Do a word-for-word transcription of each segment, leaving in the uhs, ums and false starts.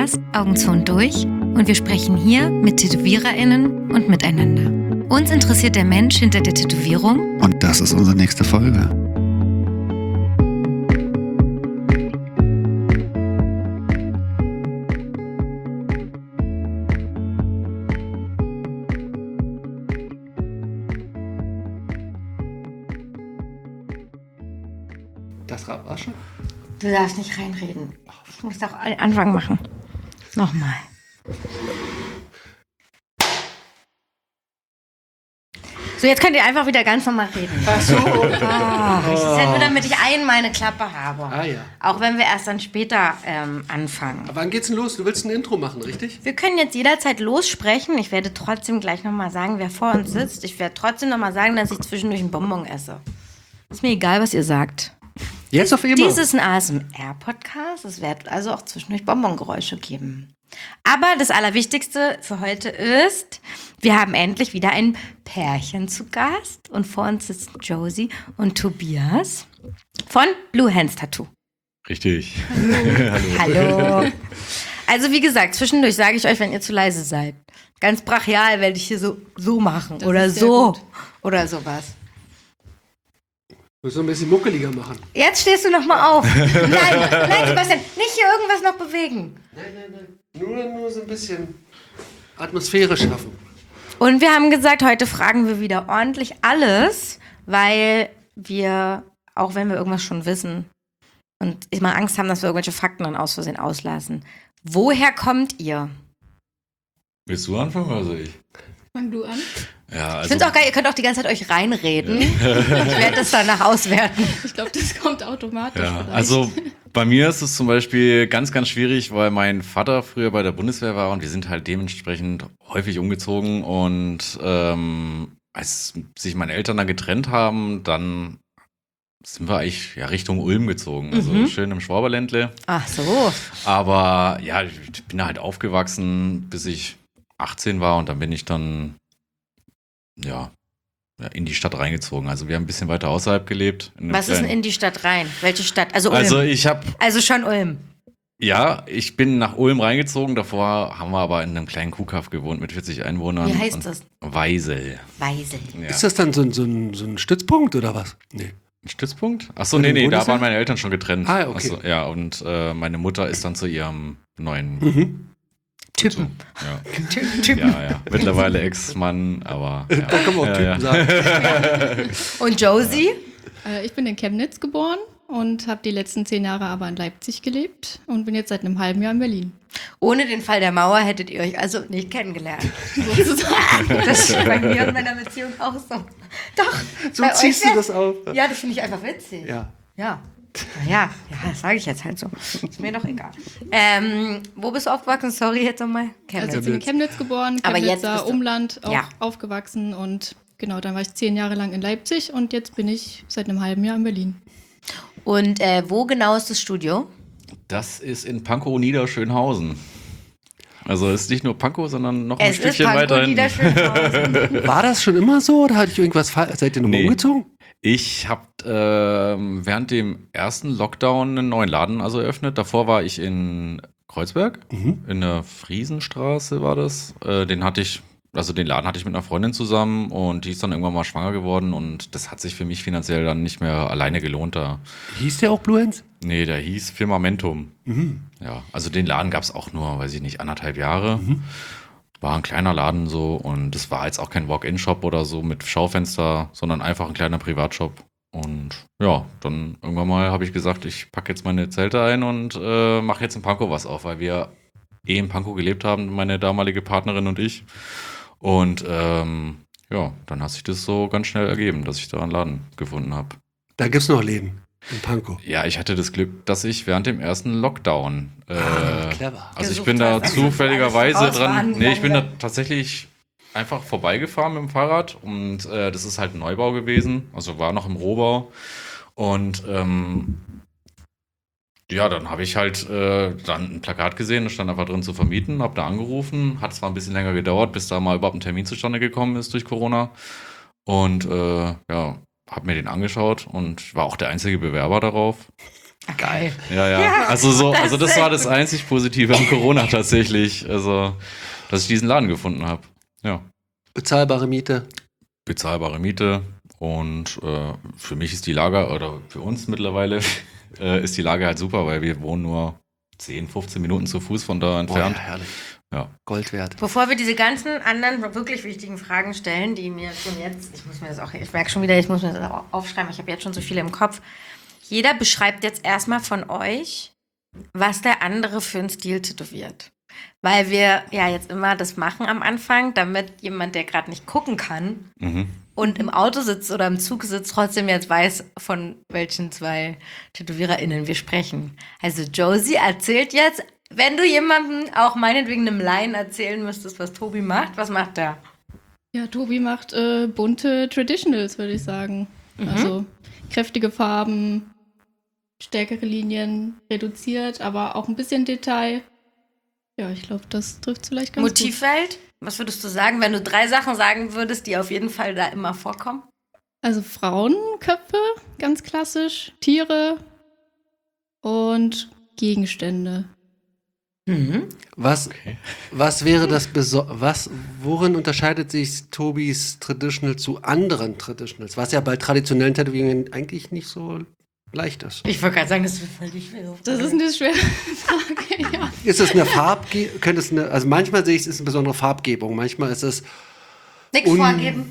Podcast Augen zu und durch und wir sprechen hier mit TätowiererInnen und miteinander. Uns interessiert der Mensch hinter der Tätowierung. Und das ist unsere nächste Folge. Das war schon? Du darfst nicht reinreden. Ich muss doch einen Anfang machen. Nochmal. So, jetzt könnt ihr einfach wieder ganz normal reden. Ach so. Oh, ich das halt nur, damit ich einmal eine Klappe habe. Ah ja. Auch wenn wir erst dann später ähm, anfangen. Aber wann geht's denn los? Du willst ein Intro machen, richtig? Wir können jetzt jederzeit lossprechen. Ich werde trotzdem gleich nochmal sagen, wer vor uns sitzt. Ich werde trotzdem nochmal sagen, dass ich zwischendurch einen Bonbon esse. Ist mir egal, was ihr sagt. Jetzt auf immer. Dies ist ein A S M R-Podcast. Es wird also auch zwischendurch Bonbongeräusche geben. Aber das Allerwichtigste für heute ist, wir haben endlich wieder ein Pärchen zu Gast. Und vor uns sitzen Josie und Tobias von Blue Hands Tattoo. Richtig. Hallo. Hallo. Also wie gesagt, zwischendurch sage ich euch, wenn ihr zu leise seid. Ganz brachial werde ich hier so, so machen. Das oder ist sehr so. gut. Oder sowas. Müssen wir ein bisschen muckeliger machen. Jetzt stehst du noch mal auf. Nein, nein, Sebastian, nicht hier irgendwas noch bewegen. Nein, nein, nein. Nur, nur so ein bisschen Atmosphäre schaffen. Und wir haben gesagt, heute fragen wir wieder ordentlich alles, weil wir, auch wenn wir irgendwas schon wissen und immer Angst haben, dass wir irgendwelche Fakten dann aus Versehen auslassen. Woher kommt ihr? Willst du anfangen oder soll ich? Fang du an. Ja, also, Ich finde es auch geil, ihr könnt auch die ganze Zeit euch reinreden. Ich werde das danach auswerten. Ich glaube, das kommt automatisch. ja, vielleicht. also bei mir ist es zum Beispiel ganz, ganz schwierig, weil mein Vater früher bei der Bundeswehr war und wir sind halt dementsprechend häufig umgezogen und ähm, als sich meine Eltern dann getrennt haben, dann sind wir eigentlich ja, Richtung Ulm gezogen, also Mhm. schön im Schwaberländle. Ach so. Aber ja, ich bin halt aufgewachsen, bis ich achtzehn war und dann bin ich dann ja, ja in die Stadt reingezogen. Also wir haben ein bisschen weiter außerhalb gelebt. In einem Was ist denn kleinen- in die Stadt rein? Welche Stadt? Also Ulm. Also Also, ich habe, schon Ulm. ja, ich bin nach Ulm reingezogen. Davor haben wir aber in einem kleinen Kuhkaff gewohnt mit vierzig Einwohnern. Wie heißt und das? Weisel. Weisel. Ja. Ist das dann so, ein- so, ein, so ein Stützpunkt oder was? Nee. Ein Stützpunkt? Achso, Bei nee, dem nee, da Bundesheer? waren meine Eltern schon getrennt. Ah, okay. Ach so, ja, und äh, meine Mutter ist dann zu ihrem neuen Mhm. Typen. Ja, Typen. ja, ja. Mittlerweile Ex-Mann, aber ja. Da kann man auch ja, Typen ja. sagen. Und Josie? äh, ich bin in Chemnitz geboren und habe die letzten zehn Jahre aber in Leipzig gelebt und bin jetzt seit einem halben Jahr in Berlin. Ohne den Fall der Mauer hättet ihr euch also nicht kennengelernt. Sozusagen. Das ist bei mir und meiner Beziehung auch so. Doch. So bei ziehst euch du das auf. Ja, das finde ich einfach witzig. Ja. Ja. Na Ja, ja, das sage ich jetzt halt so. Ist mir doch egal. Ähm, wo bist du aufgewachsen? Sorry, jetzt nochmal. Also Chemnitz. ich bin in Chemnitz geboren, Aber jetzt Chemnitzer bist du- Umland auch Ja. aufgewachsen und genau, dann war ich zehn Jahre lang in Leipzig und jetzt bin ich seit einem halben Jahr in Berlin. Und äh, wo genau ist das Studio? Das ist in Pankow Niederschönhausen. Also es ist nicht nur Pankow, sondern noch ein Es ist Stückchen Pankow weiter hin. Niederschönhausen. War das schon immer so oder hatte ich irgendwas falsch? Seid ihr nochmal Nee. umgezogen? Ich habe ähm, während dem ersten Lockdown einen neuen Laden also eröffnet. Davor war ich in Kreuzberg, Mhm. in der Friesenstraße war das. Äh, den hatte ich, also den Laden hatte ich mit einer Freundin zusammen und die ist dann irgendwann mal schwanger geworden und das hat sich für mich finanziell dann nicht mehr alleine gelohnt da. Hieß der auch Blue Hands? Nee, der hieß Firmamentum. Mhm. Ja, also den Laden gab es auch nur, weiß ich nicht, anderthalb Jahre. Mhm. War ein kleiner Laden so und es war jetzt auch kein Walk-in-Shop oder so mit Schaufenster, sondern einfach ein kleiner Privatshop. Und ja, dann irgendwann mal habe ich gesagt, ich packe jetzt meine Zelte ein und äh, mache jetzt in Pankow was auf, weil wir eh in Pankow gelebt haben, meine damalige Partnerin und ich. Und ähm, ja, dann hat sich das so ganz schnell ergeben, dass ich da einen Laden gefunden habe. Da gibt's noch Läden in Pankow. Ja, ich hatte das Glück, dass ich während dem ersten Lockdown äh, Ah, clever. also ich Gesucht bin da hast. zufälligerweise Alles dran. rausfahren Nee, ich bin da gegangen. tatsächlich einfach vorbeigefahren mit dem Fahrrad und äh, das ist halt ein Neubau gewesen, also war noch im Rohbau und ähm, ja, dann habe ich halt äh, dann ein Plakat gesehen, da stand einfach drin zu vermieten, habe da angerufen, hat zwar ein bisschen länger gedauert, bis da mal überhaupt ein Termin zustande gekommen ist durch Corona und äh, ja, habe mir den angeschaut und war auch der einzige Bewerber darauf. Geil. Ja, ja. Ja, also so, das also das ist war sehr das gut. einzig Positive an Corona tatsächlich. Also, dass ich diesen Laden gefunden habe. Ja. Bezahlbare Miete. Bezahlbare Miete und äh, für mich ist die Lage, oder für uns mittlerweile, äh, ist die Lage halt super, weil wir wohnen nur zehn, fünfzehn Minuten zu Fuß von da Oh, ja, entfernt. herrlich. Ja. Gold wert. Bevor wir diese ganzen anderen wirklich wichtigen Fragen stellen, die mir schon jetzt, ich muss mir das auch, ich merke schon wieder, ich muss mir das auch aufschreiben, ich habe jetzt schon so viele im Kopf. Jeder beschreibt jetzt erstmal von euch, was der andere für einen Stil tätowiert. Weil wir ja jetzt immer das machen am Anfang, damit jemand, der gerade nicht gucken kann Mhm. und im Auto sitzt oder im Zug sitzt, trotzdem jetzt weiß, von welchen zwei TätowiererInnen wir sprechen. Also Josie erzählt jetzt, wenn du jemandem auch meinetwegen einem Laien erzählen müsstest, was Tobi macht, was macht der? Ja, Tobi macht äh, bunte Traditionals, würde ich sagen. Mhm. Also kräftige Farben, stärkere Linien, reduziert, aber auch ein bisschen Detail. Ja, ich glaube, das trifft vielleicht ganz gut. Motivwelt? Was würdest du sagen, wenn du drei Sachen sagen würdest, die auf jeden Fall da immer vorkommen? Also Frauenköpfe, ganz klassisch, Tiere und Gegenstände. Mhm. Was, Okay. was wäre das Beso was Worin unterscheidet sich Tobis Traditional zu anderen Traditionals? Was ja bei traditionellen Tätowierungen eigentlich nicht so leicht ist. Ich wollte gerade sagen, das ist völlig schwer. Das ist eine schwere Frage, ja. Ist es eine Farbgebung? Könnte es eine, also manchmal sehe ich, es ist eine besondere Farbgebung, manchmal ist es Nichts Un- vorgeben.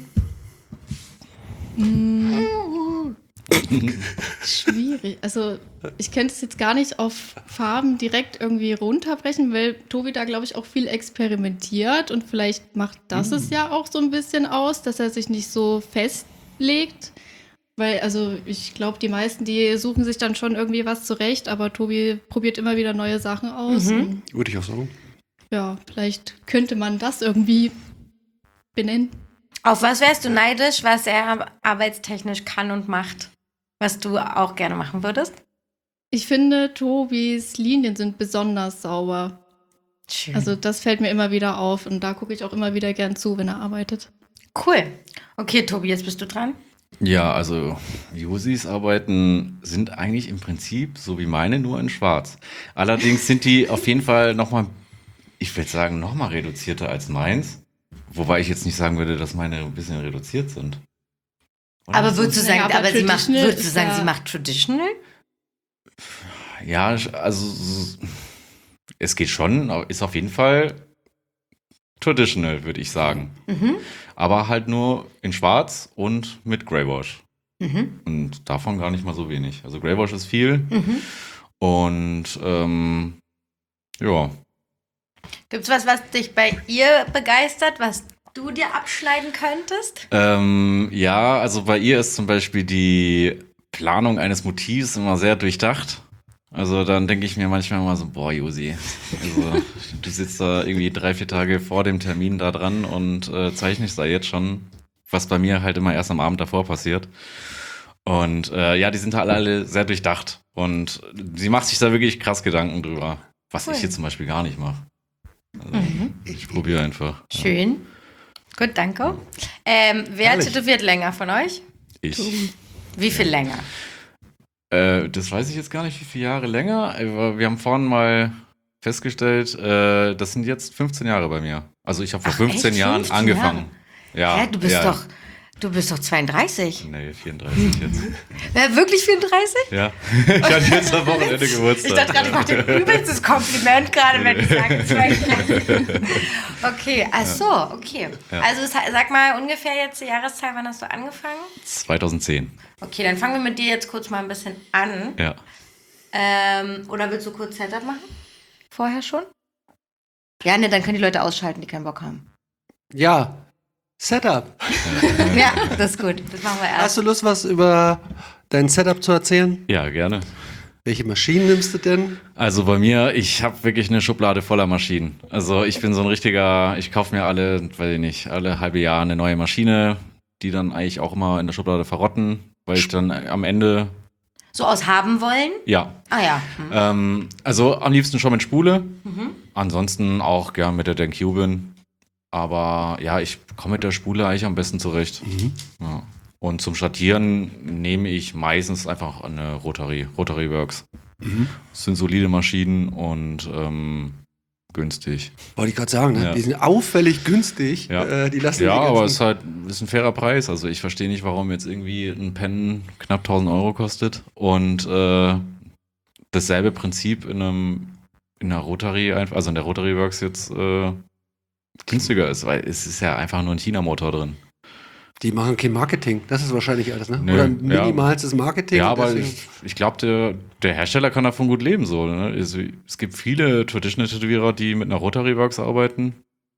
Schwierig. Also ich könnte es jetzt gar nicht auf Farben direkt irgendwie runterbrechen, weil Tobi da, glaube ich, auch viel experimentiert und vielleicht macht das es ja auch so ein bisschen aus, dass er sich nicht so festlegt. Weil, also ich glaube, die meisten, die suchen sich dann schon irgendwie was zurecht, aber Tobi probiert immer wieder neue Sachen aus. Mhm. Und, würde ich auch sagen. ja, vielleicht könnte man das irgendwie benennen. Auf was wärst du neidisch, was er arbeitstechnisch kann und macht? Was du auch gerne machen würdest? Ich finde, Tobis Linien sind besonders sauber. Schön. Also das fällt mir immer wieder auf und da gucke ich auch immer wieder gern zu, wenn er arbeitet. Cool. Okay, Tobi, jetzt bist du dran. Ja, also Josis Arbeiten sind eigentlich im Prinzip so wie meine, nur in schwarz. Allerdings sind die auf jeden Fall nochmal, ich würde sagen, nochmal reduzierter als meins. Wobei ich jetzt nicht sagen würde, dass meine ein bisschen reduziert sind. Oder? Aber würdest du sagen, Ja, aber aber sie macht, Traditional würdest du ist sagen, ja- sie macht Traditional? Ja, also es geht schon, ist auf jeden Fall traditional, würde ich sagen. Mhm. Aber halt nur in schwarz und mit Greywash. Mhm. Und davon gar nicht mal so wenig. Also Greywash ist viel. Mhm. Und ähm, ja, Gibt's was, was dich bei ihr begeistert, was du dir abschneiden könntest? ähm, ja, also bei ihr ist zum Beispiel die Planung eines Motivs immer sehr durchdacht. Also dann denke ich mir manchmal mal so, boah, Josi, also du sitzt da irgendwie drei, vier Tage vor dem Termin da dran und äh, zeichnest da jetzt schon, was bei mir halt immer erst am Abend davor passiert. Und äh, ja, die sind halt alle sehr durchdacht und sie macht sich da wirklich krass Gedanken drüber, was Cool. ich jetzt zum Beispiel gar nicht mache. Also, Mhm. ich probiere einfach. Schön. Gut, danke. Ähm, wer Herrlich. tätowiert länger von euch? Ich, Wie viel länger? äh, das weiß ich jetzt gar nicht, wie viele Jahre länger, aber wir haben vorhin mal festgestellt, äh, das sind jetzt fünfzehn Jahre bei mir. Also ich habe vor Ach, fünfzehn echt? Jahren fünfzehn angefangen. Ja, Hä, du bist ja, doch, du bist doch zweiunddreißig. Nee, vierunddreißig jetzt. Wer, wirklich vierunddreißig? Ja, ich hatte jetzt am Wochenende Geburtstag. Ich dachte gerade, ich mache dir ein übelstes Kompliment gerade, wenn ich sage zweiunddreißig. Okay, ach so, okay. Ja. Also sa- sag mal ungefähr jetzt die Jahreszahl, wann hast du angefangen? zweitausendzehn, Okay, dann fangen wir mit dir jetzt kurz mal ein bisschen an. ja. Ähm, oder willst du kurz Setup machen? Vorher schon? Ja, ne, dann können die Leute ausschalten, die keinen Bock haben. Ja, Setup. Ja, das ist gut. Das machen wir erst. Hast du Lust, was über dein Setup zu erzählen? Ja, gerne. Welche Maschinen nimmst du denn? Also bei mir, ich habe wirklich eine Schublade voller Maschinen. Also ich bin so ein richtiger, ich kaufe mir alle, weiß ich nicht, alle halbe Jahr eine neue Maschine, die dann eigentlich auch immer in der Schublade verrotten, weil ich dann am Ende, So aus haben wollen? ja, Ah ja. Hm. ähm, also am liebsten schon mit Spule, ansonsten auch gern mit der Denkcuban. Aber ja, ich komme mit der Spule eigentlich am besten zurecht. Ja. Und zum Schattieren nehme ich meistens einfach eine Rotary, Rotary Works. Mhm. Das sind solide Maschinen und ähm, günstig. Wollte ich gerade sagen, ne? Ja. Die sind auffällig günstig. Ja. Äh, die lassen Ja, die aber ganzen- es ist halt ist ein fairer Preis. Also ich verstehe nicht, warum jetzt irgendwie ein Pen knapp tausend Euro kostet und äh, dasselbe Prinzip in einem in einer Rotary, einf- also in der Rotary Works jetzt äh, günstiger ist, weil es ist ja einfach nur ein China-Motor drin. Die machen kein Marketing. Das ist wahrscheinlich alles, ne? Nö, Oder ja. minimalstes Marketing. Ja, aber deswegen- ich, ich glaube, der, der Hersteller kann davon gut leben. So, ne? es, es gibt viele Traditional-Tätowierer, die mit einer Rotary Works arbeiten.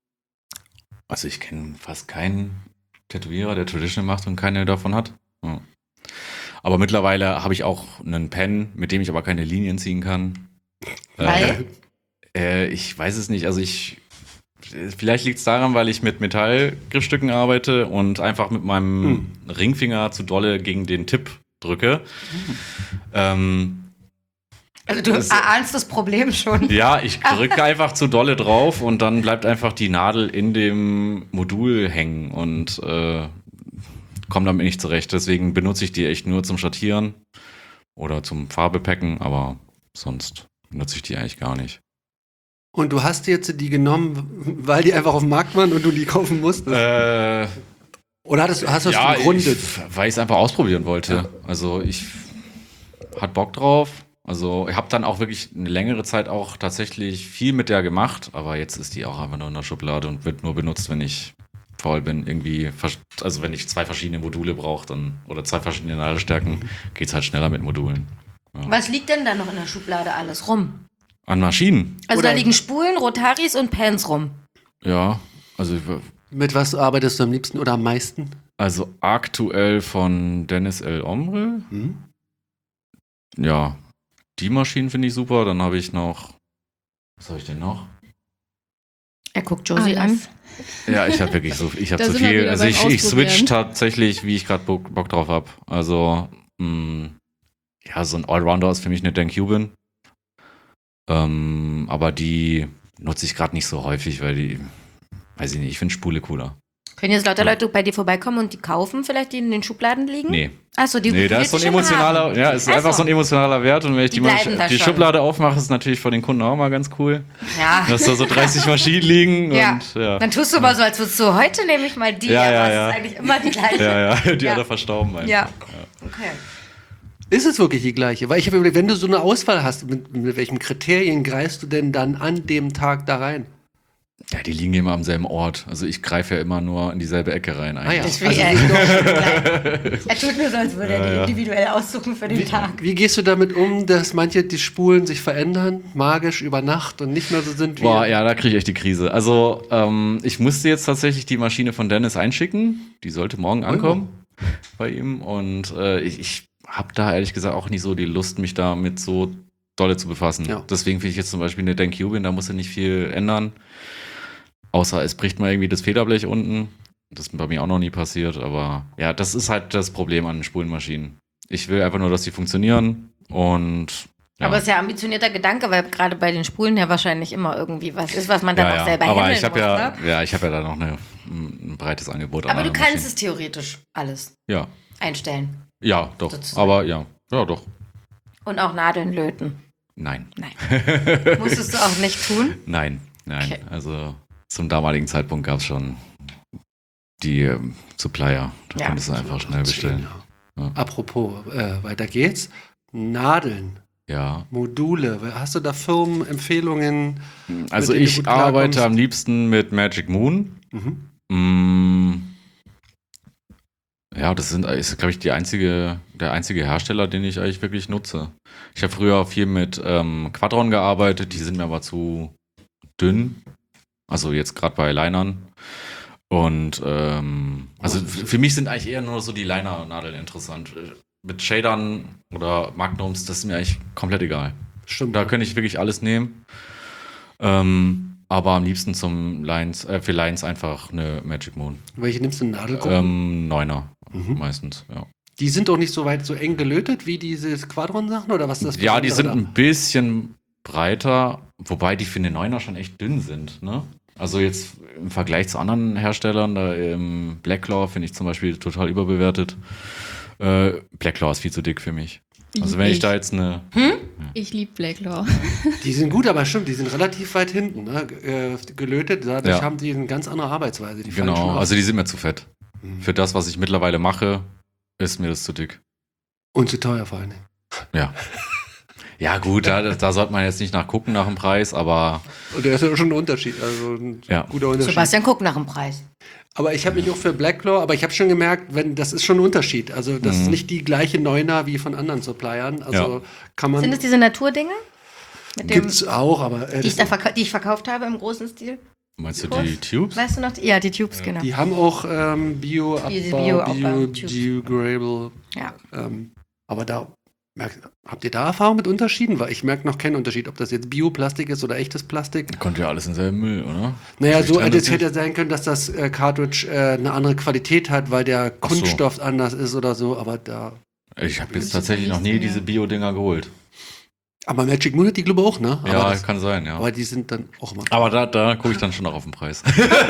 Also ich kenne fast keinen Tätowierer, der Traditional macht und keine davon hat. Ja. Aber mittlerweile habe ich auch einen Pen, mit dem ich aber keine Linien ziehen kann. Weil? Äh, äh, ich weiß es nicht. Also ich vielleicht liegt es daran, weil ich mit Metallgriffstücken arbeite und einfach mit meinem Hm. Ringfinger zu dolle gegen den Tipp drücke. Ähm, Also du Das- erahnst das Problem schon. ja, ich drücke einfach zu dolle drauf und dann bleibt einfach die Nadel in dem Modul hängen und äh, komme damit nicht zurecht. Deswegen benutze ich die echt nur zum Schattieren oder zum Farbepacken, aber sonst nutze ich die eigentlich gar nicht. Und du hast jetzt die genommen, weil die einfach auf dem Markt waren und du die kaufen musstest? Äh, Oder hattest, hast du das ja, begründet? ich, weil ich es einfach ausprobieren wollte. Also ich hatte Bock drauf. Also ich habe dann auch wirklich eine längere Zeit auch tatsächlich viel mit der gemacht, aber jetzt ist die auch einfach nur in der Schublade und wird nur benutzt, wenn ich faul bin, irgendwie, vers- also wenn ich zwei verschiedene Module brauche dann oder zwei verschiedene Nadelstärken, geht es halt schneller mit Modulen. Was liegt denn da noch in der Schublade alles rum? An Maschinen, Also Oder- da liegen Spulen, Rotaris und Pens rum. ja, also Mit was arbeitest du am liebsten oder am meisten? also aktuell von Dennis L. Omre, Hm? ja, die Maschinen finde ich super. Dann habe ich noch, was habe ich denn noch? Er guckt Josie an. Alles. Ja, ich habe wirklich so, ich habe Da zu sind wir viel. wieder Also beim ich, ich switch Ausprobieren. tatsächlich, wie ich gerade Bock, Bock drauf habe. Also, mh, ja, so ein Allrounder ist für mich eine Dan Cuban. Ähm, aber die nutze ich gerade nicht so häufig, weil die, weiß ich nicht, ich finde Spule cooler. Können jetzt lauter Leute bei dir vorbeikommen und die kaufen, vielleicht die in den Schubladen liegen? Nee, Achso, die nee, da ist so ein emotionaler, ja, ist Ach einfach so. so ein emotionaler Wert und wenn ich Die die, mal, bleiben da die schon. Schublade aufmache, ist natürlich für den Kunden auch mal ganz cool, Ja. dass da so dreißig Maschinen liegen Ja. und ja. Dann tust du aber so, als würdest du heute nehme ich mal die, Ja, aber ja, es ja. ist eigentlich immer die gleiche. Ja, ja, die Ja. alle verstauben einfach. Ja. Okay. Ist es wirklich die gleiche? Weil ich habe überlegt, wenn du so eine Auswahl hast, mit, mit welchen Kriterien greifst du denn dann an dem Tag da rein? Ja, die liegen immer am selben Ort. Also ich greife ja immer nur in dieselbe Ecke rein Ah ja. eigentlich. Deswegen, Also, er, er tut nur so, als würde er Ja, die ja. individuell aussuchen für den Tag. Wie gehst du damit um, dass manche die Spulen sich verändern, magisch über Nacht und nicht mehr so sind wie... Boah, ja, da kriege ich echt die Krise. Also ähm, ich musste jetzt tatsächlich die Maschine von Dennis einschicken. Die sollte morgen ankommen bei ihm. Und äh, ich, ich habe da ehrlich gesagt auch nicht so die Lust, mich damit so dolle zu befassen. Ja. Deswegen finde ich jetzt zum Beispiel eine Dan Cuban, da muss ja nicht viel ändern. Außer es bricht mal irgendwie das Federblech unten. Das ist bei mir auch noch nie passiert. Aber ja, das ist halt das Problem an Spulenmaschinen. Ich will einfach nur, dass die funktionieren. Und ja. Aber es ist ja ein ambitionierter Gedanke, weil gerade bei den Spulen ja wahrscheinlich immer irgendwie was ist, was man dann ja, auch ja. selber Aber handeln ich habe muss. ja, Ne? ja, ich habe ja da noch eine, ein breites Angebot. an Aber du anderen kannst Maschinen. es theoretisch alles Ja, einstellen. ja, doch. Sozusagen. Aber ja, ja, doch. Und auch Nadeln löten. Nein. Nein. Musstest du auch nicht tun? Nein, nein. Okay. Also zum damaligen Zeitpunkt gab es schon die ähm, Supplier. Da Ja. konntest du einfach schnell bestellen. Ja. Ja. Apropos, äh, weiter geht's. Nadeln, Ja. Module. Hast du da Firmenempfehlungen? Also denen du ich gut arbeite klarkommst? am liebsten mit Magic Moon. Mhm. Mm. Ja, das sind, ist, glaube ich, die einzige, der einzige Hersteller, den ich eigentlich wirklich nutze. Ich habe früher viel mit ähm, Quadron gearbeitet, die sind mir aber zu dünn. Also jetzt gerade bei Linern. Und ähm, also f- für mich sind eigentlich eher nur so die Liner-Nadeln interessant. Mit Shadern oder Magnums, das ist mir eigentlich komplett egal. Stimmt. Da könnte ich wirklich alles nehmen. Ähm, aber am liebsten zum Lines, äh, für Lines einfach eine Magic Moon. Welche nimmst du? Nadelgruppen? Ähm, Neuner Mhm. meistens, ja. Die sind doch nicht so weit so eng gelötet wie diese Quadron-Sachen oder was ist das? für Ja, die sind andere ein bisschen breiter, wobei die für eine Neuner schon echt dünn sind, ne? Also jetzt im Vergleich zu anderen Herstellern, da ähm, Blacklaw finde ich zum Beispiel total überbewertet. Äh, Blacklaw ist viel zu dick für mich. Also Lieb wenn ich da jetzt eine... Ich liebe Blacklaw. Die sind gut, aber stimmt, die sind relativ weit hinten, ne? Äh, gelötet. Dadurch Ja. haben die eine ganz andere Arbeitsweise. Die fallen schon Genau, auf. also die sind mir zu fett. Mhm. Für das, was ich mittlerweile mache, ist mir das zu dick. Und zu teuer vor allen Dingen. Ja. Ja gut, da, da sollte man jetzt nicht nachgucken nach dem Preis, aber Und der ist ja schon ein Unterschied, also ein Ja. guter Unterschied. Sebastian guckt nach dem Preis. Aber ich habe mich auch für Blacklaw, aber ich habe schon gemerkt, wenn das ist schon ein Unterschied. Also das ist Mhm. nicht die gleiche Neuner wie von anderen Suppliern. Also Ja. kann man. Sind es diese Naturdinger? Mit dem, Gibt's auch, aber äh, die, ich da verka- die ich verkauft habe im großen Stil? meinst du Groß? die Tubes? Weißt du noch? Ja, die Tubes, genau. die haben auch ähm, Bio-Abbau, Diese Bio, Bio-Abbau, Tubes. Biodegradable. Ja. Ähm, aber da merkt, habt ihr da Erfahrung mit Unterschieden? Weil ich merke noch keinen Unterschied, ob das jetzt Bioplastik ist oder echtes Plastik. Kommt ja alles in selben Müll, oder? Naja, so Trennt das das hätte nicht? ja sein können, dass das äh, Cartridge äh, eine andere Qualität hat, weil der Ach so. Kunststoff anders ist oder so, aber da. Ich habe jetzt Ich tatsächlich weiß noch nie nicht, diese ja. Bio-Dinger geholt. Aber Magic Moon hat die glaube ich auch, ne? Aber, Ja, das, kann sein, ja. aber die sind dann auch immer. Aber da, da gucke ich dann schon noch auf den Preis.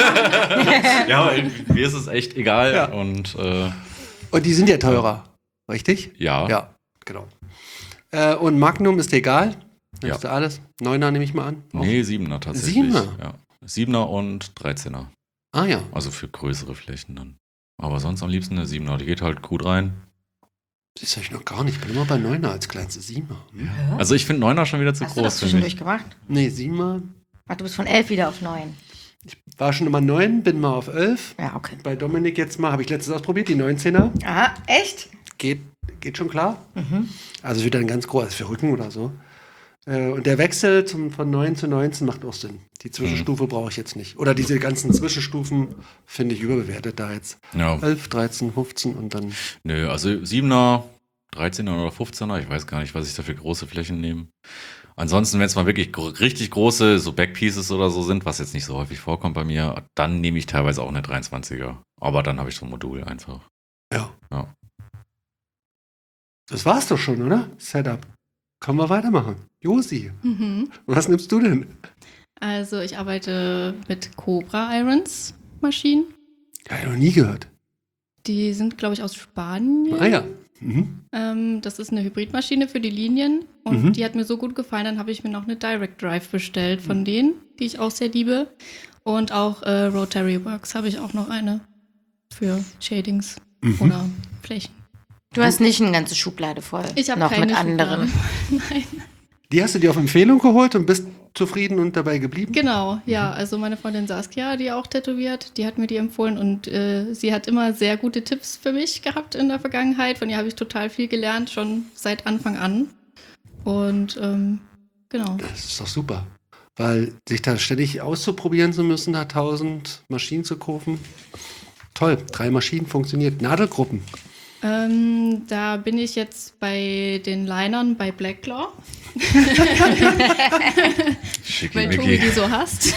Ja, aber mir ist es echt egal. Ja. Und äh, Und die sind ja teurer, richtig? ja, Ja, genau. Äh, und Magnum ist dir egal? Ja. Nimmst du alles? Neuner nehme ich mal an. Auch? nee, Siebener tatsächlich. Siebener? Ja. Siebener und Dreizehner. Ah ja. Also für größere Flächen dann. Aber sonst am liebsten eine Siebener. Die geht halt gut rein. Das habe ich noch gar nicht. Ich bin immer bei Neuner als kleinste Siebener. Hm? Also ich finde Neuner schon wieder zu Hast du das groß für zwischendurch mich. gemacht? Nee, Siebener. Ach, du bist von elf wieder auf neun. War schon immer neun, bin mal auf elf. Ja, okay. Bei Dominik jetzt mal, habe ich letztens ausprobiert, die neunzehner. Aha, echt? Geht, geht schon klar. Mhm. Also wieder ein ganz großes für Rücken oder so. Äh, und der Wechsel zum, von neun zu neunzehn macht auch Sinn. Die Zwischenstufe brauche ich jetzt nicht. Oder diese ganzen Zwischenstufen finde ich überbewertet da jetzt. Ja. elf, dreizehn, fünfzehn und dann. Nö, also Siebener, Dreizehner oder Fünfzehner. Ich weiß gar nicht, was ich da für große Flächen nehme. Ansonsten, wenn es mal wirklich gro- richtig große, so Backpieces oder so sind, was jetzt nicht so häufig vorkommt bei mir, dann nehme ich teilweise auch eine dreiundzwanziger. Aber dann habe ich so ein Modul einfach. Ja. Ja. Das war's doch schon, oder? Setup. Können wir weitermachen. Josi, Mhm. was nimmst du denn? Also ich arbeite mit Cobra Irons Maschinen. Ja, ich noch nie gehört. Die sind, glaube ich, aus Spanien. Ah ja. Mhm. Ähm, das ist eine Hybridmaschine für die Linien und Mhm. die hat mir so gut gefallen, dann habe ich mir noch eine Direct Drive bestellt von denen, die ich auch sehr liebe. Und auch äh, Rotary Works habe ich auch noch eine für Shadings Mhm. oder Flächen. Du hast nicht eine ganze Schublade voll. Ich habe noch keine mit anderen. Schublade. Nein. Die hast du dir auf Empfehlung geholt und bist zufrieden und dabei geblieben? Genau, ja. Also meine Freundin Saskia, die auch tätowiert, die hat mir die empfohlen und äh, sie hat immer sehr gute Tipps für mich gehabt in der Vergangenheit. Von ihr habe ich total viel gelernt, schon seit Anfang an. Und ähm, genau. Das ist doch super. Weil sich da ständig auszuprobieren zu müssen, da tausend Maschinen zu kaufen. Toll, drei Maschinen funktioniert. Nadelgruppen. Ähm, da bin ich jetzt bei den Linern bei Blacklaw, weil Tobi die Schickimicki. so hasst.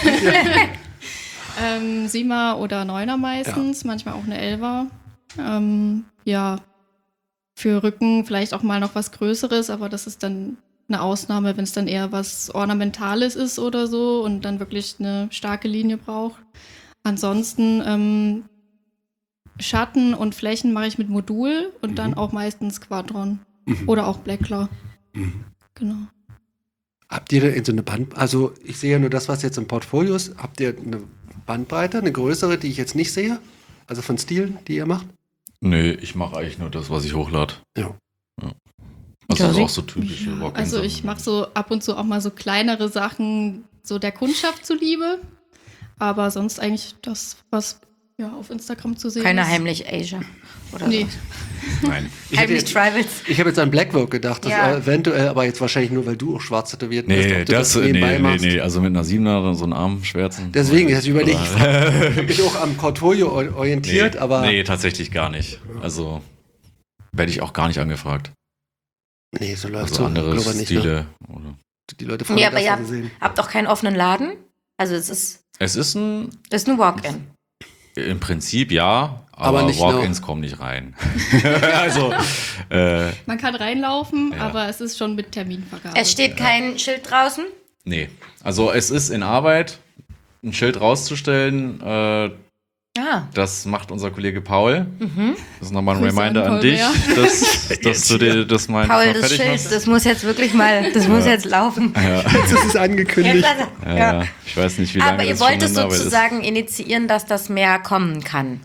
ähm, Siebener oder Neuner meistens, manchmal auch eine Elfer. Ähm, ja, für Rücken vielleicht auch mal noch was Größeres, aber das ist dann eine Ausnahme, wenn es dann eher was Ornamentales ist oder so und dann wirklich eine starke Linie braucht. Ansonsten ähm, Schatten und Flächen mache ich mit Modul und Mhm. dann auch meistens Quadron Mhm. oder auch Blacklaw. Mhm. Genau. Habt ihr denn so eine Band, also ich sehe ja nur das, was jetzt im Portfolio ist. Habt ihr eine Bandbreite, eine größere, die ich jetzt nicht sehe? Also von Stilen, die ihr macht? Nee, ich mache eigentlich nur das, was ich hochlade. Ja. Also Josi? auch so typische Ja, Walk-in also Sachen. ich mache so ab und zu auch mal so kleinere Sachen, so der Kundschaft zuliebe. Aber sonst eigentlich das, was ja, auf Instagram zu sehen Keine ist. heimlich Asia oder Nee. so. Nein. Ich hätte Heimlich jetzt, Tribals. ich habe jetzt an Blackwork gedacht, das Ja. eventuell, aber jetzt wahrscheinlich nur, weil du auch schwarz tätowiert bist. Nee, ob du das, nee, nebenbei nee, machst. nee, also mit einer Siebener so einen Armschwärzen. Deswegen, ich überlege, ich Oder- habe mich auch am Portfolio or- orientiert, nee, aber nee, tatsächlich gar nicht. Also werde ich auch gar nicht angefragt. nee, so läuft Also so andere glaube ich nicht. Ne? Stile. Oder Die Leute fragen Ja, aber das, ihr was habt, sie sehen. habt auch keinen offenen Laden. Also es ist, es ist ein, das ist ein Walk-in. im Prinzip ja, Aber aber, nicht Walk-ins kommen nicht rein. also, äh, Man kann reinlaufen, Ja. aber es ist schon mit Terminvergabe. Es steht kein Schild draußen. nee. Also es ist in Arbeit, ein Schild rauszustellen, äh, Ah. Das macht unser Kollege Paul. Mhm. Das ist nochmal ein Grüße Reminder an an Paul dich, dass, dass du dir das mal Paul, mal das fertig Schild, machst. das muss jetzt wirklich mal, das muss jetzt laufen. Ja, Jetzt ist es angekündigt. Jetzt also, ja, ja. ja. Ich weiß nicht, wie lange Aber ihr das schon wollt es in Arbeit ist. sozusagen initiieren, dass das mehr kommen kann.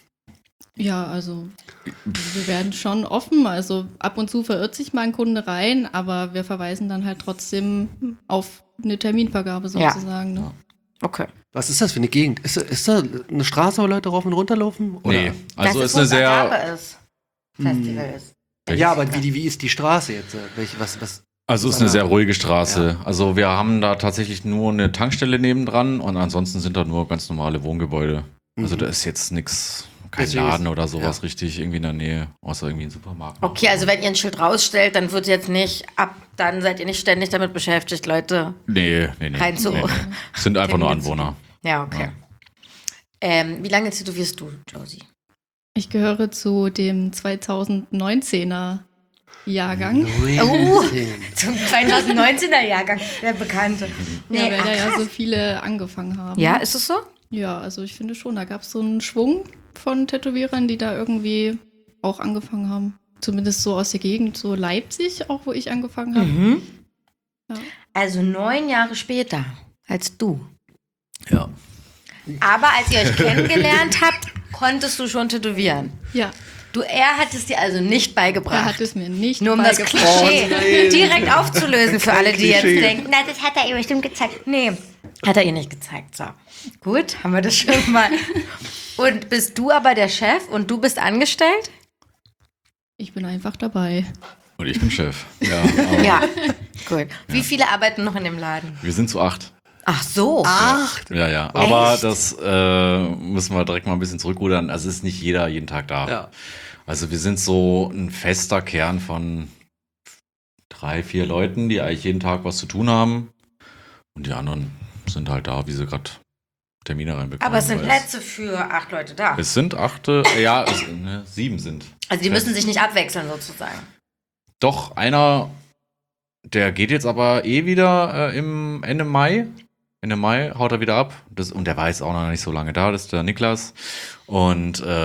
Ja, also wir werden schon offen. Also ab und zu verirrt sich mal ein Kunde rein, aber wir verweisen dann halt trotzdem auf eine Terminvergabe Ja. sozusagen. Ne? Okay. Was ist das für eine Gegend? Ist, ist da eine Straße, wo Leute rauf und runter laufen? Oder? Nee, also das ist eine wo sehr... Agape ist. Festival ist. Ja, aber wie, wie ist die Straße jetzt? Welche, was, was? Also ist eine sehr ruhige Straße. Also wir haben da tatsächlich nur eine Tankstelle nebendran und ansonsten sind da nur ganz normale Wohngebäude. Also Mhm. da ist jetzt nichts, kein Deswegen ist- Laden oder sowas ja. richtig irgendwie in der Nähe, außer irgendwie ein Supermarkt. Okay, also wenn ihr ein Schild rausstellt, dann wird jetzt nicht ab, dann seid ihr nicht ständig damit beschäftigt, Leute Nee, nee, nee. rein zu. nee, nee. Es sind einfach nur Termine zu Anwohner. Ja, okay. Ähm, wie lange tätowierst du, Josie? Ich gehöre zu dem zweitausendneunzehner Jahrgang. Oh. Zum zweitausendneunzehner Jahrgang, der Bekannte. Ja, Nee, weil da ach, ja krass. so viele angefangen haben. Ja, ist es so? Ja, also ich finde schon, da gab es so einen Schwung von Tätowierern, die da irgendwie auch angefangen haben. Zumindest so aus der Gegend, so Leipzig, auch wo ich angefangen habe. Mhm. Ja. Also neun Jahre später als du. Ja. Aber als ihr euch kennengelernt habt, konntest du schon tätowieren. Ja, Du, er hat es dir also nicht er beigebracht. hat es mir nicht Nur um das beigebracht. Klischee nein. direkt aufzulösen für alle, die jetzt Klischee. denken, na, das hat er ihr bestimmt gezeigt. Nee, hat er ihr nicht gezeigt. So, gut, haben wir das schon mal. Und bist du aber der Chef und du bist angestellt? Ich bin einfach dabei. Und ich bin Chef. Ja, aber Ja, gut. Wie viele arbeiten noch in dem Laden? wir sind zu acht. Ach so. Ach, Ja, ja. Aber das äh, müssen wir direkt mal ein bisschen zurückrudern. Also ist nicht jeder jeden Tag da. ja. Also wir sind so ein fester Kern von drei, vier Leuten, die eigentlich jeden Tag was zu tun haben. Und die anderen sind halt da, wie sie gerade Termine reinbekommen. Aber es sind Weil Plätze für acht Leute da. Es sind acht, äh, ja, es, ne, sieben sind. Also die müssen sich nicht abwechseln sozusagen. Doch, einer, der geht jetzt aber eh wieder äh, im Ende Mai. Ende Mai haut er wieder ab. Das, und der war jetzt auch noch nicht so lange da, das ist der Niklas. Und äh,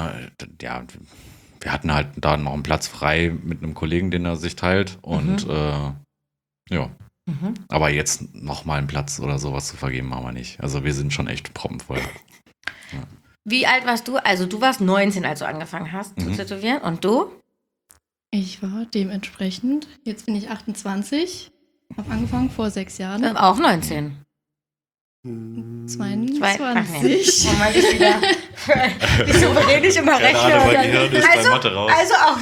ja, wir hatten halt da noch einen Platz frei mit einem Kollegen, den er sich teilt. Und Mhm. äh, ja, Mhm. aber jetzt noch mal einen Platz oder sowas zu vergeben, haben wir nicht. Also wir sind schon echt proppenvoll. Wie alt warst du? Also du warst neunzehn, als du angefangen hast Mhm. zu tätowieren. Und du? Ich war dementsprechend, jetzt bin ich achtundzwanzig, habe angefangen vor sechs Jahren. Ähm, auch neunzehn. Hm. Zwei, ach nee. zweiundzwanzig. Oh Mann, ich wieder. Wie souverän ich immer rechne. Gerade mein Und Gehirn dann- ist bei also, Mathe raus. also auch.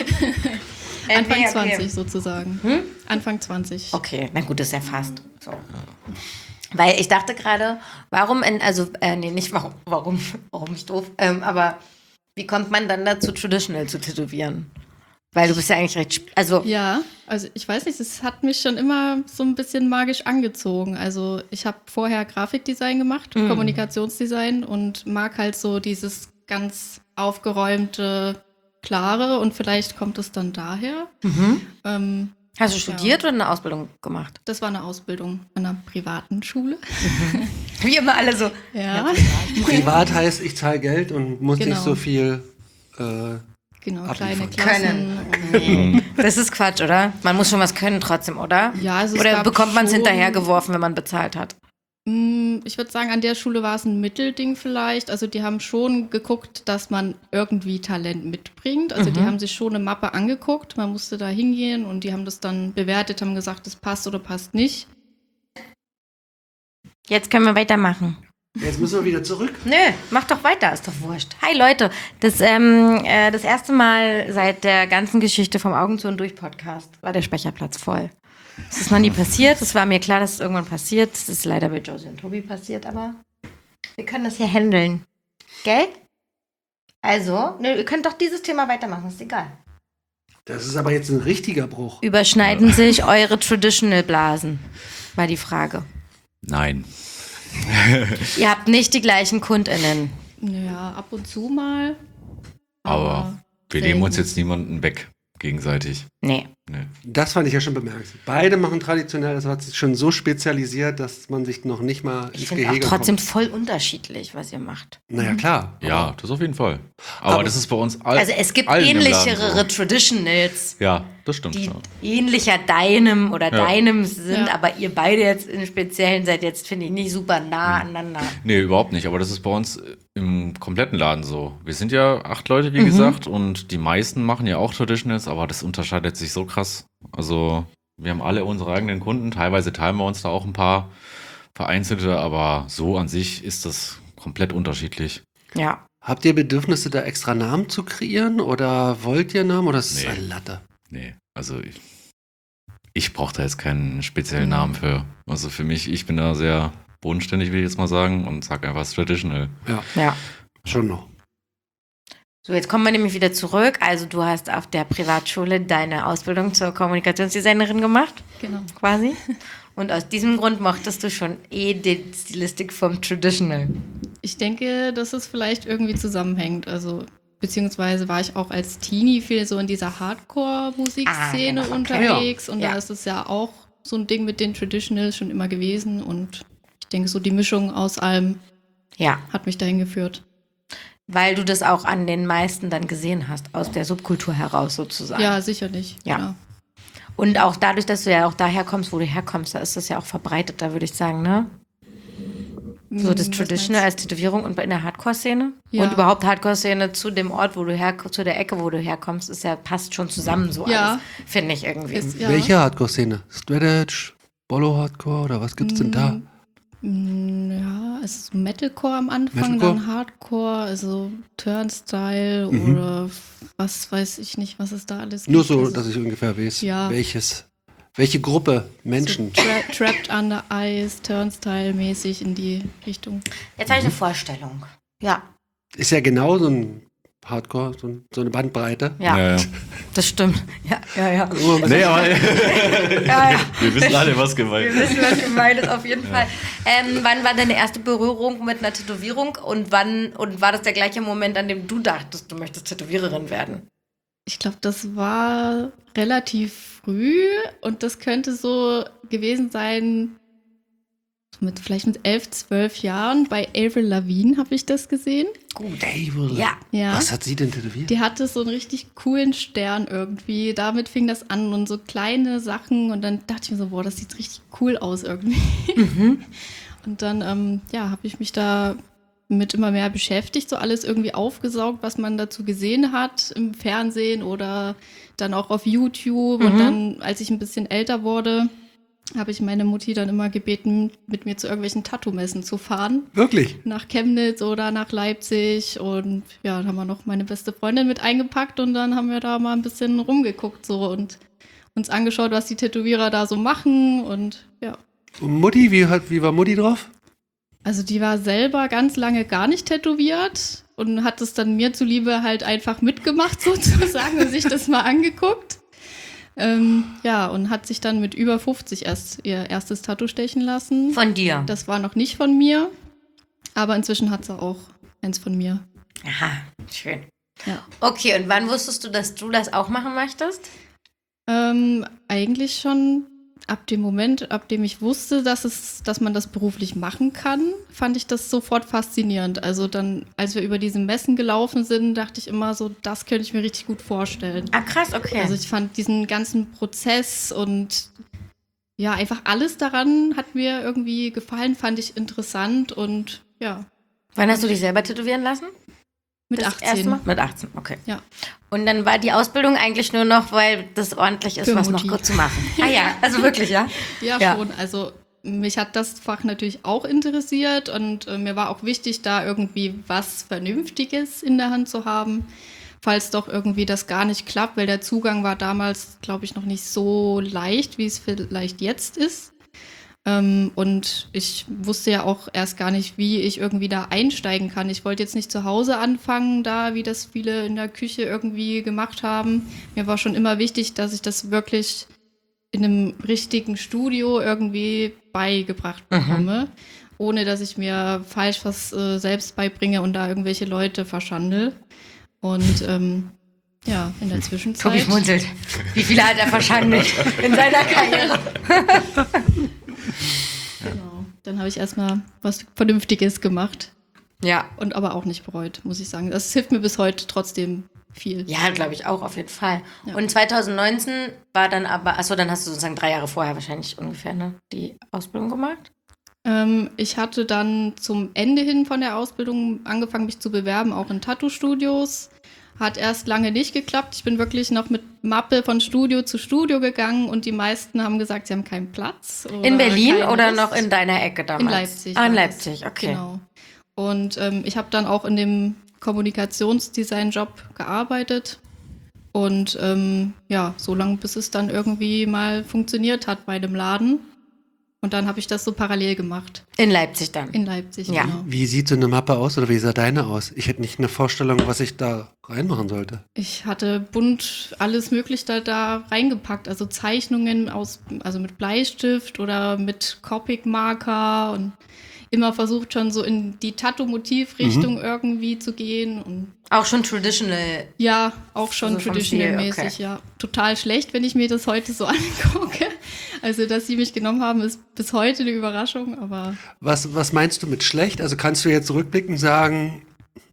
Äh, Anfang nee, okay. zwanzig sozusagen. Hm? Anfang zwanzig. Okay, na gut, das ist ja fast. So. Weil ich dachte gerade, warum, in, also, äh, nee, nicht warum, warum, warum ist doof, ähm, aber wie kommt man dann dazu, traditional zu tätowieren? Weil du bist ja eigentlich recht, sp- also, Ja, also ich weiß nicht, es hat mich schon immer so ein bisschen magisch angezogen. Also ich habe vorher Grafikdesign gemacht, Mhm. Kommunikationsdesign und mag halt so dieses ganz aufgeräumte, klare und vielleicht kommt es dann daher. mhm. Ähm, Hast du studiert oder eine Ausbildung gemacht? das war eine Ausbildung an einer privaten Schule. Wie immer alle so. Ja, Privat heißt, ich zahle Geld und muss Genau. nicht so viel. Äh, genau, Abliefern. kleine Klassen. Nee. Das ist Quatsch, oder? Man muss schon was können trotzdem, oder? Ja, also es Oder gab bekommt man es schon- hinterhergeworfen, wenn man bezahlt hat? Mm, Ich würde sagen, an der Schule war es ein Mittelding vielleicht. Also die haben schon geguckt, dass man irgendwie Talent mitbringt. Also die Mhm. haben sich schon eine Mappe angeguckt. Man musste da hingehen und die haben das dann bewertet, haben gesagt, das passt oder passt nicht. Jetzt können wir weitermachen. jetzt müssen wir wieder zurück. Nö, mach doch weiter, ist doch wurscht. Hi Leute, das, ähm, äh, das erste Mal seit der ganzen Geschichte vom Augen zu und durch Podcast war der Speicherplatz voll. Das ist noch nie passiert, es war mir klar, dass es irgendwann passiert. Das ist leider bei Josie und Tobi passiert, aber wir können das hier handeln. Gell? Also, nö, ihr könnt doch dieses Thema weitermachen, ist egal. Das ist aber jetzt ein richtiger Bruch. Überschneiden sich eure Traditional-Blasen, war die Frage. Nein. Ihr habt nicht die gleichen KundInnen. Ja, ab und zu mal. Aber wir nehmen uns jetzt niemanden weg. gegenseitig. Nee. Nee. Das fand ich ja schon bemerkenswert. Beide machen traditionell, das hat sich schon so spezialisiert, dass man sich noch nicht mal Ich ins finde auch Gehege trotzdem kommt. voll unterschiedlich, was ihr macht. Naja, klar. Ja, das auf jeden Fall. Aber, Aber- das ist bei uns all, Also es gibt allen im Laden ähnlichere so. Traditionals, Ja, das stimmt. die Ja. ähnlicher deinem oder Ja. deinem sind, Ja. aber ihr beide jetzt im Speziellen seid jetzt, finde ich, nicht super nah aneinander. Nee, überhaupt nicht. Aber das ist bei uns im kompletten Laden so. Wir sind ja acht Leute, wie Mhm. gesagt, und die meisten machen ja auch Traditionals, aber das unterscheidet sich so krass. Also, wir haben alle unsere eigenen Kunden. Teilweise teilen wir uns da auch ein paar vereinzelte, aber so an sich ist das komplett unterschiedlich. Ja. Habt ihr Bedürfnisse, da extra Namen zu kreieren oder wollt ihr Namen oder ist es Nee. eine Latte? Nee, also ich, ich brauche da jetzt keinen speziellen Namen für. Also für mich, ich bin da sehr bodenständig, will ich jetzt mal sagen, und sag einfach Traditional. Ja, Ja. schon noch. So, jetzt kommen wir nämlich wieder zurück. Also du hast auf der Privatschule deine Ausbildung zur Kommunikationsdesignerin gemacht, Genau. quasi. Und aus diesem Grund mochtest du schon eh die Stilistik vom Traditional. Ich denke, dass es vielleicht irgendwie zusammenhängt. Also, beziehungsweise war ich auch als Teenie viel so in dieser Hardcore-Musikszene Ah, genau, okay. unterwegs. Und Ja. da ist es ja auch so ein Ding mit den Traditionals schon immer gewesen. Und ich denke, so die Mischung aus allem Ja, hat mich dahin geführt. weil du das auch an den meisten dann gesehen hast, aus der Subkultur heraus sozusagen. Ja, sicherlich. Ja. Genau. Und auch dadurch, dass du ja auch daher kommst, wo du herkommst, da ist das ja auch verbreitet, da würde ich sagen, ne? So das Hm, was Traditional meinst als Tätowierung und in der Hardcore-Szene. Ja. Und überhaupt Hardcore-Szene zu dem Ort, wo du herkommst, zu der Ecke, wo du herkommst, ist ja, passt schon zusammen so Ja. alles, finde ich irgendwie. du? Ist, ja. Welche Hardcore-Szene? Straight Edge, Bolo Hardcore oder was gibt's denn da? Mm, Ja, es ist Metalcore am Anfang, Metalcore? dann Hardcore, also Turnstyle Mhm. oder was weiß ich nicht, was es da alles Nur gibt. so, Also dass ich ungefähr weiß, Ja. welches, welche Gruppe Menschen. So tra Trapped Under Ice, Turnstyle-mäßig in die Richtung. Jetzt habe ich eine Vorstellung. Ja, Ist ja genau so ein Hardcore, so, ein, so eine Bandbreite. ja, Ja, ja. das stimmt. Ja, ja, ja. Nur ein bisschen- Nee, aber ja, ja. wir wissen alle, was Wir gemeint ist. wissen, was gemeint ist, auf jeden Fall. Ähm, wann war deine erste Berührung mit einer Tätowierung und wann und war das der gleiche Moment, an dem du dachtest, du möchtest Tätowiererin werden? Ich glaube, das war relativ früh und das könnte so gewesen sein, mit vielleicht mit elf, zwölf Jahren. Bei Avril Lavigne habe ich das gesehen. Gut. Avril. Ja. Ja. Was hat sie denn tätowiert? Die hatte so einen richtig coolen Stern irgendwie. Damit fing das an und so kleine Sachen. Und dann dachte ich mir so, boah, das sieht richtig cool aus irgendwie. Und dann, ähm, ja, habe ich mich da mit immer mehr beschäftigt, so alles irgendwie aufgesaugt, was man dazu gesehen hat im Fernsehen oder dann auch auf YouTube. Und Mhm. dann, als ich ein bisschen älter wurde, habe ich meine Mutti dann immer gebeten, mit mir zu irgendwelchen Tattoo-Messen zu fahren. Wirklich? Nach Chemnitz oder nach Leipzig. Und ja, dann haben wir noch meine beste Freundin mit eingepackt und dann haben wir da mal ein bisschen rumgeguckt so und uns angeschaut, was die Tätowierer da so machen. Und ja, Und Mutti, wie, hat, wie war Mutti drauf? also die war selber ganz lange gar nicht tätowiert und hat es dann mir zuliebe halt einfach mitgemacht sozusagen und sich das mal angeguckt. Ähm, ja, und hat sich dann mit über fünfzig erst ihr erstes Tattoo stechen lassen. Von dir. Das war noch nicht von mir, aber inzwischen hat sie auch eins von mir. Aha, schön. Ja. Okay, und wann wusstest du, dass du das auch machen möchtest? Ähm, eigentlich schon ab dem Moment, ab dem ich wusste, dass es, dass man das beruflich machen kann, fand ich das sofort faszinierend. Also dann, als wir über diese Messen gelaufen sind, dachte ich immer so, das könnte ich mir richtig gut vorstellen. Ah, krass, okay. Also ich fand diesen ganzen Prozess und ja, einfach alles daran hat mir irgendwie gefallen, fand ich interessant und ja, Wann hast du dich selber tätowieren lassen? mit Das erste achtzehn. Mal? Mit achtzehn, okay. Ja. Und dann war die Ausbildung eigentlich nur noch, weil das ordentlich ist, Für was Mutti. noch gut zu machen. Ah ja, also wirklich, ja? Ja, Ja. schon. Also mich hat das Fach natürlich auch interessiert und äh, mir war auch wichtig, da irgendwie was Vernünftiges in der Hand zu haben, falls doch irgendwie das gar nicht klappt, weil der Zugang war damals, glaube ich, noch nicht so leicht, wie es vielleicht jetzt ist. Ähm, und ich wusste ja auch erst gar nicht, wie ich irgendwie da einsteigen kann. Ich wollte jetzt nicht zu Hause anfangen, da, wie das viele in der Küche irgendwie gemacht haben. Mir war schon immer wichtig, dass ich das wirklich in einem richtigen Studio irgendwie beigebracht bekomme, ohne dass ich mir falsch was äh, selbst beibringe und da irgendwelche Leute verschandel. Und ähm, Ja, in der Tobi Zwischenzeit. schmunzelt. Wie viele hat er wahrscheinlich in seiner Karriere? Genau. Dann habe ich erstmal was Vernünftiges gemacht Ja. und aber auch nicht bereut, muss ich sagen. Das hilft mir bis heute trotzdem viel. Ja, glaube ich auch, auf jeden Fall. Ja. Und zwanzig neunzehn war dann aber, achso, dann hast du sozusagen drei Jahre vorher wahrscheinlich ungefähr ne, die Ausbildung gemacht. Ähm, ich hatte dann zum Ende hin von der Ausbildung angefangen, mich zu bewerben, auch in Tattoo-Studios. Hat erst lange nicht geklappt. Ich bin wirklich noch mit Mappe von Studio zu Studio gegangen und die meisten haben gesagt, sie haben keinen Platz. Oder In Berlin keine oder Lust. noch in deiner Ecke damals? In Leipzig. Ah, in war das. Leipzig, okay. Genau. Und ähm, ich habe dann auch in dem Kommunikationsdesign-Job gearbeitet. Und ähm, ja, so lange, bis es dann irgendwie mal funktioniert hat bei dem Laden. Und dann habe ich das so parallel gemacht. In Leipzig dann. In Leipzig, Ja. genau. Wie sieht so eine Mappe aus oder wie sah deine aus? Ich hätte nicht eine Vorstellung, was ich da reinmachen sollte. Ich hatte bunt alles Mögliche da, da reingepackt. Also Zeichnungen aus, also mit Bleistift oder mit Copic-Marker und immer versucht schon so in die Tattoo-Motiv-Richtung Mhm. irgendwie zu gehen. Und Auch schon traditional. ja, auch schon Also vom traditional-mäßig, Stil, okay. ja. Total schlecht, wenn ich mir das heute so angucke. Also, dass sie mich genommen haben, ist bis heute eine Überraschung, aber Was, was meinst du mit schlecht? Also kannst du jetzt rückblickend sagen,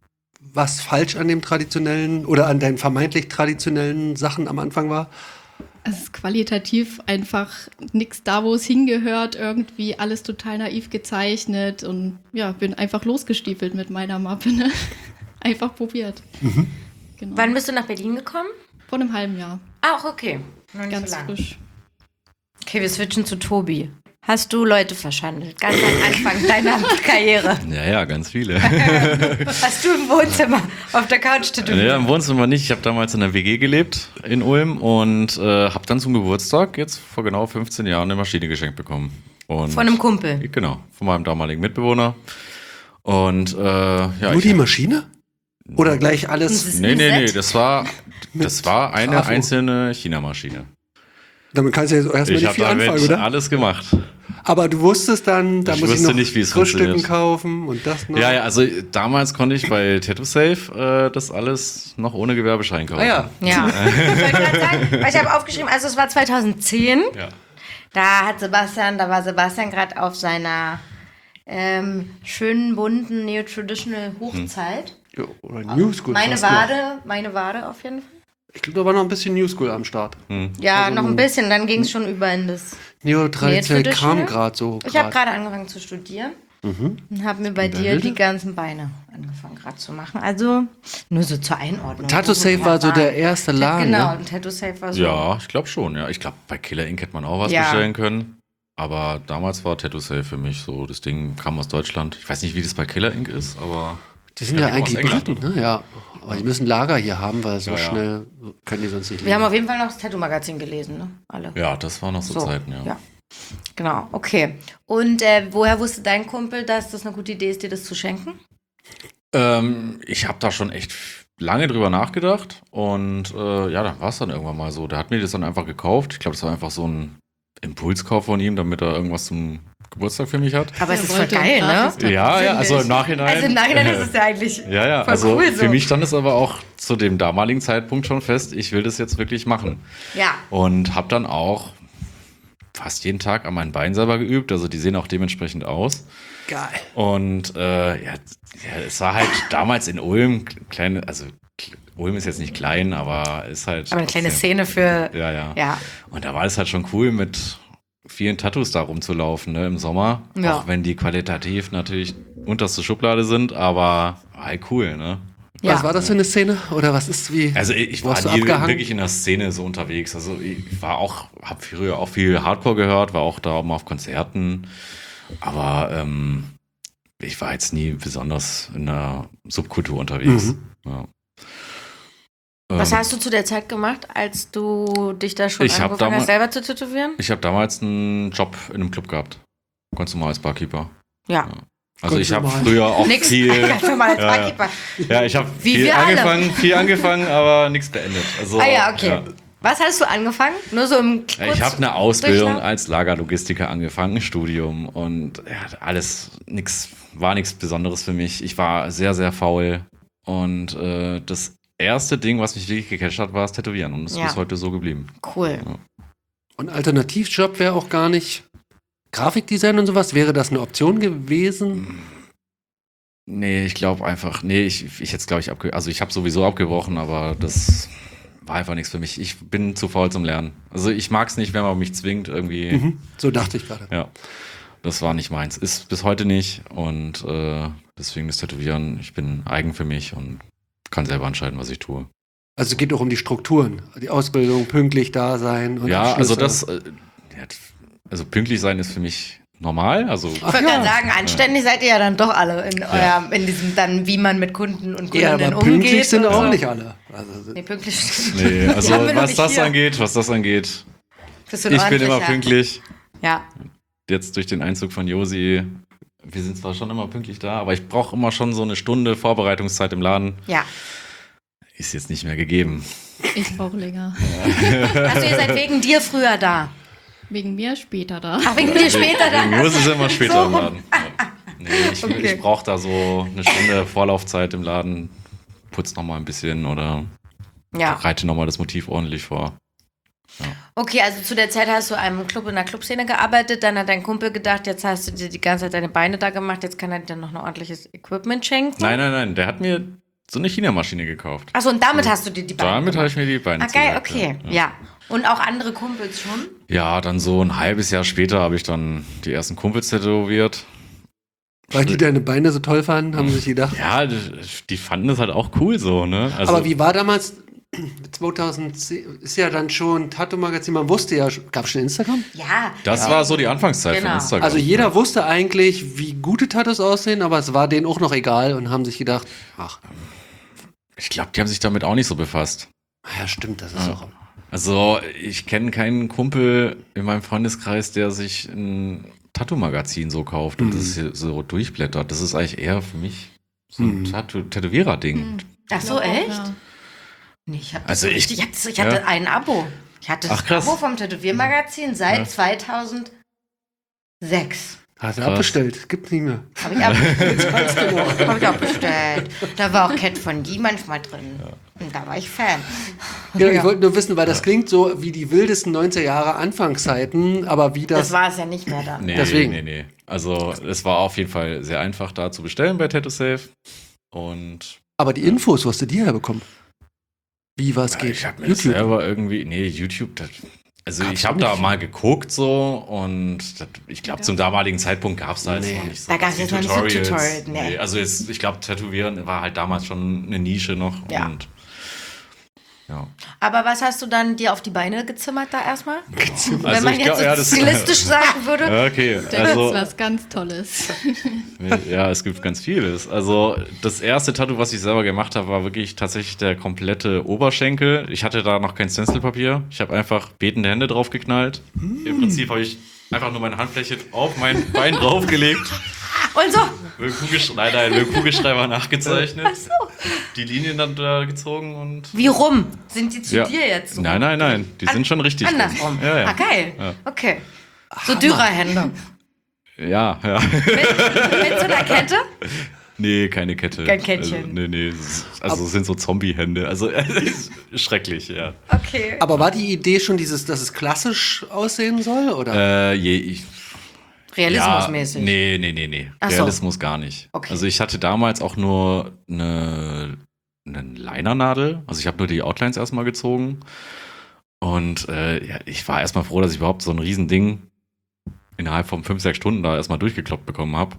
was falsch an dem traditionellen oder an deinen vermeintlich traditionellen Sachen am Anfang war? es ist qualitativ einfach nichts da, wo es hingehört, irgendwie alles total naiv gezeichnet und ja, bin einfach losgestiefelt mit meiner Mappe, ne? Einfach probiert. Genau. Wann bist du nach Berlin gekommen? Vor einem halben Jahr. Ah, auch okay. Noch nicht Ganz so lang. frisch. Okay, wir switchen zu Tobi. Hast du Leute verschandelt? Ganz am Anfang deiner Karriere. Ja, ja, ganz viele. Hast du im Wohnzimmer auf der Couch tätowiert? Ja, im Wohnzimmer nicht. Ich habe damals in der W G gelebt in Ulm und äh, habe dann zum Geburtstag jetzt vor genau fünfzehn Jahren eine Maschine geschenkt bekommen. Und Von einem Kumpel. Genau, von meinem damaligen Mitbewohner. Und äh, ja, Nur ich die Maschine? Oder gleich Das alles? ist Nee, ein nee, nee, Set? das war, das war eine Trafo. einzelne China-Maschine. Damit kannst du jetzt erstmal Ich nicht habe viel damit anfangen, oder? alles gemacht. Aber du wusstest dann, da Ich muss ich wusste noch nicht, wie es Frühstücken funktioniert. kaufen und das noch. Ja, ja, also damals konnte ich bei TattooSafe äh, das alles noch ohne Gewerbeschein kaufen. Ah ja. Ja. Ich wollte gerade sagen, weil ich habe aufgeschrieben, also es war zwanzig zehn. Ja. Da hat Sebastian, da war Sebastian gerade auf seiner ähm, schönen, bunten Neo-Traditional Hochzeit. Ja, oder New School. Meine fast noch. Wade, meine Wade auf jeden Fall. Ich glaube, da war noch ein bisschen New School am Start. Ja, Also noch ein ein- bisschen, dann ging es schon über in das. Neo-Traditionell Neo-Traditional? kam gerade so. Ich habe grad. gerade angefangen zu studieren Mhm. und habe mir bei In der dir Wilde? die ganzen Beine angefangen gerade zu machen. Also nur so zur Einordnung. Tattoo wo wir Safe war so gerade der waren. erste Laden. Genau, Ne? und Tattoo Safe war so. Ja, ich glaube schon, ja. Ich glaube, bei Killer Ink hätte man auch was Ja. bestellen können. Aber damals war TattooSafe für mich so, das Ding kam aus Deutschland. Ich weiß nicht, wie das bei Killer Ink ist, aber Die sind Ja, ja die kommen eigentlich aus England, Briten, ne? Ja. Aber die müssen Lager hier haben, weil so Ja, ja. schnell können die sonst nicht Wir haben leben. auf jeden Fall noch das Tattoo-Magazin gelesen, ne? Alle. ja, das waren noch so, Zeiten, ja. ja. Genau, okay. Und äh, woher wusste dein Kumpel, dass das eine gute Idee ist, dir das zu schenken? Ähm, ich habe da schon echt lange drüber nachgedacht und äh, ja, dann war es dann irgendwann mal so. Der hat mir das dann einfach gekauft. Ich glaube, das war einfach so ein Impulskauf von ihm, damit er irgendwas zum Geburtstag für mich hat. Aber es Er ist voll wollte geil, ne? gratis Tattoo, Ja, ja, finde also ich. im Nachhinein. Also im Nachhinein ist es ja eigentlich Ja, ja, voll also cool so. für mich stand es aber auch zu dem damaligen Zeitpunkt schon fest, ich will das jetzt wirklich machen. Ja. Und habe dann auch fast jeden Tag an meinen Beinen selber geübt, also die sehen auch dementsprechend aus. Geil. Und äh, ja, ja, es war halt damals in Ulm, kleine, also Ulm ist jetzt nicht klein, aber ist halt. Aber eine kleine trotzdem- Szene für. Ja, ja, Ja. Und da war es halt schon cool, mit vielen Tattoos da rumzulaufen, ne, im Sommer. Ja. Auch wenn die qualitativ natürlich unterste Schublade sind, aber halt cool, ne? Ja. Was war das für eine Szene? Oder was ist wie? Also ich Wo war hast du nie abgehangen? wirklich in der Szene so unterwegs. Also ich war auch, habe früher auch viel Hardcore gehört, war auch da mal auf Konzerten. Aber ähm, ich war jetzt nie besonders in der Subkultur unterwegs. Mhm. Ja. Was Ähm, hast du zu der Zeit gemacht, als du dich da schon Ich hab angefangen damals- hast, selber zu tätowieren? Ich habe damals einen Job in einem Club gehabt. Ganz normal als Barkeeper. Ja. Also Ganz ich habe normal. früher auch Nix. viel. Ganz normal als Ja, ja. Barkeeper. Ja, ich habe Wie viel wir alle. angefangen, viel angefangen, aber nichts beendet. Also, Ah ja, okay. ja. Was hast du angefangen? Nur so im Ja, ich habe eine Ausbildung Durchlauf? als Lagerlogistiker angefangen, ein Studium und ja, alles nix, war nichts Besonderes für mich. Ich war sehr, sehr faul und äh, das erste Ding, was mich wirklich gecatcht hat, war das Tätowieren. Und es Ja. ist heute so geblieben. Cool. Und Alternativjob wäre auch gar nicht Grafikdesign und sowas. Wäre das eine Option gewesen? Nee, ich glaube einfach, nee, ich, ich hätte es, glaube ich, abge... Also ich habe sowieso abgebrochen, aber das war einfach nichts für mich. Ich bin zu faul zum Lernen. Also ich mag es nicht, wenn man mich zwingt, irgendwie. Mhm. So dachte ich gerade. Ja, das war nicht meins. Ist bis heute nicht. Und äh, deswegen das Tätowieren, ich bin eigen für mich und kann selber entscheiden, was ich tue. Also es geht auch um die Strukturen, die Ausbildung, pünktlich da sein. Und Ja, also Abschlüsse. das, äh, ja, also pünktlich sein ist für mich normal. Also Ich wollte gerade sagen, anständig seid ihr ja dann doch alle in eurem, in diesem dann, wie man mit Kunden und Ja, Kundinnen aber pünktlich umgeht. sind und auch so. nicht alle. Also, Nee, pünktlich. nee, also Die haben wir noch was nicht das hier. angeht, was das angeht, Bist du ein ich bin immer ordentlicher? pünktlich. Ja. Jetzt durch den Einzug von Josi, wir sind zwar schon immer pünktlich da, aber ich brauche immer schon so eine Stunde Vorbereitungszeit im Laden. Ja. Ist jetzt nicht mehr gegeben. Ich brauche länger. Also ihr seid wegen dir früher da. Wegen mir später da. Ach, wegen dir später Wegen da. Josi ist immer später So im Laden. Ja. Nee, ich Okay. ich brauche da so eine Stunde Vorlaufzeit im Laden, putz noch mal ein bisschen oder Ja. bereite noch mal das Motiv ordentlich vor. Okay, also zu der Zeit hast du einem Club in der Clubszene gearbeitet, dann hat dein Kumpel gedacht, jetzt hast du dir die ganze Zeit deine Beine da gemacht, jetzt kann er dir noch ein ordentliches Equipment schenken. Nein, nein, nein, der hat mir so eine China-Maschine gekauft. Achso, und damit hast du dir die Beine Damit habe gemacht. ich mir die Beine Ah, geil, zugelegt, okay. Ja. Ja. Und auch andere Kumpels schon? ja, dann so ein halbes Jahr später habe ich dann die ersten Kumpels tätowiert. weil die deine Beine so toll fanden, haben sie sich gedacht. Ja, die, die fanden das halt auch cool so, ne? Also, Aber wie war damals, zweitausendzehn, ist ja dann schon Tattoo-Magazin, man wusste ja, gab es schon Instagram? Ja. das deswegen- war so die Anfangszeit Genau. von Instagram. Also jeder wusste eigentlich, wie gute Tattoos aussehen, aber es war denen auch noch egal und haben sich gedacht, ach, Ich glaube, die haben sich damit auch nicht so befasst. ja stimmt, das ist Ja. auch... Also, ich kenne keinen Kumpel in meinem Freundeskreis, der sich ein Tattoo-Magazin so kauft und Mhm. das hier so durchblättert. Das ist eigentlich eher für mich so ein Mhm. Tattoo- Tätowierer-Ding. Ach so, echt? Ja. Nee, ich, hab das Also so ich- richtig, ich, hab das, ich hatte ja. ein Abo. Ich hatte das Ach, krass. Abo vom Tätowiermagazin seit Ja. zweitausendsechs. Hast du Krass. abbestellt, gibt's nicht mehr. Habe ich, abbestellt. Hab ich abbestellt. Da war auch Cat von Die manchmal drin. Und da war ich Fan. Ja, ich wollte nur wissen, weil das klingt so wie die wildesten neunziger Jahre Anfangszeiten, aber wie Das das... war es ja nicht mehr da. Nee, Deswegen. nee, nee. Also, es war auf jeden Fall sehr einfach da zu bestellen bei TattooSafe. Und aber die Infos, was du dir herbekommen? Wie was geht? ich habe mir das selber irgendwie, nee, YouTube, das, also Gab's ich habe doch da nicht. mal geguckt so und das, ich glaube zum damaligen Zeitpunkt gab es da jetzt Nee. noch nicht so Da gab's die jetzt noch nicht so Tutorials, nee. Nee, also jetzt, ich glaube Tätowieren war halt damals schon eine Nische noch Ja. und ja. Aber was hast du dann dir auf die Beine gezimmert da erstmal? Wenn Also man ich jetzt glaub, so ja, das- stilistisch sagen würde. Okay, Das also ist was ganz Tolles. ja, es gibt ganz vieles. Also das erste Tattoo, was ich selber gemacht habe, war wirklich tatsächlich der komplette Oberschenkel. Ich hatte da noch kein Stencilpapier. Ich habe einfach betende Hände draufgeknallt. Im Prinzip habe ich einfach nur meine Handfläche auf mein Bein draufgelegt. Und so. Mit dem Kugelsch- leider mit dem Kugelschreiber nachgezeichnet. Die Linien dann da gezogen und. Wie rum? Sind die zu Ja. dir jetzt so? Nein, nein, nein. Die sind schon richtig. rum. Andersrum. Ja, ja. Ah, geil. Ja. Okay. So Dürerhände. Ja, ja. Mit, mit so einer Kette? Nee, keine Kette. Kein Kettchen. Also, nee, nee. es ist- Also es sind so Zombie-Hände. Also es ist schrecklich, ja. Okay. Aber war die Idee schon dieses, dass es klassisch aussehen soll, oder? Äh, je, ich, Realismusmäßig. Ja, nee, nee, nee, nee. Ach so. Realismus gar nicht. Okay. Also ich hatte damals auch nur eine, eine Linernadel. Also ich habe nur die Outlines erstmal gezogen. Und äh, ja, ich war erstmal froh, dass ich überhaupt so ein Riesending innerhalb von fünf, sechs Stunden da erstmal durchgekloppt bekommen habe.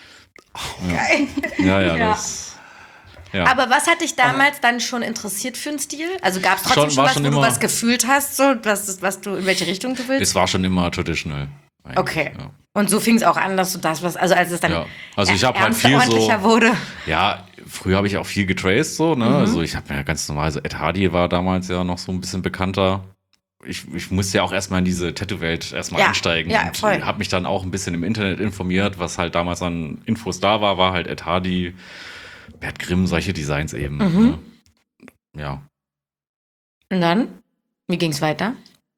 Geil. Ja, ja, Ja. das. Ja. Aber was hat dich damals dann schon interessiert für einen Stil? Also gab es trotzdem Schon- schon, war was, schon wo du immer- was gefühlt hast, so, was, was du, in welche Richtung du willst? es war schon immer traditional. eigentlich, Okay. Ja. Und so fing es auch an, dass du das, was, also als es dann Ja. Also ich habe halt ernster, viel ordentlicher so. wurde. Ja, früher habe ich auch viel getraced, so, ne? Also ich habe mir ganz normal, so Ed Hardy war damals ja noch so ein bisschen bekannter. Ich, ich musste ja auch erstmal in diese Tattoo-Welt erstmal Ja, einsteigen. ja, und voll. habe mich dann auch ein bisschen im Internet informiert, was halt damals an Infos da war, war halt Ed Hardy, Bert Grimm, solche Designs eben. Mhm. Ne? Ja. Und dann? Wie ging es weiter?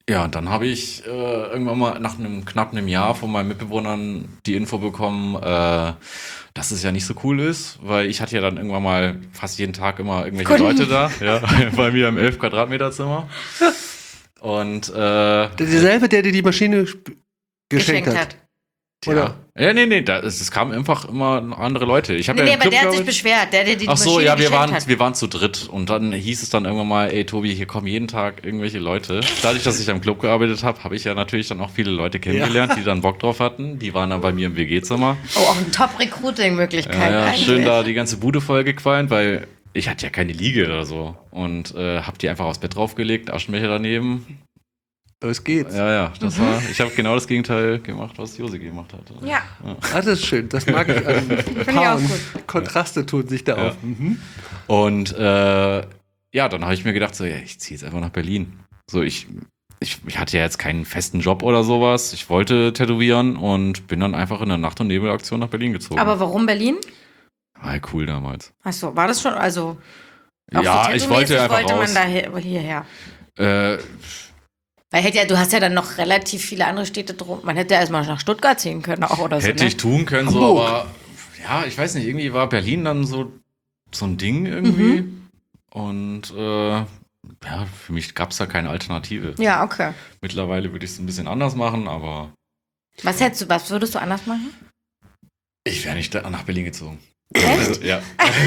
Ja, und dann habe ich äh, irgendwann mal nach einem knapp einem Jahr von meinen Mitbewohnern die Info bekommen, äh, dass es ja nicht so cool ist, weil ich hatte ja dann irgendwann mal fast jeden Tag immer irgendwelche Kunden. Leute da, ja, bei mir im elf Quadratmeter Zimmer. Und äh, Derselbe, der dir die Maschine sp- geschenkt, geschenkt hat. hat. Oder? ja, ja, nee, nee, da, es, es kamen einfach immer andere Leute. Ich hab Nee, ja nee, im aber Club, der hat glaub sich ich- beschwert, der, der die Ach so, Maschine ja, wir geschenkt waren, hat. wir waren zu dritt und dann hieß es dann irgendwann mal, ey Tobi, hier kommen jeden Tag irgendwelche Leute. Dadurch, dass ich am Club gearbeitet habe, habe ich ja natürlich dann auch viele Leute kennengelernt, die dann Bock drauf hatten. Die waren dann bei mir im W G-Zimmer. Oh, auch eine Top-Recruiting-Möglichkeit. Ja, ja, eigentlich. schön da die ganze Bude voll gequalmt, weil ich hatte ja keine Liege oder so und äh, hab die einfach aufs Bett draufgelegt, Aschenbecher daneben. Los geht's. Ja, ja, das war, ich habe genau das Gegenteil gemacht, was Josi gemacht hatte. Ja, Ah, das ist schön. Das mag ich an ich auch Paaren. gut. Kontraste tun sich da Ja. auf. Mhm. Und äh, ja, dann habe ich mir gedacht, so, ja, ich ziehe jetzt einfach nach Berlin. So, ich, ich, ich hatte ja jetzt keinen festen Job oder sowas. Ich wollte tätowieren und bin dann einfach in der Nacht- und Nebelaktion nach Berlin gezogen. aber warum Berlin? war ja cool damals. Achso, war das schon, also auch Ja, so ich wollte tattoo-mäßig einfach wollte raus. man da hier, hierher? Äh, Weil hätte ja, du hast ja dann noch relativ viele andere Städte drum. Man hätte ja erstmal nach Stuttgart ziehen können auch oder so. hätte ne? ich tun können, so, Hamburg. aber ja, ich weiß nicht, irgendwie war Berlin dann so, so ein Ding irgendwie. Mhm. Und äh, ja, für mich gab es da keine Alternative. Ja, okay. Mittlerweile würde ich es ein bisschen anders machen, aber Was hättest du, was würdest du anders machen? ich wäre nicht da nach Berlin gezogen. Echt? Also, ja.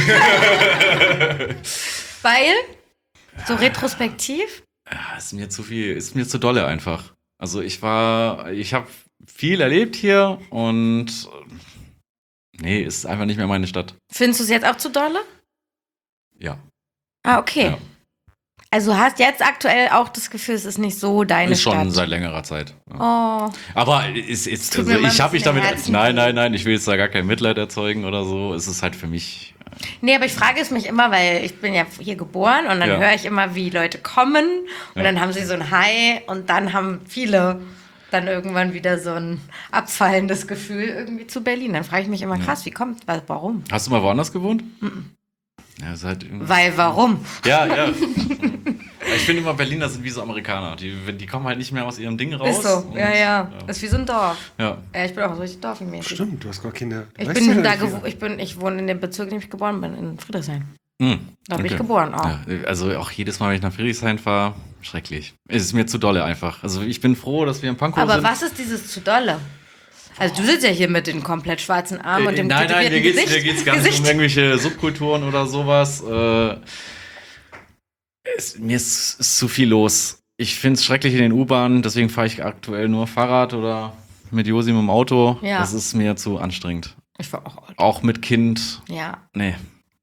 Weil? So retrospektiv? Ja, ist mir zu viel, ist mir zu dolle einfach. Also ich war, ich habe viel erlebt hier und äh, nee, ist einfach nicht mehr meine Stadt. Findest du es jetzt auch zu dolle? Ja. Ah, okay. Ja. Also du hast jetzt aktuell auch das Gefühl, es ist nicht so deine Ist schon Stadt. seit längerer Zeit. Ja. Oh, Aber ist, ist, Tut also mir mal ich ein habe mich bisschen damit. Herzen. Nein, nein, nein, ich will jetzt da gar kein Mitleid erzeugen oder so. Es ist halt für mich. nee, aber ich frage es mich immer, weil ich bin ja hier geboren und dann Ja. höre ich immer, wie Leute kommen und Ja. dann haben sie so ein High und dann haben viele dann irgendwann wieder so ein abfallendes Gefühl irgendwie zu Berlin. Dann frage ich mich immer, krass, wie kommt, wa- warum? Hast du mal woanders gewohnt? Ja, ist halt irgendwie- Weil warum? ja, ja. Ich finde immer, Berliner sind wie so Amerikaner. Die, die kommen halt nicht mehr aus ihrem Ding raus. Ist so, und- ja, ja. Ist wie so ein Dorf. ja. Ja, ich bin auch so richtig dorfmäßig. Stimmt, du hast gar keine. Ich weißt bin ja da nicht, gewo- ich bin, ich wohne in dem Bezirk, in dem ich geboren bin, in Friedrichshain. Hm, Da bin ich okay. geboren auch. Ja, also auch jedes Mal, wenn ich nach Friedrichshain fahre, schrecklich. Es ist mir zu dolle einfach. Also ich bin froh, dass wir im Pankow Aber sind. was ist dieses zu dolle? Also du sitzt ja hier mit den komplett schwarzen Armen Äh, und dem nein, nein, mir tätowierten geht's, Gesicht. mir geht's gar nicht Gesicht. um irgendwelche Subkulturen oder sowas. Äh, es, mir ist, ist zu viel los. Ich finde es schrecklich in den U-Bahnen, deswegen fahre ich aktuell nur Fahrrad oder mit Josi mit dem Auto. Ja. Das ist mir zu anstrengend. Ich war auch alt. Auch mit Kind. Ja. Nee.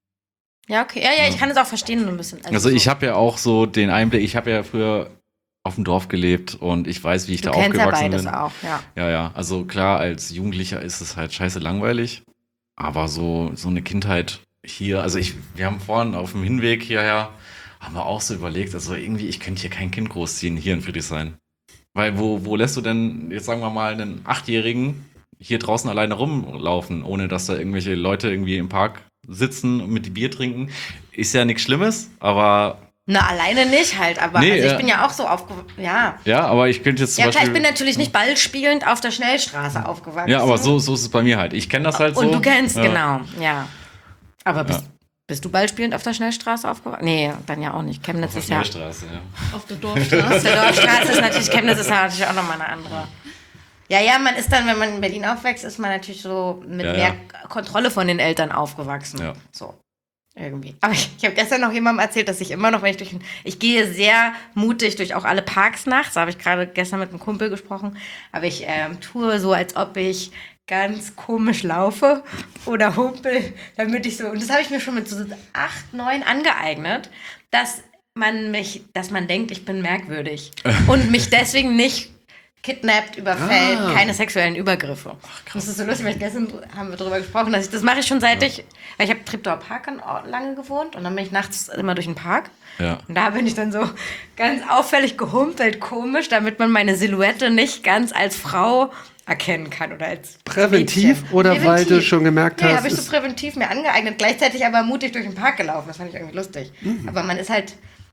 Ja, okay. Ja, ja, ich kann es auch verstehen so ein bisschen. Also ich so, habe ja auch so den Einblick, ich habe ja früher auf dem Dorf gelebt und ich weiß, wie ich du da kennst ja aufgewachsen beides bin. auch, ja. Ja, ja. Also klar, als Jugendlicher ist es halt scheiße langweilig. Aber so, so eine Kindheit hier, also ich, wir haben vorhin auf dem Hinweg hierher, haben wir auch so überlegt, also irgendwie, ich könnte hier kein Kind großziehen, hier in Friedrichshain. Weil wo, wo lässt du denn, jetzt sagen wir mal, einen Achtjährigen hier draußen alleine rumlaufen, ohne dass da irgendwelche Leute irgendwie im Park sitzen und mit die Bier trinken? Ist ja nichts Schlimmes, aber Na, alleine nicht halt, aber Nee, also ich ja. bin ja auch so aufgewachsen. Ja. ja, aber ich könnte jetzt zum Ja, klar, Beispiel. ich bin natürlich nicht ballspielend auf der Schnellstraße aufgewachsen. ja, aber so, so ist es bei mir halt. Ich kenne das halt so. Und du kennst, ja. genau, ja. Aber bist, Ja. bist du ballspielend auf der Schnellstraße aufgewachsen? Nee, dann ja auch nicht. Chemnitz Auf der ist ja. Schnellstraße, ja. Auf der Auf Dorfstraße. der Dorfstraße ist natürlich, Chemnitz ist ja natürlich auch nochmal eine andere. Ja, ja, man ist dann, wenn man in Berlin aufwächst, ist man natürlich so mit Ja, mehr ja. Kontrolle von den Eltern aufgewachsen. Ja. So. Irgendwie. Aber ich, ich habe gestern noch jemandem erzählt, dass ich immer noch, wenn ich durch. Ich gehe sehr mutig durch auch alle Parks nachts. Da habe ich gerade gestern mit einem Kumpel gesprochen. Aber ich ähm, tue so, als ob ich ganz komisch laufe oder humpel, damit ich so. Und das habe ich mir schon mit so acht, neun angeeignet, dass man mich, dass man denkt, ich bin merkwürdig. Und mich deswegen nicht kidnappt, überfällt, Ah. keine sexuellen Übergriffe. Das ist so lustig, weil gestern haben wir darüber gesprochen, dass ich das mache ich schon seit ich, weil ich habe Treptower Park lange gewohnt und dann bin ich nachts immer durch den Park Ja. und da bin ich dann so ganz auffällig gehumpelt, komisch, damit man meine Silhouette nicht ganz als Frau erkennen kann oder als Präventiv Mädchen. oder weil Präventiv. du schon gemerkt Nee, hast, habe ich so es- präventiv mir angeeignet, gleichzeitig aber mutig durch den Park gelaufen, das fand ich irgendwie lustig. Mhm. Aber man ist halt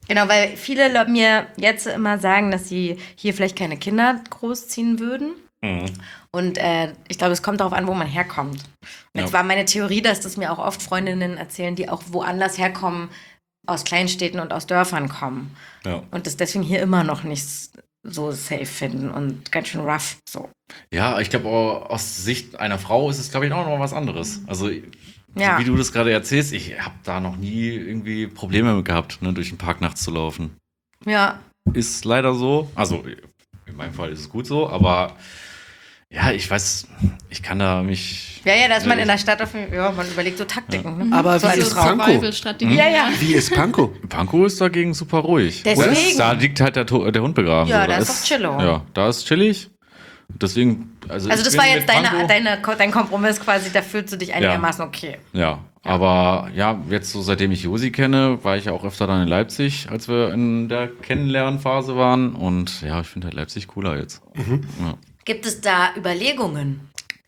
Genau, weil viele Le- mir jetzt immer sagen, dass sie hier vielleicht keine Kinder großziehen würden. Mhm. Und äh, ich glaube, es kommt darauf an, wo man herkommt. Und jetzt Ja. war meine Theorie, dass das mir auch oft Freundinnen erzählen, die auch woanders herkommen, aus Kleinstädten und aus Dörfern kommen. Ja. Und das deswegen hier immer noch nicht so safe finden und ganz schön rough. So. Ja, ich glaube, aus Sicht einer Frau ist es, glaube ich, auch noch was anderes. Also, Ja. so wie du das gerade erzählst, ich habe da noch nie irgendwie Probleme mit gehabt, ne, durch den Park nachts zu laufen. Ja. Ist leider so. Also, in meinem Fall ist es gut so, aber ja, ich weiß, ich kann da mich. Ja, ja, dass man ich- in der Stadt auf jeden ja, man überlegt so Taktiken. Ne? Aber so wie als ist Frau. Pankow? Survival-Strategie. Ja, ja. Wie ist Pankow? Pankow ist dagegen super ruhig. Deswegen. Da liegt halt der, To- der Hund begraben. Ja, so. da ist doch chillo. Ja, da ist chillig. Deswegen, also, Also ich das bin war mit jetzt deine, Pankow- deine, dein Kompromiss quasi, da fühlst du dich einigermaßen okay. Ja, aber ja, jetzt so seitdem ich Josi kenne, war ich ja auch öfter dann in Leipzig, als wir in der Kennenlernphase waren. Und ja, ich finde halt Leipzig cooler jetzt. Ja. Gibt es da Überlegungen?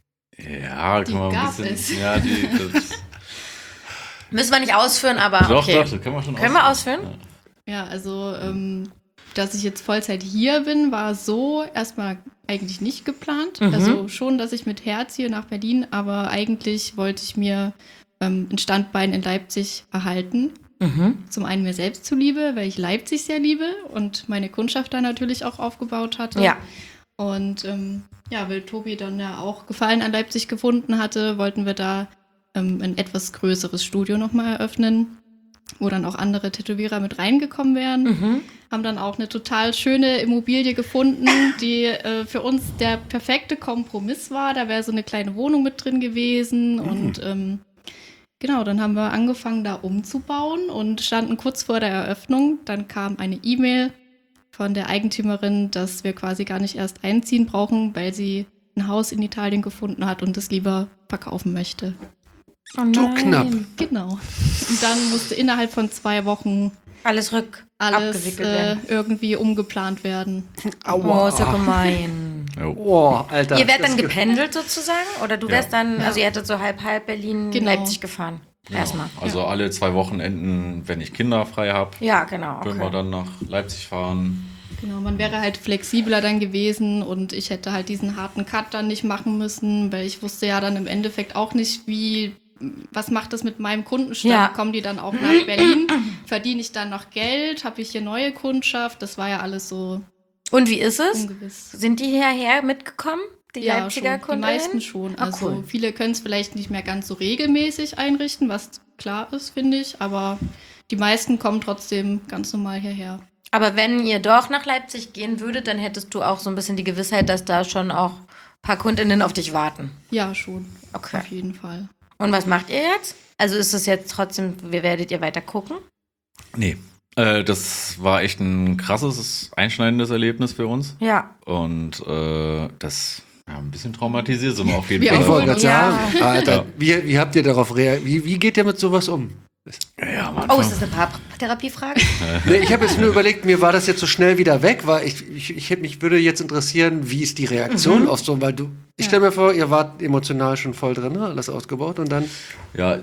Ja, Die kann man ein gab bisschen. es. Ja, die. Das, Müssen wir nicht ausführen, aber doch, okay. doch, das können wir schon Können wir ausführen? Ja, also, ähm, dass ich jetzt Vollzeit hier bin, war so erstmal eigentlich nicht geplant. Mhm. Also schon, dass ich mit Herz hier nach Berlin, aber eigentlich wollte ich mir ähm, ein Standbein in Leipzig erhalten. Mhm. Zum einen mir selbst zuliebe, weil ich Leipzig sehr liebe und meine Kundschaft da natürlich auch aufgebaut hatte. Ja. Und ähm, ja, weil Tobi dann ja auch Gefallen an Leipzig gefunden hatte, wollten wir da ähm, ein etwas größeres Studio nochmal eröffnen, wo dann auch andere Tätowierer mit reingekommen wären. Mhm. Haben dann auch eine total schöne Immobilie gefunden, die äh, für uns der perfekte Kompromiss war. Da wäre so eine kleine Wohnung mit drin gewesen. Mhm. Und ähm, genau, dann haben wir angefangen, da umzubauen und standen kurz vor der Eröffnung. Dann kam eine E-Mail von der Eigentümerin, dass wir quasi gar nicht erst einziehen brauchen, weil sie ein Haus in Italien gefunden hat und es lieber verkaufen möchte. Oh So nein. knapp. Genau. Und dann musste innerhalb von zwei Wochen Alles rück alles abgewickelt äh, werden. irgendwie umgeplant werden. Oh, ist ja gemein. Jo. Oh, Alter. Ihr werdet das dann ge- gependelt sozusagen? Oder du Ja. wärst dann, Ja. also ihr hättet so halb halb Berlin, Genau. Leipzig gefahren. Erstmal. Also alle zwei Wochenenden, wenn ich Kinder frei habe, Ja, genau. können wir Okay. dann nach Leipzig fahren. Genau, man wäre halt flexibler dann gewesen und ich hätte halt diesen harten Cut dann nicht machen müssen, weil ich wusste ja dann im Endeffekt auch nicht, wie, was macht das mit meinem Kundenstamm? Ja. Kommen die dann auch nach Berlin? Verdiene ich dann noch Geld? Habe ich hier neue Kundschaft? Das war ja alles so Und wie ist es? ungewiss. Sind die hierher mitgekommen? Die Ja, Leipziger schon. Die Kundinnen? meisten schon. Ah, Also cool. viele können es vielleicht nicht mehr ganz so regelmäßig einrichten, was klar ist, finde ich. Aber die meisten kommen trotzdem ganz normal hierher. Aber wenn ihr doch nach Leipzig gehen würdet, dann hättest du auch so ein bisschen die Gewissheit, dass da schon auch ein paar Kundinnen auf dich warten. Ja, schon. Okay. Auf jeden Fall. Und was macht ihr jetzt? Also ist es jetzt trotzdem, wie werdet ihr weiter gucken? Nee. Äh, das war echt ein krasses, einschneidendes Erlebnis für uns. Ja. Und äh, das, ja, ein bisschen traumatisiert sind wir auf jeden Wir Ich Fall. wollte gerade Ja. sagen, Alter, Ja. wie, wie habt ihr darauf reagiert? Wie, wie geht ihr mit sowas um? Ja, am Oh, Anfang- ist das eine Paartherapiefrage? Nee, ich habe jetzt nur überlegt, mir war das jetzt so schnell wieder weg, weil ich, ich, ich hätte- mich würde jetzt interessieren, wie ist die Reaktion auf so, weil du, ich stelle mir vor, ihr wart emotional schon voll drin, ne? Alles ausgebaut und dann, Ja,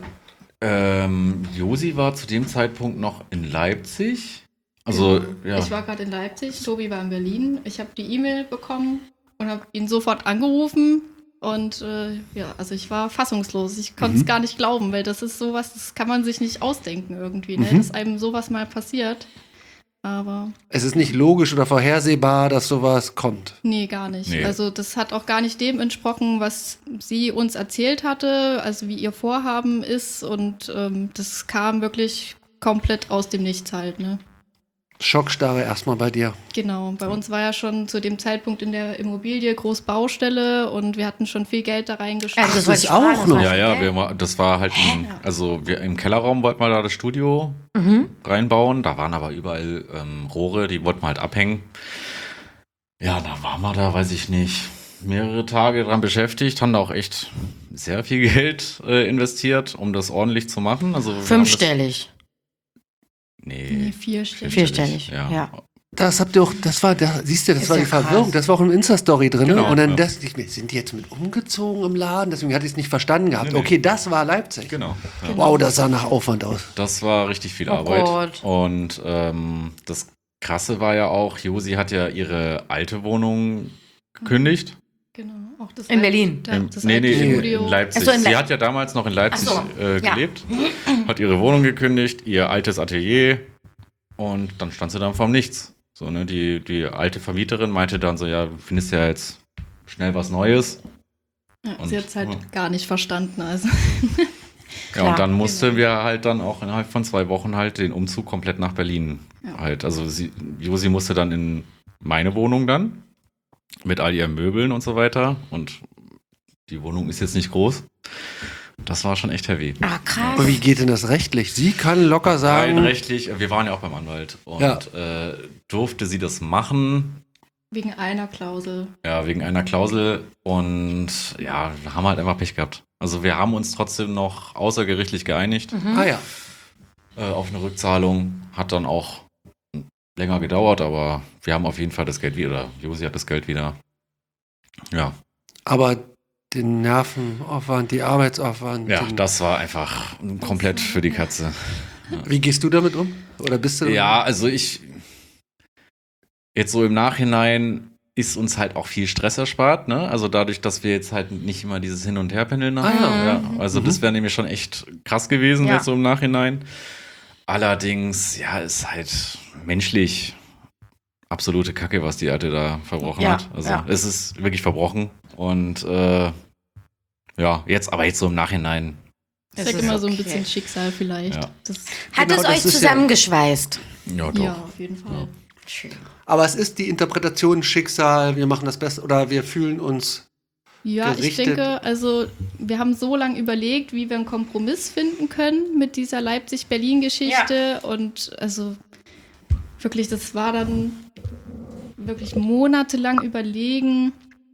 ähm, Josi war zu dem Zeitpunkt noch in Leipzig. Also, ja. Ich war gerade in Leipzig, Tobi war in Berlin. Ich habe die E-Mail bekommen und habe ihn sofort angerufen. Und äh, ja, also ich war fassungslos. Ich konnte es Mhm. gar nicht glauben, weil das ist sowas, das kann man sich nicht ausdenken irgendwie, ne? Mhm. Dass einem sowas mal passiert. Aber es ist nicht logisch oder vorhersehbar, dass sowas kommt. nee, gar nicht. Nee. Also das hat auch gar nicht dem entsprochen, was sie uns erzählt hatte, also wie ihr Vorhaben ist. Und ähm, das kam wirklich komplett aus dem Nichts halt, ne? Schockstarre erstmal bei dir. Genau, bei uns war ja schon zu dem Zeitpunkt in der Immobilie groß Baustelle und wir hatten schon viel Geld da reingesteckt. Also, das das wollte ich ist auch fragen, noch. was Ja, war ja, das? wir, ma- das war halt ein, also wir im Kellerraum wollten wir da das Studio Mhm. reinbauen. Da waren aber überall ähm, Rohre, die wollten wir halt abhängen. Ja, da waren wir da, weiß ich nicht, mehrere Tage dran beschäftigt, haben da auch echt sehr viel Geld äh, investiert, um das ordentlich zu machen. Also wir haben Fünfstellig. Das, nee, Nee, vierstellig. Vierstellig, ja. Das habt ihr auch, das war, da, siehst du, das Ist war ja die Verwirrung. krass. Das war auch im Insta-Story drin. Genau, und dann ja. das, ich, sind die jetzt mit umgezogen im Laden? Deswegen hatte ich es nicht verstanden gehabt. Nee, nee. Okay, das war Leipzig. Genau. Ja. Wow, das sah nach Aufwand aus. Das war richtig viel Oh Arbeit. Gott. Und ähm, das Krasse war ja auch, Josi hat ja ihre alte Wohnung gekündigt. Genau. Auch das In alte- Berlin? Da, Im, das nee, alte nee, in, Studio. in Leipzig. Ach so, in Sie Leip- hat ja damals noch in Leipzig Ach so, äh, ja. gelebt, hat ihre Wohnung gekündigt, ihr altes Atelier und dann stand sie dann vorm Nichts. So, ne, die, die alte Vermieterin meinte dann so, ja, du findest ja jetzt schnell was Neues. Ja, Und- sie hat es halt ja. gar nicht verstanden. Also. Ja, Klar. und dann mussten wir halt dann auch innerhalb von zwei Wochen halt den Umzug komplett nach Berlin Ja. halt. Also sie, Josi musste dann in meine Wohnung dann mit all ihren Möbeln und so weiter. Und die Wohnung ist jetzt nicht groß. Das war schon echt heavy. Ah, krass. Aber wie geht denn das rechtlich? Sie kann locker Rein sagen, rechtlich, wir waren ja auch beim Anwalt und Ja. äh, durfte sie das machen, Wegen einer Klausel. ja, wegen einer Klausel und ja, wir haben halt einfach Pech gehabt. Also wir haben uns trotzdem noch außergerichtlich geeinigt ah ja, äh, auf eine Rückzahlung, hat dann auch länger gedauert, aber wir haben auf jeden Fall das Geld wieder, oder Josi hat das Geld wieder. Ja, aber den Nervenaufwand, die Arbeitsaufwand. ja, den, das war einfach komplett für die Katze. Wie gehst du damit um? Oder bist du? Ja, also ich jetzt so im Nachhinein ist uns halt auch viel Stress erspart, ne? Also dadurch, dass wir jetzt halt nicht immer dieses Hin- und Herpendeln haben. Ah, ja. Also Mhm. das wäre nämlich schon echt krass gewesen Ja. jetzt so im Nachhinein. Allerdings, ja, ist halt menschlich absolute Kacke, was die Alte da verbrochen Ja, hat. Also ja. es ist wirklich verbrochen und äh, ja, jetzt, aber jetzt so im Nachhinein. Ich Es sag ist immer so ein okay. bisschen Schicksal vielleicht. Ja. Das, Hat Genau, es das euch ist ja- zusammengeschweißt? Ja, doch. ja, auf jeden Fall. Schön. Aber es ist die Interpretation Schicksal, wir machen das Beste oder wir fühlen uns. Ja, ich Gerichtet. denke, also wir haben so lange überlegt, wie wir einen Kompromiss finden können mit dieser Leipzig-Berlin-Geschichte. Und also wirklich, das war dann wirklich monatelang überlegen,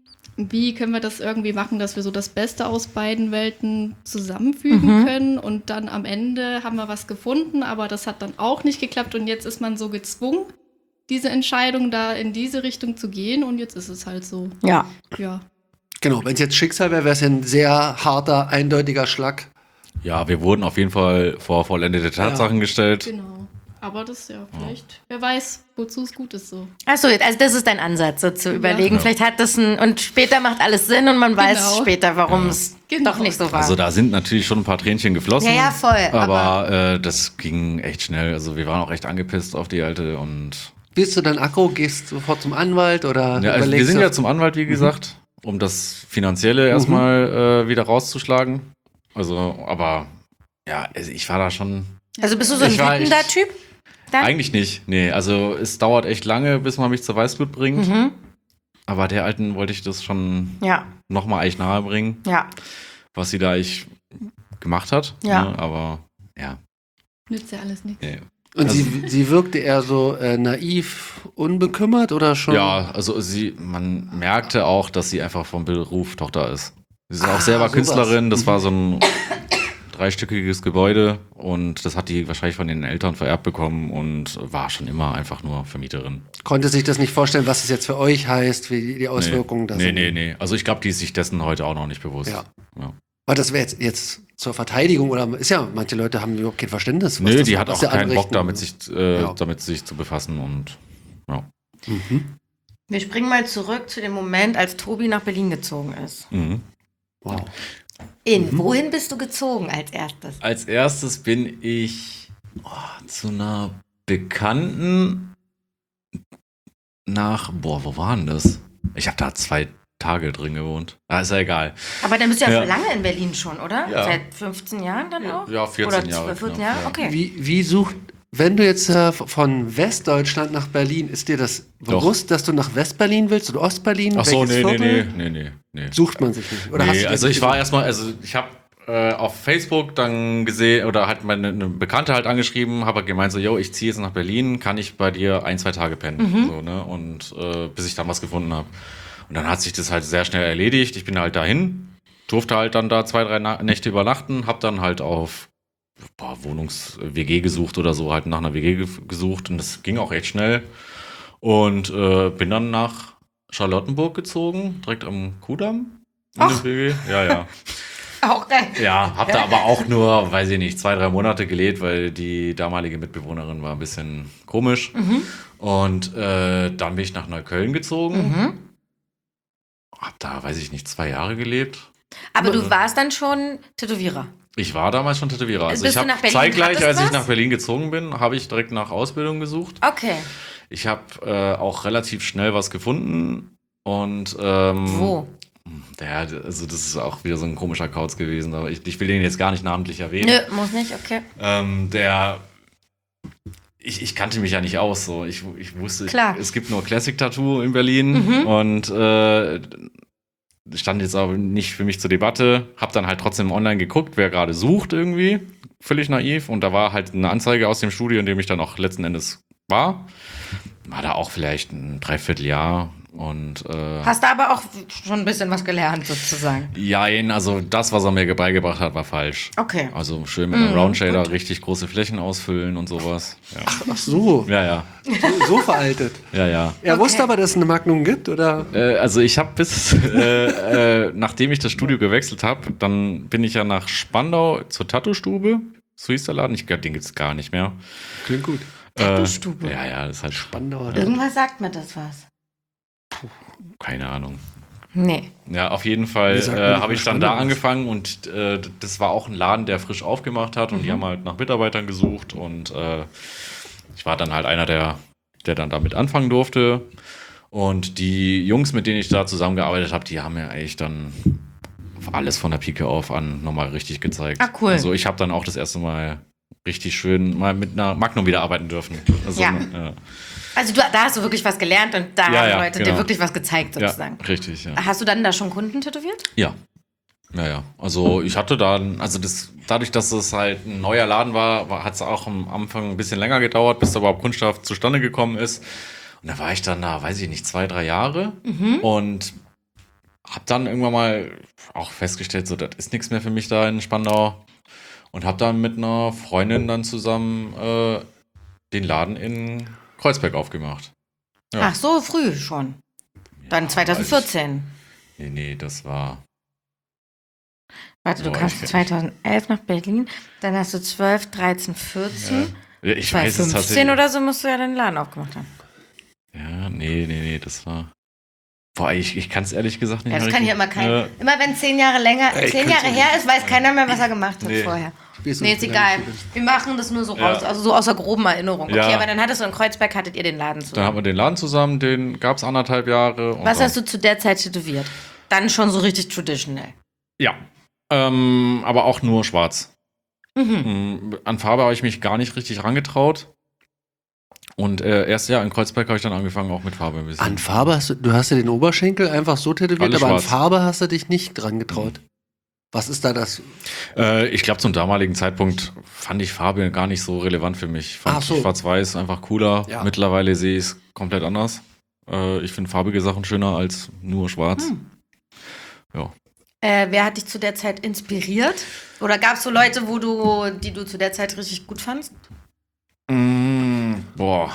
wie können wir das irgendwie machen, dass wir so das Beste aus beiden Welten zusammenfügen Mhm. können. Und dann am Ende haben wir was gefunden, aber das hat dann auch nicht geklappt. Und jetzt ist man so gezwungen, diese Entscheidung da in diese Richtung zu gehen. Und jetzt ist es halt so, Ja. ja. Genau, wenn es jetzt Schicksal wäre, wäre es ja ein sehr harter, eindeutiger Schlag. Ja, wir wurden auf jeden Fall vor vollendete Tatsachen gestellt. Genau. Aber das ja vielleicht, wer weiß, wozu es gut ist so. Achso, also das ist dein Ansatz, so zu überlegen. Ja. Vielleicht hat das ein. Und später macht alles Sinn und man weiß Genau. später, warum es Genau. doch nicht so war. Also da sind natürlich schon ein paar Tränchen geflossen. Ja, ja, voll, Aber, äh, das ging echt schnell. Also wir waren auch echt angepisst auf die Alte und Bist du dann Akku, gehst sofort zum Anwalt oder ja, also wir überlegst sind du- ja zum Anwalt, wie gesagt, um das Finanzielle erstmal äh, wieder rauszuschlagen. Also, aber ja, also ich war da schon. Also bist du so ein Ich war wütender echt- Typ? Dann? Eigentlich nicht. Nee, also es dauert echt lange, bis man mich zur Weißglut bringt. Mhm. Aber der Alten wollte ich das schon Ja, nochmal eigentlich nahe bringen, ja. was sie da eigentlich gemacht hat. Ja. Ne? Aber ja, Nützt ja alles nichts. nee. Und Also- sie, sie wirkte eher so äh, naiv, unbekümmert oder schon? Ja, also sie, man merkte auch, dass sie einfach vom Beruf Tochter ist. Sie ist Ah, auch selber sowas. Künstlerin, das Mhm. war so ein dreistöckiges Gebäude und das hat die wahrscheinlich von den Eltern vererbt bekommen und war schon immer einfach nur Vermieterin. Konnte sich das nicht vorstellen, was es jetzt für euch heißt, wie die Auswirkungen nee. das Nee, sind. nee, nee. Also ich glaube, die ist sich dessen heute auch noch nicht bewusst. Ja. Ja. Aber das wäre jetzt, jetzt zur Verteidigung oder ist ja, manche Leute haben überhaupt kein Verständnis. was Nö, das- die hat was auch sie keinen Bock anrichten. damit, sich, äh, Ja. damit sich zu befassen und ja. Mhm. Wir springen mal zurück zu dem Moment, als Tobi nach Berlin gezogen ist. Mhm. Wow. In, wohin bist du gezogen als erstes? Als erstes bin ich oh, zu einer Bekannten nach, boah, wo war denn das? Ich habe da zwei Tage drin gewohnt. Ah, ist ja egal. Aber dann bist du ja, Ja. schon lange in Berlin schon, oder? Ja. Seit fünfzehn Jahren dann auch? Ja, vierzehn Oder Jahre. zwölf, vierzehn knapp, Jahre? ja. Okay. Wie, wie sucht, wenn du jetzt äh, von Westdeutschland nach Berlin, ist dir das Doch. bewusst, dass du nach Westberlin willst oder Ostberlin? Ach so, Welches nee, nee, nee, Viertel? nee, nee, nee. Sucht man sich nicht. Oder hast nee, du also das ich war gesagt? erstmal, also ich habe äh, auf Facebook dann gesehen oder hat meine eine Bekannte halt angeschrieben, habe gemeint so, yo, ich ziehe jetzt nach Berlin, kann ich bei dir ein, zwei Tage pennen, so, ne? Und äh, bis ich dann was gefunden habe. Und dann hat sich das halt sehr schnell erledigt. Ich bin halt dahin, durfte halt dann da zwei, drei Na- Nächte übernachten, habe dann halt auf boah, Wohnungs-W G gesucht oder so, halt nach einer W G ge gesucht und das ging auch echt schnell. Und äh, bin dann nach Charlottenburg gezogen, direkt am Kudamm. in Ach. der B G. Ja, ja. Auch geil. Ja, hab da aber auch nur, weiß ich nicht, zwei, drei Monate gelebt, weil die damalige Mitbewohnerin war ein bisschen komisch. Mhm. Und äh, dann bin ich nach Neukölln gezogen. Mhm. Hab da, weiß ich nicht, zwei Jahre gelebt. Aber du Ja. warst dann schon Tätowierer. Ich war damals schon Tätowierer. Also Bist ich du nach habe Berlin? zeitgleich, Hattest als ich was? nach Berlin gezogen bin, habe ich direkt nach Ausbildung gesucht. Okay. Ich habe äh, auch relativ schnell was gefunden. Und ähm, Wo? ja, also das ist auch wieder so ein komischer Kauz gewesen, aber ich, ich will den jetzt gar nicht namentlich erwähnen. Nö, muss nicht, okay. Ähm, der ich, ich kannte mich ja nicht aus, so ich, ich wusste, Klar. Ich, es gibt nur Classic Tattoo in Berlin Mhm. und äh, stand jetzt aber nicht für mich zur Debatte. Hab dann halt trotzdem online geguckt, wer gerade sucht irgendwie, völlig naiv, und da war halt eine Anzeige aus dem Studio, in dem ich dann auch letzten Endes war. War da auch vielleicht ein Dreivierteljahr. Und äh, Hast du aber auch schon ein bisschen was gelernt, sozusagen. jein, also das, was er mir beigebracht hat, war falsch. Okay. Also schön mit einem Mhm, Round Shader gut. richtig große Flächen ausfüllen und sowas. Ja, Ach so, ja, ja. so, so veraltet. ja, ja. Er Okay. wusste aber, dass es eine Magnum gibt, oder? Äh, also ich habe bis, äh, äh, nachdem ich das Studio gewechselt habe, dann bin ich ja nach Spandau zur Tattoo-Stube. So hieß der Laden. Ich glaube, den gibt's gar nicht mehr. Klingt gut. Tattoo-Stube. Äh, ja, ja, das ist halt Spandauer. Irgendwas sagt mir das was. keine Ahnung. Nee. Ja, auf jeden Fall Wie sagt man äh, das habe bei ich dann da Spandau? angefangen und äh, das war auch ein Laden, der frisch aufgemacht hat und die haben halt nach Mitarbeitern gesucht und äh, ich war dann halt einer, der, der dann damit anfangen durfte. Und die Jungs, mit denen ich da zusammengearbeitet habe, die haben mir eigentlich dann alles von der Pike auf an nochmal richtig gezeigt. Ah, cool. Also ich habe dann auch das erste Mal richtig schön mal mit einer Magnum wieder arbeiten dürfen. Also, Ja. ja. Also du, da hast du wirklich was gelernt und da Ja, haben ja, Leute dir genau. wirklich was gezeigt, Ja, sozusagen. richtig, ja. Hast du dann da schon Kunden tätowiert? Ja. Ja, ja. Also ich hatte dann, also das, dadurch, dass es halt ein neuer Laden war, war hat es auch am Anfang ein bisschen länger gedauert, bis da überhaupt Kundschaft zustande gekommen ist. Und da war ich dann da, weiß ich nicht, zwei, drei Jahre und habe dann irgendwann mal auch festgestellt, so, das ist nichts mehr für mich da in Spandau. Und habe dann mit einer Freundin dann zusammen äh, den Laden in Kreuzberg aufgemacht. Ja. Ach so, früh schon. Dann Ja, zwanzig vierzehn. Nee, nee, das war. Warte, du Boah, kamst ich- zweitausendelf nach Berlin, dann hast du zwölf, dreizehn, vierzehn. Ja, ich weiß es zweitausendfünfzehn tatsächlich. oder so musst du ja deinen Laden aufgemacht haben. Ja, nee, nee, nee, das war. Boah, ich, ich kann es ehrlich gesagt nicht Ja, das mehr kann hier richtig- immer kein. Immer wenn zehn Jahre länger, Ey, zehn kannst Jahre du her ist, weiß keiner mehr, was er gemacht hat Nee. vorher. Spielst du Nee, ist mit egal. deinem Wir machen das nur so Ja. raus, also so aus der groben Erinnerung. Okay, Ja. aber dann hattest du in Kreuzberg, hattet ihr den Laden Dann zusammen. hatten wir den Laden zusammen, den gab es anderthalb Jahre. und Was dann, hast du zu der Zeit tätowiert? Dann schon so richtig traditional. Ja. Ähm, aber auch nur schwarz. Mhm. Mm, An Farbe habe ich mich gar nicht richtig rangetraut. Und äh, erst ja, in Kreuzberg habe ich dann angefangen, auch mit Farbe ein bisschen. An Farbe hast du, du hast ja den Oberschenkel einfach so tätowiert, Alles aber schwarz. an Farbe hast du dich nicht dran getraut. Was ist da das? Äh, ich glaube, zum damaligen Zeitpunkt fand ich Farbe gar nicht so relevant für mich. Ich fand Ach so. Schwarz-Weiß einfach cooler. Ja. Mittlerweile sehe ich es komplett anders. Äh, ich finde farbige Sachen schöner als nur schwarz. Hm. Ja. Äh, wer hat dich zu der Zeit inspiriert? Oder gab es so Leute, wo du, die du zu der Zeit richtig gut fandst? Mm, boah.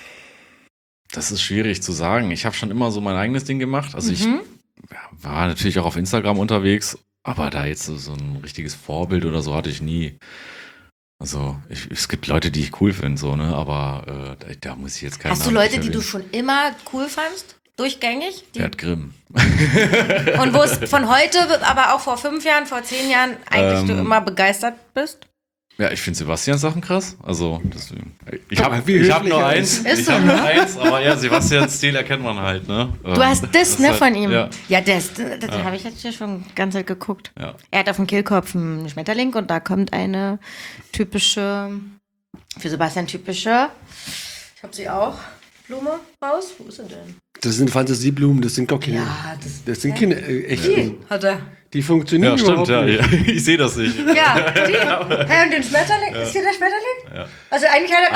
Das ist schwierig zu sagen. Ich habe schon immer so mein eigenes Ding gemacht. Also ich Mhm. war natürlich auch auf Instagram unterwegs, aber da jetzt so, so ein richtiges Vorbild oder so hatte ich nie. Also ich, es gibt Leute, die ich cool finde, so, ne? Aber äh, da, da muss ich jetzt keinen Hast du Namen Leute, die du erwähnen. schon immer cool fandst? Durchgängig? Die, Gerd Grimm. und wo es von heute, aber auch vor fünf Jahren, vor zehn Jahren eigentlich du Ähm, immer begeistert bist? Ja, ich finde Sebastians Sachen krass. Also, deswegen. Ich habe Wie ich hab höflich nur er eins. ist. Ist Ich so, habe ne? nur eins, aber ja, Sebastians Stil erkennt man halt, ne? Du hast das, ne, von ihm? Ja. Ja, das, das habe ich jetzt hier schon die ganze Zeit geguckt. Ja. Er hat auf dem Kehlkopf einen Schmetterling und da kommt eine typische, für Sebastian typische, ich habe sie auch, Blume raus. Wo ist sie denn? Das sind Fantasieblumen, das sind gar keine. Ja, das, Das sind keine äh, echten. die hat er. Die funktionieren Ja, stimmt, überhaupt ja, nicht. ja. Ich sehe das nicht. Ja, die. Hey, und den Schmetterling? Ist hier der Schmetterling? Ja. Also eigentlich hat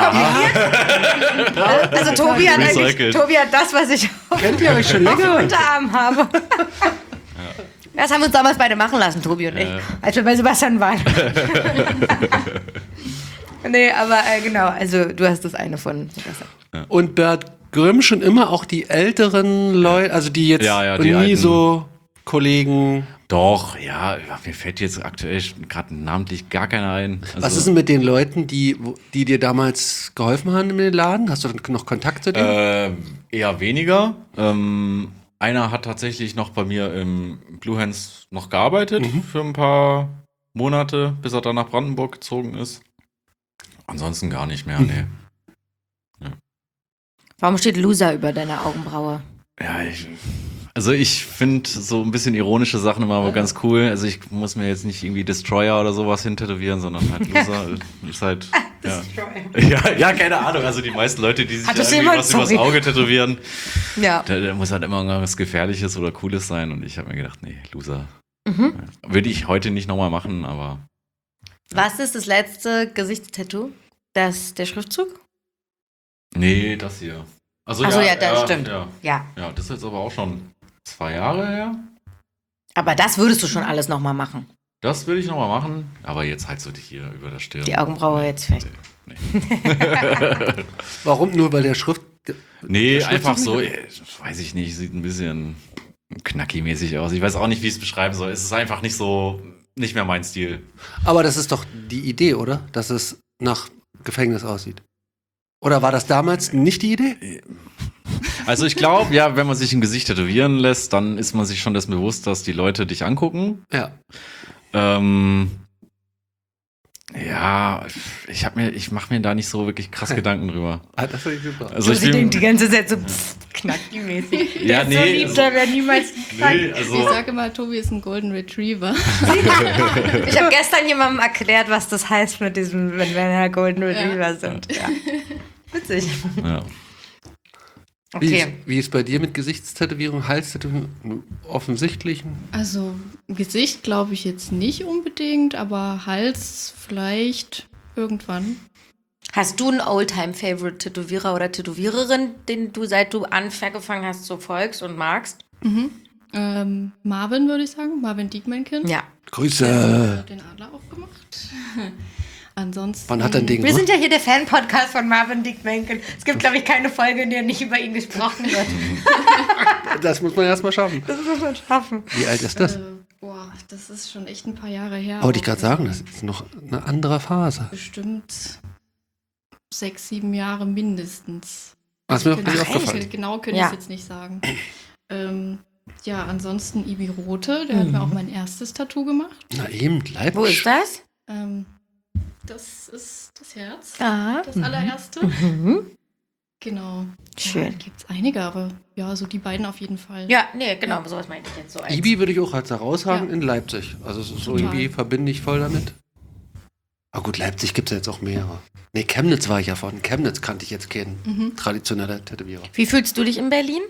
er kombiniert. Also Tobi hat eigentlich, Recycelt. Tobi hat das, was ich Kennt ihr euch schon auf dem länger? Unterarm habe. Das haben wir uns damals beide machen lassen, Tobi und ich, als wir bei Sebastian waren. Nee, aber äh, genau, also du hast das eine von Sebastian. Und Bert Grimm schon immer auch die älteren Leute, also die jetzt Ja, ja, und die nie alten. so Kollegen. Doch, ja, mir fällt jetzt aktuell gerade namentlich gar keiner ein. Also, Was ist denn mit den Leuten, die, wo- die dir damals geholfen haben in den Laden? Hast du dann noch Kontakt zu denen? Äh, eher weniger. Ähm, einer hat tatsächlich noch bei mir im Blue Hands noch gearbeitet für ein paar Monate, bis er dann nach Brandenburg gezogen ist. Ansonsten gar nicht mehr, nee. Warum steht Loser über deiner Augenbraue? Ja, ich, also ich finde so ein bisschen ironische Sachen immer aber ganz cool. Also ich muss mir jetzt nicht irgendwie Destroyer oder sowas hintätowieren, sondern halt Loser ist halt. Ja. ja, ja, keine Ahnung. Also die meisten Leute, die sich Hat da das irgendwie jemand? was übers Sorry. Auge tätowieren, Ja. da, da muss halt immer irgendwas Gefährliches oder Cooles sein. Und ich habe mir gedacht, nee, Loser. Mhm. Ja. Würde ich heute nicht nochmal machen, aber Was ist das letzte Gesichtstattoo? Das, der Schriftzug? nee, das hier. Also Ach so, ja, das stimmt. Ja. Ja. ja, das ist jetzt aber auch schon zwei Jahre her. Aber das würdest du schon alles nochmal machen. Das will ich nochmal machen, aber jetzt halt so hier über der Stirn. Die Augenbraue jetzt vielleicht. Nee, Warum? Nur weil der Schrift. nee Der einfach Schriftzug so, nicht- äh, weiß ich nicht, sieht ein bisschen knacki-mäßig aus. Ich weiß auch nicht, wie ich es beschreiben soll. Es ist einfach nicht so, nicht mehr mein Stil. Aber das ist doch die Idee, oder? Dass es nach Gefängnis aussieht. Oder war das damals nicht die Idee? Also ich glaube, ja, wenn man sich ein Gesicht tätowieren lässt, dann ist man sich schon dessen bewusst, dass die Leute dich angucken. Ja. Ähm, ja, ich habe mir, ich mache mir da nicht so wirklich krass Gedanken drüber. Ah, das finde ich super. Also ich Sie denkt die bin, ganze Zeit so pff, knacki-mäßig. ja, Der ist so nee, lieb, also, der wäre niemals knacki. nee, Ich also, sage immer, Tobi ist ein Golden Retriever. Ich habe gestern jemandem erklärt, was das heißt mit diesem, wenn wir ja Golden Retriever sind. Ja. Witzig. ja. Wie, Okay. ist, wie ist bei dir mit Gesichtstätowierung, Halstätowierung? Offensichtlichen? Also Gesicht glaube ich jetzt nicht unbedingt, aber Hals vielleicht irgendwann. Hast du einen Oldtime-Favorite-Tätowierer oder Tätowiererin, den du seit du angefangen hast so folgst und magst? Mhm. Ähm, Marvin würde ich sagen, Marvin Diekmankin. Ja. Grüße. Hat den Adler aufgemacht. Ansonsten. Wann hat er ein Ding? Wir ne? sind ja hier der Fan-Podcast von Marvin Dick Menken. Es gibt, glaube ich, keine Folge, in der nicht über ihn gesprochen wird. Das muss man erstmal schaffen. Das muss man schaffen. Wie alt ist das? Äh, boah, das ist schon echt ein paar Jahre her. Wollte ich auch. gerade sagen, das ist noch eine andere Phase. Bestimmt sechs, sieben Jahre mindestens. Was mir auch Könnte nicht ich- aufgefallen. Genau könnte Ja. ich es jetzt nicht sagen. ähm, ja, ansonsten Ibi Rote, der hat mir auch mein erstes Tattoo gemacht. Na eben, Leipzig. Wo ist das? Ähm, das ist das Herz, Ah. das allererste. Mhm. Genau. Schön. Ja, gibt es einige, aber ja, so die beiden auf jeden Fall. Ja, nee, genau, sowas meinte ich jetzt so. als- Ibi würde ich auch als heraushaben Ja. in Leipzig. Also so so Total. Ibi verbinde ich voll damit. Aber gut, Leipzig gibt es ja jetzt auch mehrere. Nee, Chemnitz war ich ja von. Chemnitz kannte ich jetzt kennen. Mhm. Traditioneller Tätowierer. Wie fühlst du dich in Berlin?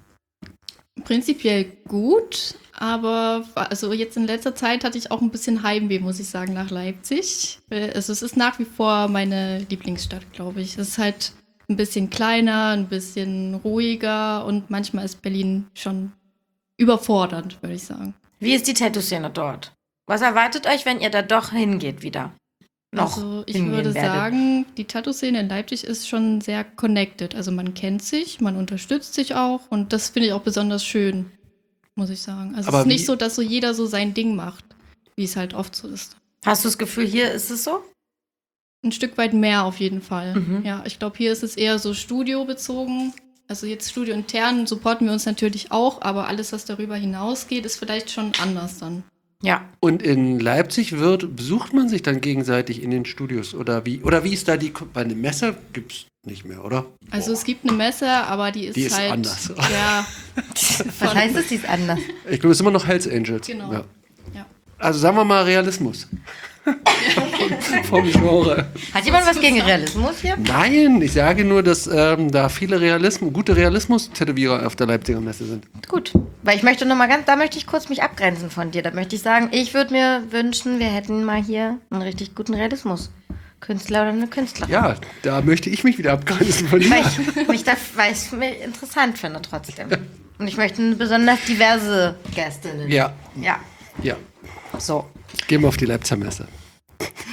Prinzipiell gut, aber also jetzt in letzter Zeit hatte ich auch ein bisschen Heimweh, muss ich sagen, nach Leipzig. Weil, Also es ist nach wie vor meine Lieblingsstadt, glaube ich. Es ist halt ein bisschen kleiner, ein bisschen ruhiger und manchmal ist Berlin schon überfordernd, würde ich sagen. Wie ist die Tattoo-Szene dort? Was erwartet euch, wenn ihr da doch hingeht wieder? Noch Also ich hingehen würde werdet? sagen, die Tattoo-Szene in Leipzig ist schon sehr connected. Also man kennt sich, man unterstützt sich auch und das finde ich auch besonders schön, muss ich sagen. Also Aber es ist nicht wie- so, dass so jeder so sein Ding macht, wie es halt oft so ist. Hast du das Gefühl, hier ist es so? Ein Stück weit mehr auf jeden Fall. Mhm. Ja, ich glaube, hier ist es eher so studiobezogen. Also jetzt studiointern supporten wir uns natürlich auch, aber alles, was darüber hinausgeht, ist vielleicht schon anders dann. Ja. Und in Leipzig wird, besucht man sich dann gegenseitig in den Studios? Oder wie, oder wie ist da die, bei einer Messe gibt es nicht mehr, oder? Also es gibt eine Messe, aber die ist, Die ist halt anders. Ja, Was heißt das, die ist anders? Ich glaube, es ist immer noch Hells Angels. Genau. Ja. Ja. Also sagen wir mal Realismus. Vom Genre. Hat jemand was gegen Realismus hier? Nein, ich sage nur, dass ähm, da viele Realismus, gute Realismus-Tätowierer auf der Leipziger Messe sind. Gut, weil ich möchte noch mal ganz, da möchte ich kurz mich abgrenzen von dir. Da möchte ich sagen, ich würde mir wünschen, wir hätten mal hier einen richtig guten Realismus-Künstler oder eine Künstlerin. Ja, da möchte ich mich wieder abgrenzen von dir. Weil ich mich da, weil ich es mir interessant finde trotzdem. Und ich möchte eine besonders diverse Gästin. Ja, Ja, ja. so. Gehen wir auf die Leipziger Messe.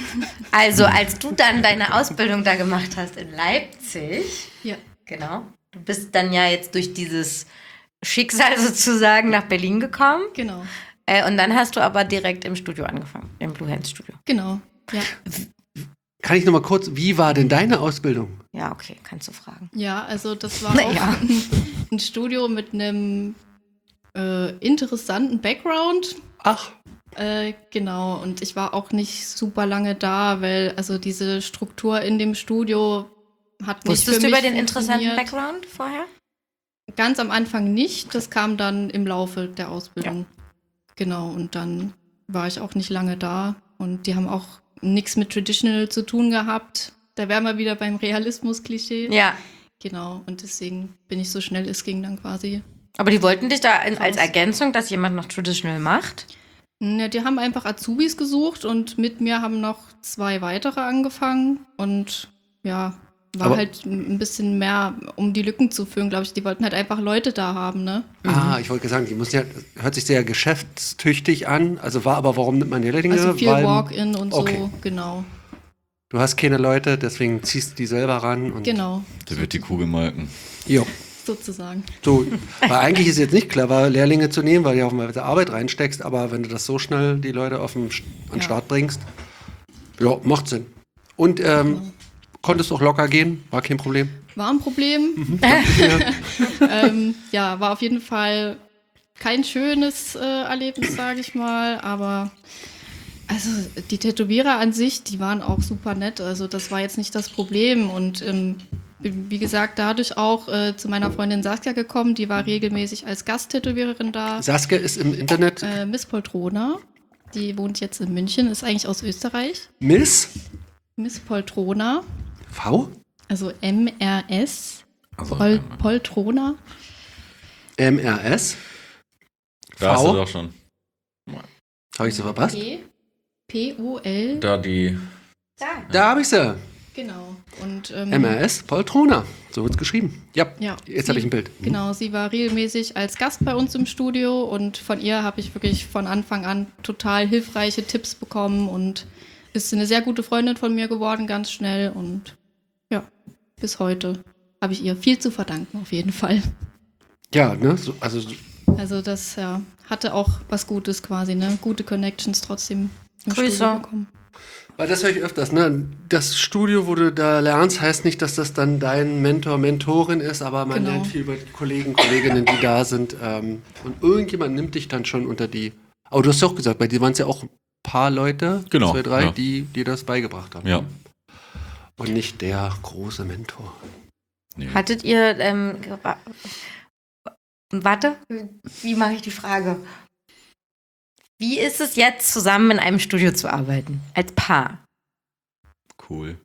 Also, als du dann deine Ausbildung da gemacht hast in Leipzig, Ja. genau, du bist dann ja jetzt durch dieses Schicksal sozusagen nach Berlin gekommen. Genau, Äh, und dann hast du aber direkt im Studio angefangen, im Blue Hands Studio. genau. Ja, Kann ich noch mal kurz, wie war denn deine Ausbildung? Ja, okay, kannst du fragen. ja also das war Na auch ja. ein, ein Studio mit einem äh, interessanten Background. Ach, Äh, genau, und ich war auch nicht super lange da, weil also diese Struktur in dem Studio hat nicht Wusstest für du mich über den interessanten funktioniert. Background vorher? Ganz am Anfang nicht, das kam dann im Laufe der Ausbildung. Genau, und dann war ich auch nicht lange da und die haben auch nichts mit Traditional zu tun gehabt. Da wären wir wieder beim Realismus-Klischee. Ja. Genau, und deswegen bin ich so schnell es ging dann quasi. Aber die wollten dich da in, als Raus. Ergänzung, dass jemand noch Traditional macht? Ja, die haben einfach Azubis gesucht und mit mir haben noch zwei weitere angefangen und ja, war Aber- halt ein bisschen mehr, um die Lücken zu füllen, glaube ich. Die wollten halt einfach Leute da haben, ne? ah, ich wollte sagen, die muss ja, hört sich sehr geschäftstüchtig an. Also war aber, warum nimmt man Lehrlinge? Also viel Weil Walk-in und okay. so, genau. Du hast keine Leute, deswegen ziehst du die selber ran. Und Genau, Da wird die Kuh gemolken. Jo. sozusagen. So, weil eigentlich ist es jetzt nicht clever, Lehrlinge zu nehmen, weil du ja auch mal wieder Arbeit reinsteckst, aber wenn du das so schnell die Leute auf den, St- an den Ja. Start bringst, ja, macht Sinn. Und ähm, konntest auch locker gehen, war kein Problem. War ein Problem. ähm, ja, war auf jeden Fall kein schönes äh, Erlebnis, sage ich mal, aber also die Tätowierer an sich, die waren auch super nett, also das war jetzt nicht das Problem und ähm, bin, wie gesagt, dadurch auch äh, zu meiner Freundin Saskia gekommen, die war regelmäßig als Gasttätowiererin da. Saskia ist im Internet Äh, Miss Poltrona, die wohnt jetzt in München, ist eigentlich aus Österreich. Miss Miss Poltrona, V, also M R S, Also, Pol ähm, Poltrona. M R S. da hast du V, doch schon. habe ich sie verpasst? P, P O L, Da die. Da habe ich sie. genau. Und, ähm, M R S, Poltrona. So wird es geschrieben. Ja, Ja, jetzt habe sie- ich ein Bild. Genau, sie war regelmäßig als Gast bei uns im Studio und von ihr habe ich wirklich von Anfang an total hilfreiche Tipps bekommen und ist eine sehr gute Freundin von mir geworden, ganz schnell und ja, bis heute habe ich ihr viel zu verdanken, auf jeden Fall. Ja, ne? So, also so- Also das ja, hatte auch was Gutes quasi, ne? Gute Connections trotzdem im Grüße. Studio bekommen. weil das höre ich öfters, ne? Das Studio, wo du da lernst, heißt nicht, dass das dann dein Mentor, Mentorin ist, aber man Genau. lernt viel über die Kollegen, Kolleginnen, die da sind. Ähm, und irgendjemand nimmt dich dann schon unter die. Aber du hast ja auch gesagt, bei dir waren es ja auch ein paar Leute, Genau, zwei, drei, ja. die dir das beigebracht haben. Ja. Und nicht der große Mentor. Nee. Hattet ihr, ähm, gera- warte, wie mache ich die Frage? Wie ist es jetzt, zusammen in einem Studio zu arbeiten? Als Paar? Cool.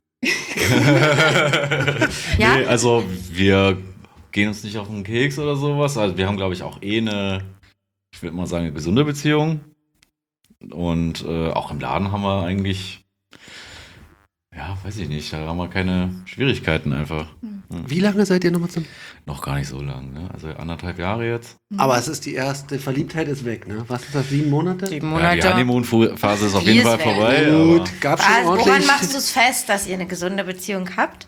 Ja? Nee, also wir gehen uns nicht auf den Keks oder sowas. Also wir haben, glaube ich, auch eh eine, ich würde mal sagen, eine gesunde Beziehung. Und äh, auch im Laden haben wir eigentlich, ja, weiß ich nicht, da haben wir keine Schwierigkeiten einfach. Wie lange seid ihr nochmal zusammen? Noch gar nicht so lang, ne? Also anderthalb Jahre jetzt. Aber es ist die erste Verliebtheit ist weg, ne? Was ist das, sieben Monate? Sieben Ja, Monate. die Honeymoon-Phase ist auf Die jeden ist Fall weg. vorbei. Aber Gut, gab's schon Also, woran ordentlich. machst du es fest, dass ihr eine gesunde Beziehung habt?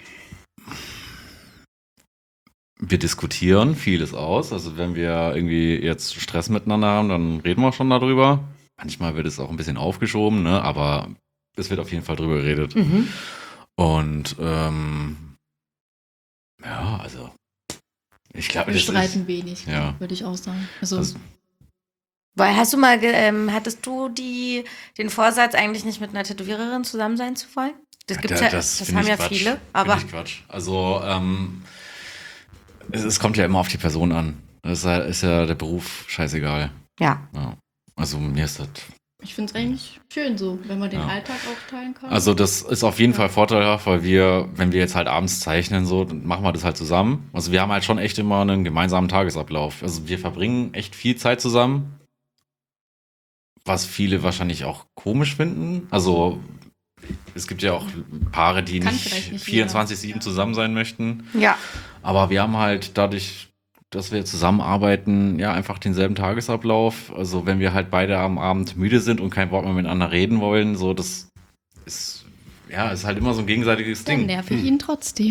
wir diskutieren vieles aus. Also wenn wir irgendwie jetzt Stress miteinander haben, dann reden wir schon darüber. Manchmal wird es auch ein bisschen aufgeschoben, ne? Aber es wird auf jeden Fall drüber geredet. Mhm. Und ähm, ja, also ich glaube, Wir das streiten ist, wenig, ja. würde ich auch sagen. Also, Also, Weil hast du mal, ge- ähm, hattest du die, den Vorsatz, eigentlich nicht mit einer Tätowiererin zusammen sein zu wollen? Das gibt's ja, das, find haben ich ja Quatsch. viele, Find aber ich Quatsch. Also ähm, es, es kommt ja immer auf die Person an. Das ist ja, ist ja der Beruf scheißegal. ja. Ja. Also mir ist das. ich finde es eigentlich schön so, wenn man den Ja. Alltag auch teilen kann. Also das ist auf jeden Ja. Fall vorteilhaft, weil wir, wenn wir jetzt halt abends zeichnen, so, dann machen wir das halt zusammen. Also wir haben halt schon echt immer einen gemeinsamen Tagesablauf. Also wir verbringen echt viel Zeit zusammen, was viele wahrscheinlich auch komisch finden. Also es gibt ja auch Paare, die Kann nicht vielleicht nicht vierundzwanzig sieben jeder. zusammen sein möchten. Ja. Aber wir haben halt dadurch, dass wir zusammenarbeiten, ja, einfach denselben Tagesablauf. Also wenn wir halt beide am Abend müde sind und kein Wort mehr miteinander reden wollen, so, das ist, ja, es ist halt immer so ein gegenseitiges Dann Ding. nerv ich ihn trotzdem.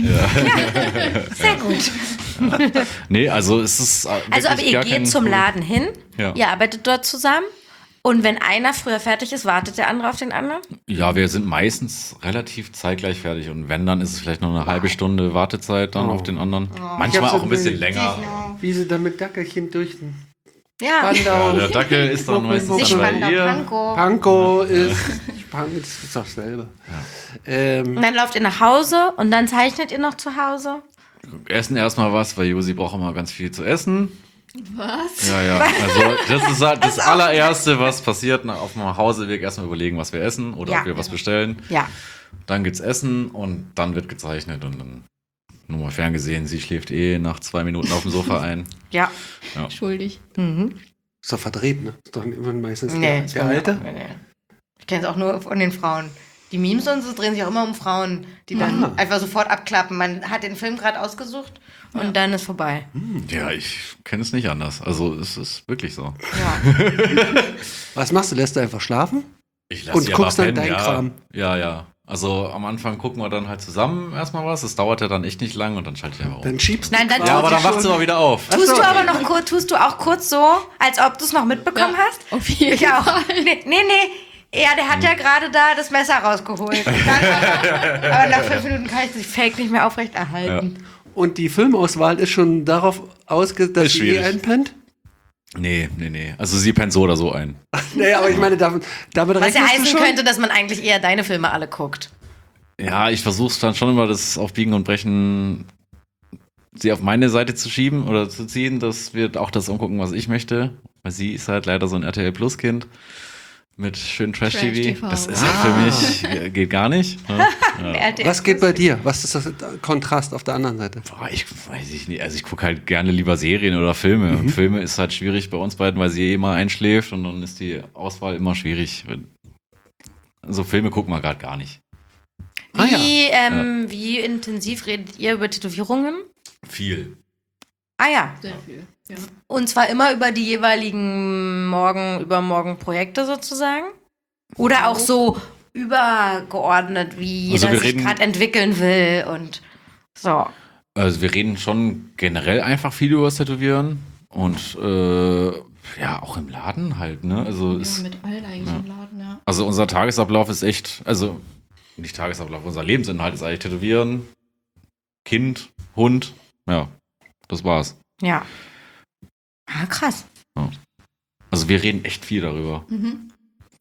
Sehr gut. Nee, also es ist äh, Also, aber wirklich ihr gar geht kein zum Problem. Laden hin, Ja. ihr arbeitet dort zusammen und wenn einer früher fertig ist, wartet der andere auf den anderen? Ja, wir sind meistens relativ zeitgleich fertig und wenn, dann ist es vielleicht noch eine halbe Stunde Wartezeit dann Oh. auf den anderen. Ich Manchmal hab so auch ein bisschen Bild. länger. Wie sie dann mit Dackelchen durch den Ja. Ja, Spandau. der Dackel ist dann meistens Nicht Nicht bei Spandau, ihr. Pankow. Pankow ist. Pankow ist doch dasselbe. Ähm, Und dann lauft ihr nach Hause und dann zeichnet ihr noch zu Hause? Essen erstmal was, weil Josi braucht immer ganz viel zu essen. Was? Ja, ja. Also das ist halt das allererste, was passiert. Na, auf dem Hauseweg erstmal überlegen, was wir essen oder Ja. ob wir was bestellen. Ja. Dann gibt's Essen und dann wird gezeichnet und dann nur mal ferngesehen. Sie schläft eh nach zwei Minuten auf dem Sofa ein. Ja. Schuldig. Mhm. ist doch verdreht, ne? Ist doch immer meistens Nee, der, ist der bei mir Alte. auch- nee, nee. Ich kenne es auch nur von den Frauen. Die Memes und so drehen sich auch immer um Frauen, die dann Ah. einfach sofort abklappen. Man hat den Film gerade ausgesucht und dann ist vorbei. Ja, ich kenne es nicht anders. Also es ist wirklich so. Ja. Was machst du? Lässt du einfach schlafen? Ich Und sie guckst aber dann pennen, deinen ja. Kram. Ja, ja. Also am Anfang gucken wir dann halt zusammen erstmal was. Das dauert ja dann echt nicht lang und dann schalte ich einfach um. Dann schiebst du Nein, dann quasi Ja, aber dann schon- wacht sie mal wieder auf. Tust Ach so. du aber noch kurz, tust du auch kurz so, als ob du es noch mitbekommen Ja, hast? auf jeden Ich auch. Fall. Nee, nee, nee. Ja, der hat ja gerade da das Messer rausgeholt. Und dann, aber nach fünf Minuten kann ich das Fake nicht mehr aufrechterhalten. Und die Filmauswahl ist schon darauf ausgesetzt, dass Ist sie eh schwierig. einpennt? Nee, nee, nee. Also sie pennt so oder so ein. Nee, aber ich meine, damit, damit Was ja rechnest du heißen schon. könnte, dass man eigentlich eher deine Filme alle guckt. Ja, ich versuche dann schon immer, das auf Biegen und Brechen sie auf meine Seite zu schieben oder zu ziehen, dass wir auch das umgucken, was ich möchte. Weil sie ist halt leider so ein R T L Plus Kind mit schön Trash-T V. Trash-T V. Das ist halt für mich, äh, geht gar nicht. Ne? R T L Was geht bei dir? Was ist das Kontrast auf der anderen Seite? Boah, ich weiß ich nicht. Also ich gucke halt gerne lieber Serien oder Filme. Und Filme ist halt schwierig bei uns beiden, weil sie eh immer einschläft und dann ist die Auswahl immer schwierig. Also Filme gucken wir gerade gar nicht. Ah, ja. Wie, ähm, wie intensiv redet ihr über Tätowierungen? Viel. Ah ja. Sehr viel. Ja. Und zwar immer über die jeweiligen morgen, übermorgen Projekte sozusagen? Oder auch so übergeordnet, wie Also jeder wir sich reden- gerade entwickeln will und so. Also wir reden schon generell einfach viel über das Tätowieren und äh, ja, auch im Laden halt, ne? Also, Ja, ist, mit allen eigentlich im Laden, ja. also unser Tagesablauf ist echt, also nicht Tagesablauf, unser Lebensinhalt ist eigentlich Tätowieren, Kind, Hund, ja, das war's. Ja. Ah, krass. Also wir reden echt viel darüber. Mhm.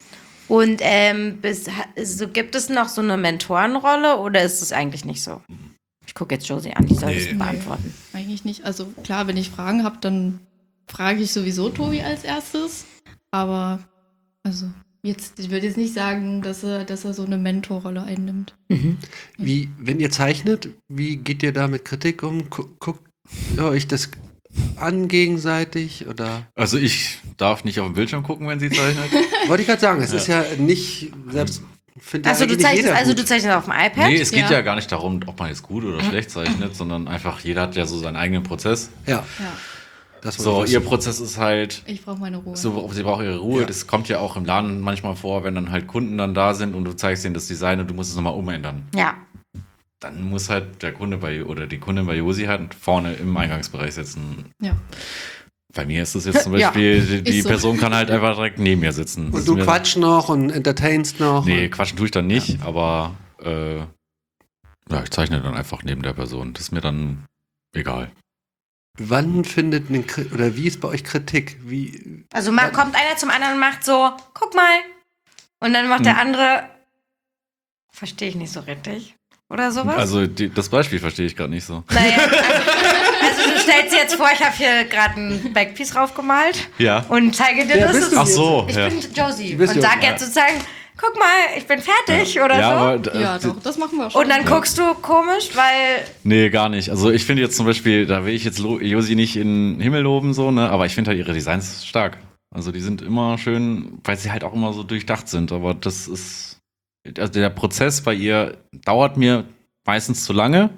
Und ähm, bis, so, gibt es noch so eine Mentorenrolle oder ist es eigentlich nicht so? Ich gucke jetzt Josie an, die soll Nee. das beantworten. Eigentlich nicht. Also klar, wenn ich Fragen habe, dann frage ich sowieso Tobi als erstes. Aber also jetzt, ich würde jetzt nicht sagen, dass er, dass er so eine Mentorrolle einnimmt. Mhm. Wie, wenn ihr zeichnet, wie geht ihr da mit Kritik um? Gu- Guckt ihr euch das an gegenseitig? Oder? Also ich darf nicht auf den Bildschirm gucken, wenn sie zeichnet. Wollte ich gerade sagen, es ist ja nicht selbst. Findet ja Also du eigentlich nicht zeichnest, jeder also gut. du zeichnest auf dem iPad? Nee, es geht ja. Ja. gar nicht darum, ob man jetzt gut oder schlecht zeichnet, sondern einfach jeder hat ja so seinen eigenen Prozess. Ja, Ja, das So, wollte ich ihr wissen. Prozess ist halt, ich brauche meine Ruhe. so, sie braucht ihre Ruhe. Ja. Das kommt ja auch im Laden manchmal vor, wenn dann halt Kunden dann da sind und du zeigst ihnen das Design und du musst es nochmal umändern. Ja. Dann muss halt der Kunde bei oder die Kundin bei Josi halt vorne im Eingangsbereich sitzen. Ja. Bei mir ist das jetzt zum Ja, Beispiel, die, die ist so. Person kann halt einfach direkt neben mir sitzen. Das Und ist du mir- quatschst noch und entertainst noch. Nee, quatschen tue ich dann nicht, aber äh, ja, ich zeichne dann einfach neben der Person. Das ist mir dann egal. Wann findet eine Kri- oder wie ist bei euch Kritik? Wie, Also mal kommt einer zum anderen und macht so, guck mal. Und dann macht Hm. der andere, verstehe ich nicht so richtig. Oder sowas? Also die, das Beispiel verstehe ich gerade nicht so. Naja, also, also du stellst dir jetzt vor, ich habe hier gerade ein Backpiece raufgemalt Ja. und zeige dir Wer das. bist ist- du Ach so, Ich ja. bin Josie Du bist und Josie, sag jetzt sozusagen, guck mal, ich bin fertig oder ja, so. aber d- Ja, d- doch, das machen wir schon. Und dann guckst du komisch, weil Nee, gar nicht. Also ich finde jetzt zum Beispiel, da will ich jetzt Lo- Josi nicht in den Himmel loben, so, ne? Aber ich finde halt ihre Designs stark. Also die sind immer schön, weil sie halt auch immer so durchdacht sind. Aber das ist, also der Prozess bei ihr dauert mir meistens zu lange.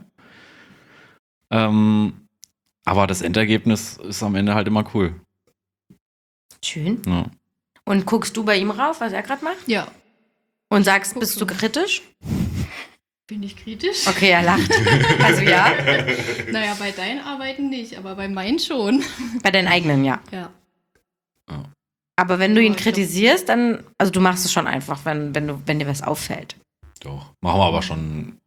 Ähm, aber das Endergebnis ist am Ende halt immer cool. schön. Ja. Und guckst du bei ihm rauf, was er gerade macht? Ja. Und sagst, Guck bist so. du kritisch? Bin ich kritisch? Okay, er lacht. Also ja, Naja, bei deinen Arbeiten nicht, aber bei meinen schon. bei deinen eigenen, ja. Ja. Aber wenn du ihn Ja, ich glaub- kritisierst, dann, also du machst es schon einfach, wenn, wenn, du, wenn dir was auffällt. Doch. Machen wir aber schon.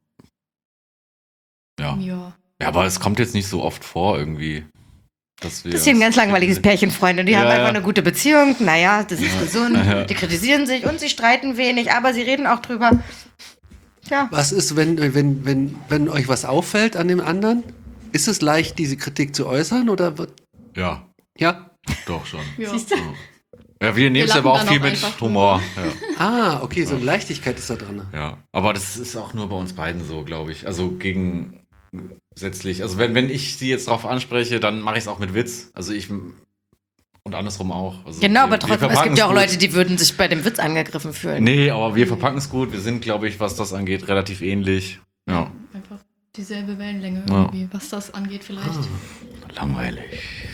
Ja. Ja. Ja, aber es kommt jetzt nicht so oft vor irgendwie. Dass wir Das ist hier ein uns ganz langweiliges kritisieren. Pärchen, Freunde. Die Ja, haben ja. einfach eine gute Beziehung. Naja, das ist gesund. Ja. Die kritisieren sich und sie streiten wenig, aber sie reden auch drüber. Ja. Was ist, wenn, wenn, wenn, wenn euch was auffällt an dem anderen? Ist es leicht, diese Kritik zu äußern oder wird, Ja, ja? doch schon. Ja. Siehst du? Ja, wir nehmen es lachen aber auch dann viel auch mit einfach Humor. Ja. Ah, okay, so eine Leichtigkeit ist da drin. Ja, aber das ist auch nur bei uns beiden so, glaube ich. Also gegensätzlich. Also wenn, wenn ich sie jetzt drauf anspreche, dann mache ich es auch mit Witz. Also ich und andersrum auch. Also Genau, wir- aber wir trotzdem, es verpacken gibt ja auch gut. Leute, die würden sich bei dem Witz angegriffen fühlen. Nee, aber wir verpacken es gut. Wir sind, glaube ich, was das angeht, relativ ähnlich. Ja. Einfach dieselbe Wellenlänge Ja. irgendwie, was das angeht vielleicht. Langweilig.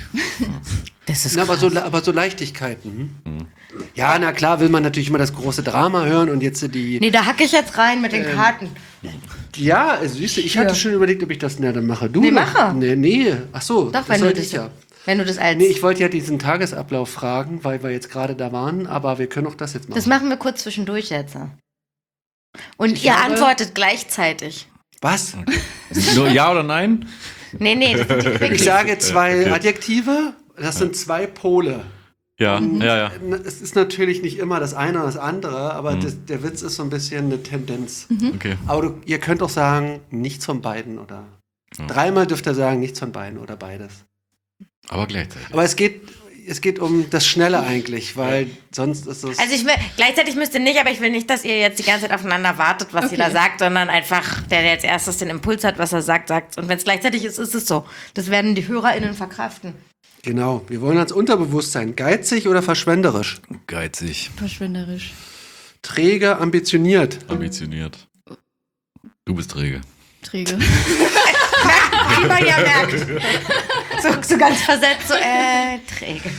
Das ist Na, aber, krass. so, aber so Leichtigkeiten. Hm? Ja, na klar will man natürlich immer das große Drama hören und jetzt die... Nee, da hacke ich jetzt rein mit den Ähm, Karten. Ja, also, siehst du, ich Hier. hatte schon überlegt, ob ich das na, dann mache. Du Nee, noch? mache. Nee, nee. Ach so, Doch, das wenn du sollte das, ich ja. wenn du das als... Nee, ich wollte ja diesen Tagesablauf fragen, weil wir jetzt gerade da waren, aber wir können auch das jetzt machen. Das machen wir kurz zwischendurch jetzt. Und Ich ihr habe- antwortet gleichzeitig. Was? Nur ja oder nein? Nee, nee, das sind die Ich Quickies. sage zwei Okay. Adjektive, das sind zwei Pole. Ja, ja, ja. Es ist natürlich nicht immer das eine oder das andere, aber das, der Witz ist so ein bisschen eine Tendenz. Okay. Aber du, ihr könnt auch sagen, nichts von beiden oder Ja. dreimal dürft ihr sagen, nichts von beiden oder beides. Aber gleichzeitig. Aber es geht, es geht um das Schnelle eigentlich, weil sonst ist es... Also ich will, gleichzeitig müsst ihr nicht, aber ich will nicht, dass ihr jetzt die ganze Zeit aufeinander wartet, was Okay. jeder sagt, sondern einfach, der, der jetzt erstes den Impuls hat, was er sagt, sagt. Und wenn es gleichzeitig ist, ist es so. Das werden die HörerInnen verkraften. Genau, wir wollen als Unterbewusstsein geizig oder verschwenderisch, Geizig, Verschwenderisch. träge, ambitioniert, ambitioniert. Du bist träge. Träge. Wie man ja merkt. So, so ganz versetzt, so, äh, träge.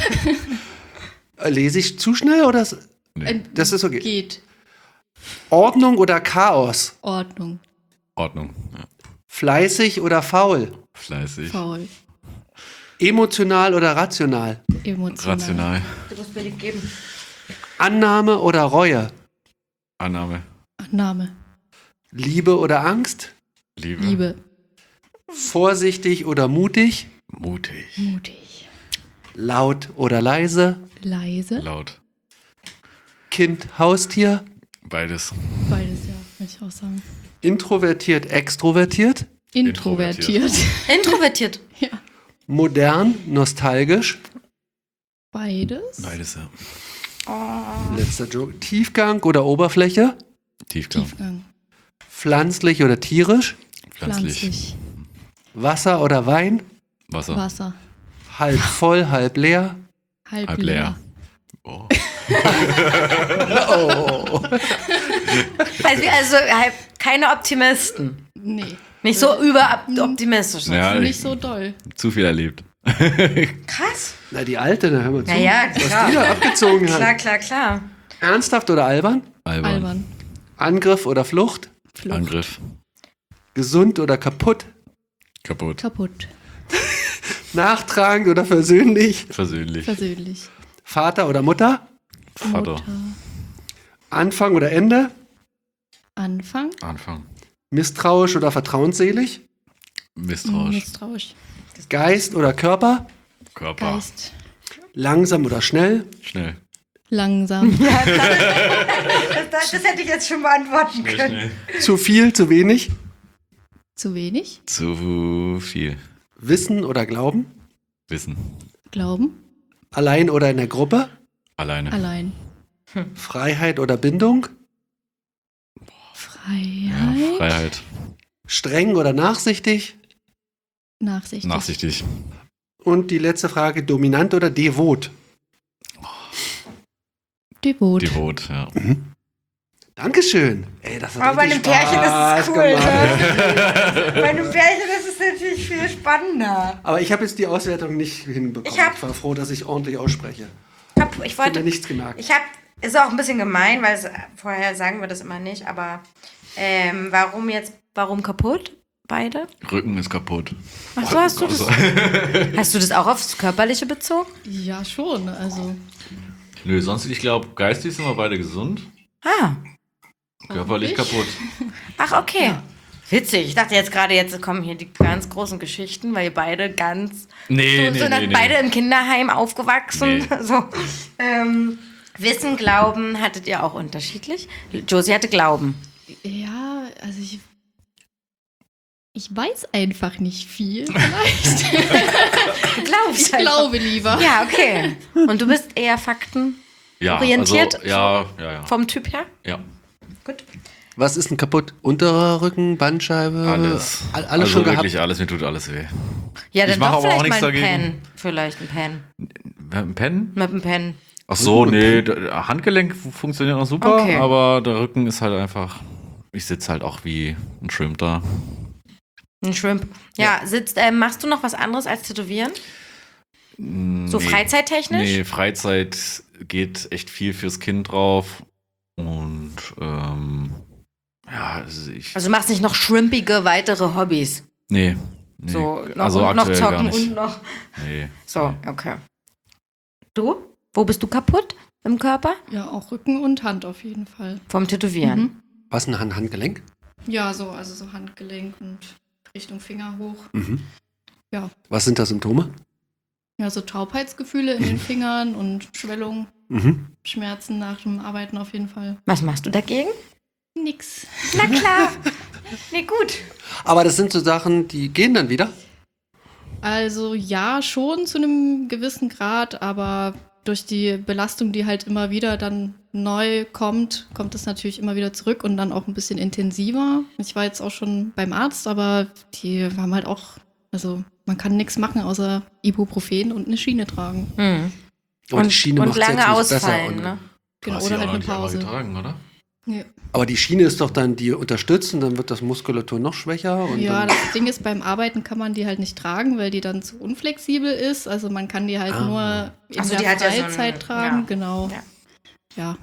Äh, lese ich zu schnell oder ist, Ein- das ist okay. Geht. Ordnung oder Chaos, Ordnung. Ordnung. Ja. fleißig oder faul, Fleißig. Faul. emotional oder rational, Emotional. Rational. Du musst mir die geben. Annahme oder Reue, Annahme. Annahme. Liebe oder Angst, Liebe. Liebe. vorsichtig oder mutig, Mutig. Mutig. laut oder leise, Leise. Laut. Kind, Haustier, Beides. Beides, ja, würde ich auch sagen. introvertiert, extrovertiert, Introvertiert. Introvertiert. Ja. modern, nostalgisch, Beides. Beides, ja. letzter Joke, Tiefgang oder Oberfläche, Tiefgang. Tiefgang. pflanzlich oder tierisch, Pflanzlich. Pflanzlich. Wasser oder Wein, Wasser. Wasser. halb voll, halb leer, Halb, Halb leer. leer. Oh. Also, also halt keine Optimisten. Nee. Nicht so überoptimistisch. Ja, Nicht ich, so doll. zu viel erlebt. Krass. na die Alte, na hör mal zu, Na ja, was klar. die da abgezogen Klar, hat. klar, klar. Ernsthaft oder albern, Albern. Albern. Angriff oder Flucht, Flucht. Angriff. gesund oder kaputt, Kaputt. Kaputt. nachtragend oder versöhnlich, Versöhnlich. Persönlich. Vater oder Mutter, Vater. Mutter. Anfang oder Ende, Anfang. Anfang. misstrauisch oder vertrauensselig, Misstrauisch. Misstrauisch. Geist oder Körper, Körper. Geist. langsam oder schnell, Schnell. Langsam. Das, das, das hätte ich jetzt schon beantworten können. zu viel, zu wenig, Zu wenig. Zu viel. Wissen oder Glauben, Wissen. Glauben. allein oder in der Gruppe, Alleine. Allein. Freiheit oder Bindung, Freiheit. Ja, Freiheit. streng oder nachsichtig Nachsichtig. Nachsichtig. und die letzte Frage, dominant oder devot. Devot. Devot, ja. Dankeschön. Ey, das hat Aber bei richtig einem Pärchen ist Spaß es cool. gemacht. Ne? Bei einem Pärchen ist es natürlich viel spannender. Aber ich habe jetzt die Auswertung nicht hinbekommen. Ich hab- ich war froh, dass ich ordentlich ausspreche. Ich, hab, ich Ich habe wollte. mir nichts gemerkt. Ich habe. Ist auch ein bisschen gemein, weil es, vorher sagen wir das immer nicht, aber Ähm, warum jetzt, warum kaputt? Beide? Rücken ist kaputt. Ach so, hast du das, hast du das auch aufs Körperliche bezogen? Ja, schon. Also, Nö, sonst, ich glaube, geistig sind wir beide gesund. Ah, Körperlich Hoffentlich. kaputt. ach okay. Ja. Witzig, ich dachte jetzt gerade, jetzt kommen hier die ganz großen Geschichten, weil ihr beide ganz Nee, so, nee, so nee, nee. beide im Kinderheim aufgewachsen. Nee. So, ähm, Wissen, Glauben hattet ihr auch unterschiedlich. Josie hatte Glauben. ja, also ich. Ich weiß einfach nicht viel, vielleicht. Du glaubst Ich einfach. glaube lieber. Ja, okay. Und du bist eher Fakten Ja, orientiert? Also, ja, ja, ja. vom Typ her? ja. Gut. Was ist denn kaputt? Unterer Rücken, Bandscheibe? Alles. All, alles also schon wirklich gehabt? alles, mir tut alles weh. Ja, dann Ich mach doch aber auch vielleicht nichts mal ein dagegen. Pen. Vielleicht ein Pen. Mit dem Pennen? Mit einem Pen. Ach so, Rücken und nee, der Handgelenk fu- funktioniert noch super, Okay. aber der Rücken ist halt einfach, ich sitze halt auch wie ein Shrimp da. Ein Shrimp. Ja, sitzt, ähm, machst du noch was anderes als Tätowieren? So Nee. freizeittechnisch? Nee, Freizeit geht echt viel fürs Kind drauf und ähm, ja, also ich, Also du machst nicht noch shrimpige weitere Hobbys. nee, nee. So, noch, also und noch aktuell gar zocken nicht. und noch. Nee. So, okay. Du? Wo bist du kaputt im Körper? Ja, auch Rücken und Hand auf jeden Fall. Vom Tätowieren. Mhm. Was, ein Hand Handgelenk? Ja, so, also so Handgelenk und Richtung Finger hoch. Mhm. Ja. Was sind da Symptome? Ja, so Taubheitsgefühle in den Fingern und Schwellung, Mhm. Schmerzen nach dem Arbeiten auf jeden Fall. Was machst du dagegen? Nix. Na klar. Nee, gut. Aber das sind so Sachen, die gehen dann wieder. Also ja, schon zu einem gewissen Grad, aber durch die Belastung, die halt immer wieder dann neu kommt, kommt es natürlich immer wieder zurück und dann auch ein bisschen intensiver. Ich war jetzt auch schon beim Arzt, aber die haben halt auch, also man kann nichts machen außer Ibuprofen und eine Schiene tragen. Hm. Aber Und, die Schiene und macht's lange jetzt nicht ausfallen, besser. ne? Und, Genau, Du hast oder die halt auch eine nicht einmal Pause. getragen, oder? Ja, aber die Schiene ist doch dann, die unterstützt und dann wird das Muskulatur noch schwächer. Und ja dann, das Ding ist, beim Arbeiten kann man die halt nicht tragen, weil die dann zu unflexibel ist. Also man kann die halt Ah. nur in Ach so, der die hat ja so Freizeit einen- tragen, ja. genau. Ja. Ja.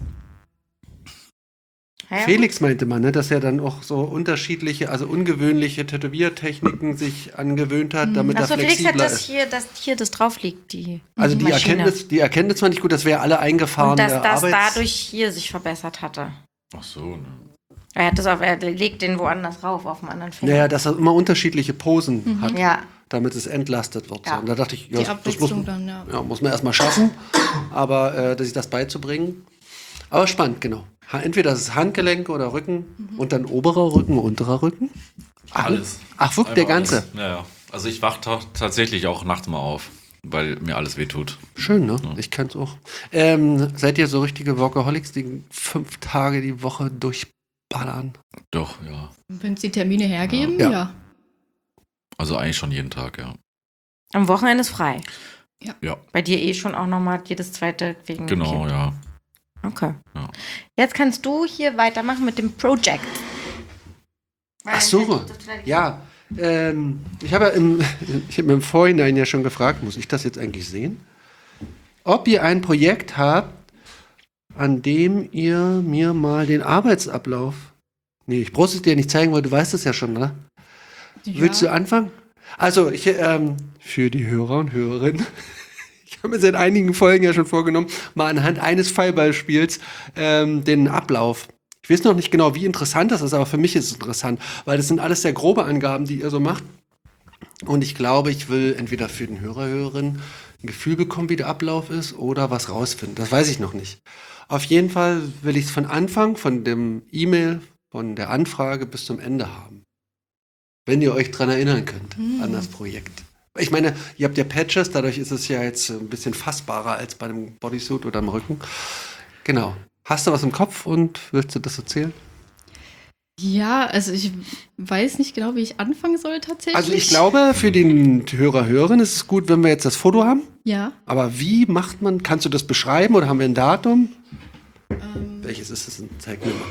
Ja, ja. Felix meinte man, ne, dass er dann auch so unterschiedliche, also ungewöhnliche Tätowiertechniken sich angewöhnt hat, damit Achso, er Felix hat flexibler das ist. hier, das hier, das drauf liegt, die, Also die die Maschine. Erkenntnis, die Erkenntnis fand ich gut, dass wir alle eingefahren Und dass das Arbeits dadurch hier sich verbessert hatte. Ach so, ne. Er hat das auf, er legt den woanders rauf, auf dem anderen Finger. Naja, dass er immer unterschiedliche Posen hat, Ja. damit es entlastet wird. Ja. So. Und da dachte ich, ja, Die das muss, Abwechslung dann, ja. ja, muss man erstmal schaffen, aber äh, dass ich das beizubringen. Aber spannend, genau. Ha- Entweder das ist Handgelenk oder Rücken und dann oberer Rücken, unterer Rücken. Alles. Ach, wirklich der Einmal ganze. alles. Ja, ja. Also ich wach ta- tatsächlich auch nachts mal auf, weil mir alles wehtut. Schön, ne? Ich kann's auch. Ähm, seid ihr so richtige Workaholics, die fünf Tage die Woche durchballern? Doch, ja. Wenn es die Termine hergeben, Ja. ja. Also eigentlich schon jeden Tag, ja. Am Wochenende ist frei. Ja, Bei dir eh schon auch nochmal jedes zweite wegen dem genau, Kind. ja. Okay. Ja. Jetzt kannst du hier weitermachen mit dem Project. Ach so, ja. Ähm, ich habe ja im, ich habe mir im Vorhinein ja schon gefragt, muss ich das jetzt eigentlich sehen? Ob ihr ein Projekt habt, an dem ihr mir mal den Arbeitsablauf. Nee, ich brauche es dir nicht zeigen, weil du weißt es ja schon, ne? ja. Willst du anfangen? Also, ich, ähm, für die Hörer und Hörerinnen, ich habe mir seit einigen Folgen ja schon vorgenommen, mal anhand eines Fallbeispiels ähm, den Ablauf. Ich weiß noch nicht genau, wie interessant das ist, aber für mich ist es interessant, weil das sind alles sehr grobe Angaben, die ihr so macht. Und ich glaube, ich will entweder für den Hörer, Hörerin ein Gefühl bekommen, wie der Ablauf ist, oder was rausfinden. Das weiß ich noch nicht. Auf jeden Fall will ich es von Anfang, von dem E-Mail, von der Anfrage bis zum Ende haben. Wenn ihr euch dran erinnern könnt, an das Projekt. Ich meine, ihr habt ja Patches, dadurch ist es ja jetzt ein bisschen fassbarer als bei einem Bodysuit oder am Rücken. Genau. Hast du was im Kopf und willst du das erzählen? Ja, also ich weiß nicht genau, wie ich anfangen soll tatsächlich. Also ich glaube, für den Hörer, Hörerin ist es gut, wenn wir jetzt das Foto haben. Ja. Aber wie macht man, kannst du das beschreiben oder haben wir ein Datum? Ähm, Welches ist es denn? Zeig mir mal.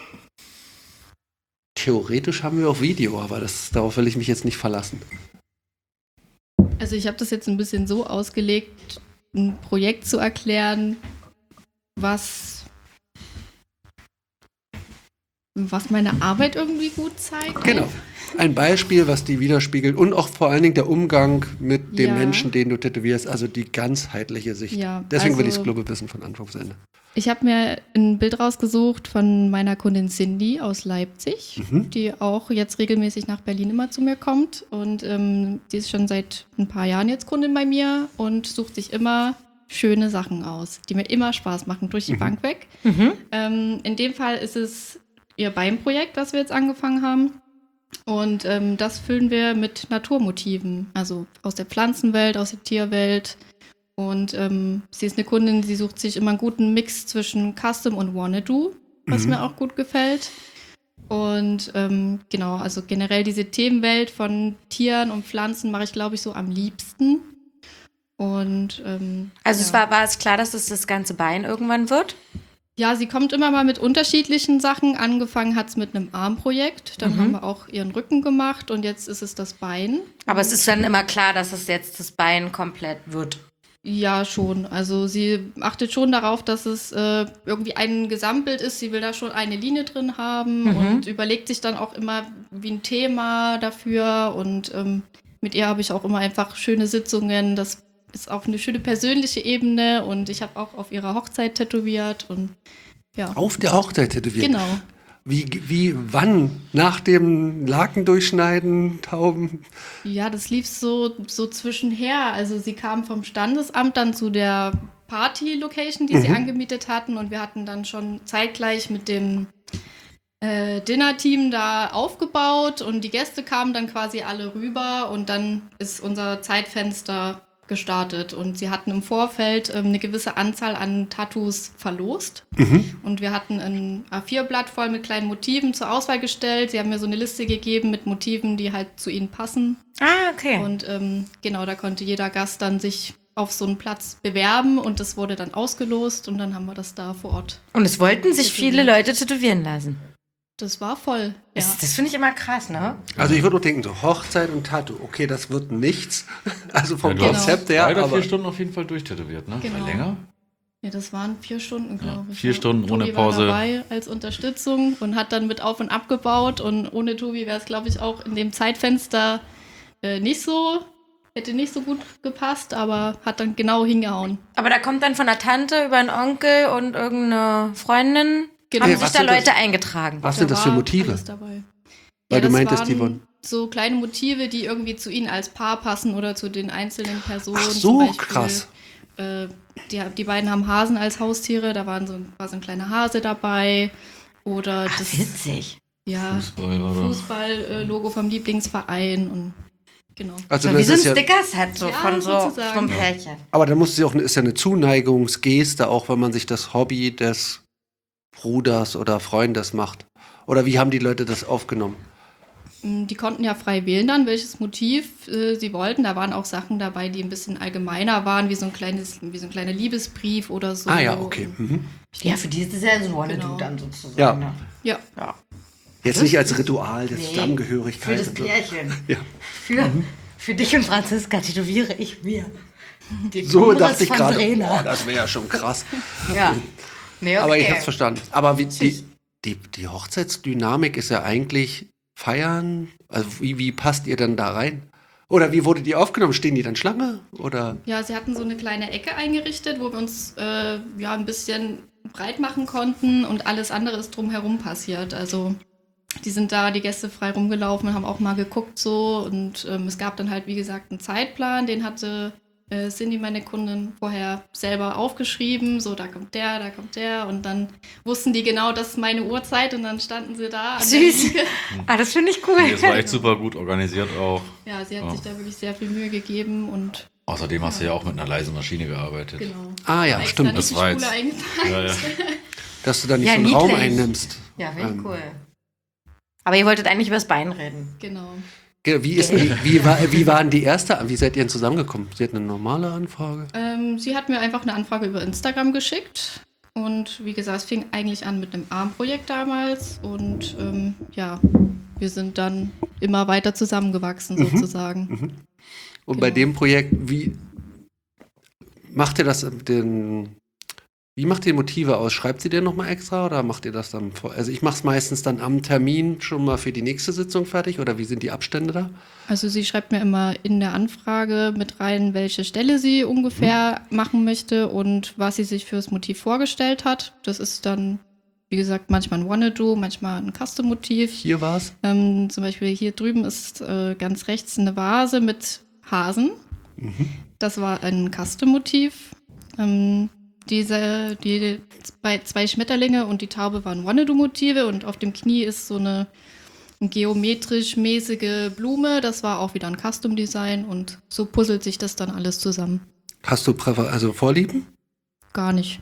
Theoretisch haben wir auch Video, aber das, darauf will ich mich jetzt nicht verlassen. also ich habe das jetzt ein bisschen so ausgelegt, ein Projekt zu erklären, was was meine Arbeit irgendwie gut zeigt. Genau. Ein Beispiel, was die widerspiegelt und auch vor allen Dingen der Umgang mit dem Ja. Menschen, den du tätowierst, also die ganzheitliche Sicht. Ja, Deswegen will ich also- es, glaube ich, wissen von Anfang bis Ende. Ich habe mir ein Bild rausgesucht von meiner Kundin Cindy aus Leipzig, Mhm. die auch jetzt regelmäßig nach Berlin immer zu mir kommt. Und ähm, die ist schon seit ein paar Jahren jetzt Kundin bei mir und sucht sich immer schöne Sachen aus, die mir immer Spaß machen, durch die Mhm. Bank weg. Mhm. Ähm, in dem Fall ist es ihr Beinprojekt, was wir jetzt angefangen haben. Und ähm, das füllen wir mit Naturmotiven, also aus der Pflanzenwelt, aus der Tierwelt. Und ähm, sie ist eine Kundin, sie sucht sich immer einen guten Mix zwischen Custom und Wanna Do, was Mhm. mir auch gut gefällt. Und ähm, genau, also generell diese Themenwelt von Tieren und Pflanzen mache ich, glaube ich, so am liebsten. Und ähm, Also ja. es war, war es klar, dass es das ganze Bein irgendwann wird? Ja, sie kommt immer mal mit unterschiedlichen Sachen. Angefangen hat es mit einem Armprojekt, dann Mhm. haben wir auch ihren Rücken gemacht und jetzt ist es das Bein. Aber es ist dann immer klar, dass es jetzt das Bein komplett wird. Ja, schon. Also sie achtet schon darauf, dass es äh, irgendwie ein Gesamtbild ist. Sie will da schon eine Linie drin haben Mhm. und überlegt sich dann auch immer wie ein Thema dafür. Und ähm, mit ihr habe ich auch immer einfach schöne Sitzungen. Das ist auf eine schöne persönliche Ebene und ich habe auch auf ihrer Hochzeit tätowiert und ja. Auf der Hochzeit tätowiert. Genau. Wie, wie, wann? Nach dem Laken durchschneiden, Tauben? Ja, das lief so, so zwischenher. Also sie kam vom Standesamt dann zu der Party-Location, die sie Mhm. angemietet hatten. Und wir hatten dann schon zeitgleich mit dem äh, Dinner-Team da aufgebaut. Und die Gäste kamen dann quasi alle rüber. Und dann ist unser Zeitfenster gestartet. Und sie hatten im Vorfeld ähm, eine gewisse Anzahl an Tattoos verlost. Mhm. Und wir hatten ein A vier Blatt voll mit kleinen Motiven zur Auswahl gestellt. Sie haben mir so eine Liste gegeben mit Motiven, die halt zu ihnen passen. Ah, okay. Und ähm, genau, da konnte jeder Gast dann sich auf so einen Platz bewerben und das wurde dann ausgelost und dann haben wir das da vor Ort. Und es wollten sich viele Leute tätowieren lassen. Das war voll. Ja. Das, das finde ich immer krass, ne? Also ich würde auch denken, so Hochzeit und Tattoo, okay, das wird nichts. Also vom Ja, du hast Konzept her, drei oder aber vier Stunden auf jeden Fall durchtätowiert, ne? Genau. Länger? Ja, das waren vier Stunden, glaube ich. vier ja. Stunden Tobi ohne Pause. war dabei als Unterstützung und hat dann mit auf und abgebaut und ohne Tobi wäre es, glaube ich, auch in dem Zeitfenster äh, nicht so, hätte nicht so gut gepasst, aber hat dann genau hingehauen. Aber da kommt dann von der Tante über einen Onkel und irgendeine Freundin, Genau. haben Hey, sich was da sind das? Leute eingetragen. was Da sind das für war Motive? alles dabei. Weil du das meintest, waren die wollen- so kleine Motive, die irgendwie zu ihnen als Paar passen oder zu den einzelnen Personen. Ach Zum so, Beispiel, krass. Äh, die, die beiden haben Hasen als Haustiere, da waren so, war so ein kleiner Hase dabei. Oder Ach, das witzig. ja, Fußball, oder? Fußball-Logo vom Lieblingsverein und genau. Also So, wie das so ein ist ja, Sticker-Set so Ja, von so sozusagen. vom Pärchen. aber da muss sie auch, ist ja eine Zuneigungsgeste, auch wenn man sich das Hobby des Bruders oder Freundes macht. Oder wie haben die Leute das aufgenommen? Die konnten ja frei wählen dann, welches Motiv äh, sie wollten. Da waren auch Sachen dabei, die ein bisschen allgemeiner waren, wie so ein kleines, wie so ein kleiner Liebesbrief oder so. Ah ja, okay. Mhm. Ja, für die ist es ja so eine Genau. Du dann sozusagen. Ja. ne? Ja, ja. Jetzt nicht als Ritual der Nee, Stammgehörigkeit. Für das und so. Pärchen. Ja. Für, für dich und Franziska tätowiere ich mir. Den So Umriss dachte ich von gerade, Verena. oh, das wäre ja schon krass. Ja. Nee, okay. Aber ich hab's verstanden. Aber wie, die, die, die Hochzeitsdynamik ist ja eigentlich feiern. Also wie, wie passt ihr denn da rein? Oder wie wurde die aufgenommen? Stehen die dann Schlange? Oder? Ja, sie hatten so eine kleine Ecke eingerichtet, wo wir uns äh, ja ein bisschen breit machen konnten und alles andere ist drumherum passiert. Also die sind da, die Gäste frei rumgelaufen und haben auch mal geguckt so und ähm, es gab dann halt, wie gesagt, einen Zeitplan, den hatte äh, Cindy, meine Kundin, vorher selber aufgeschrieben, so da kommt der, da kommt der und dann wussten die genau, das ist meine Uhrzeit und dann standen sie da. an der Süß. Liege. Ah, das finde ich Nee, cool. das war echt super gut organisiert auch. Ja, sie hat Ja. sich da wirklich sehr viel Mühe gegeben und Außerdem hast du ja auch mit einer leisen Maschine gearbeitet. genau. Ah ja, Extra stimmt. nicht Das die war Spule jetzt- eingepackt. Ja, ja. Dass du da nicht Ja, so einen Raum niedlich. einnimmst. Ja, finde ich Ähm, cool. Aber ihr wolltet eigentlich über das Bein reden. Genau. Ge- Wie, ist, denn die, wie, war, wie waren die erste? Wie seid ihr denn zusammengekommen? Sie hat eine normale Anfrage? Ähm, sie hat mir einfach eine Anfrage über Instagram geschickt. Und wie gesagt, es fing eigentlich an mit einem Armprojekt damals. Und ähm, ja, wir sind dann immer weiter zusammengewachsen sozusagen. Und bei Genau. dem Projekt, wie macht ihr das den Wie macht ihr Motive aus? Schreibt sie dir nochmal extra oder macht ihr das dann vor? Also ich mache es meistens dann am Termin schon mal für die nächste Sitzung fertig oder wie sind die Abstände da? Also sie schreibt mir immer in der Anfrage mit rein, welche Stelle sie ungefähr mhm. machen möchte und was sie sich fürs Motiv vorgestellt hat. Das ist dann, wie gesagt, manchmal ein Wanna-Do, manchmal ein Custom-Motiv. Hier war's. Ähm, zum Beispiel hier drüben ist äh, ganz rechts eine Vase mit Hasen. Mhm. Das war ein Custom-Motiv. Ähm, diese, die zwei, zwei Schmetterlinge und die Taube waren Wanna-Do-Motive und auf dem Knie ist so eine geometrisch mäßige Blume. Das war auch wieder ein Custom-Design und so puzzelt sich das dann alles zusammen. Hast du Präfer- also Vorlieben? Gar nicht.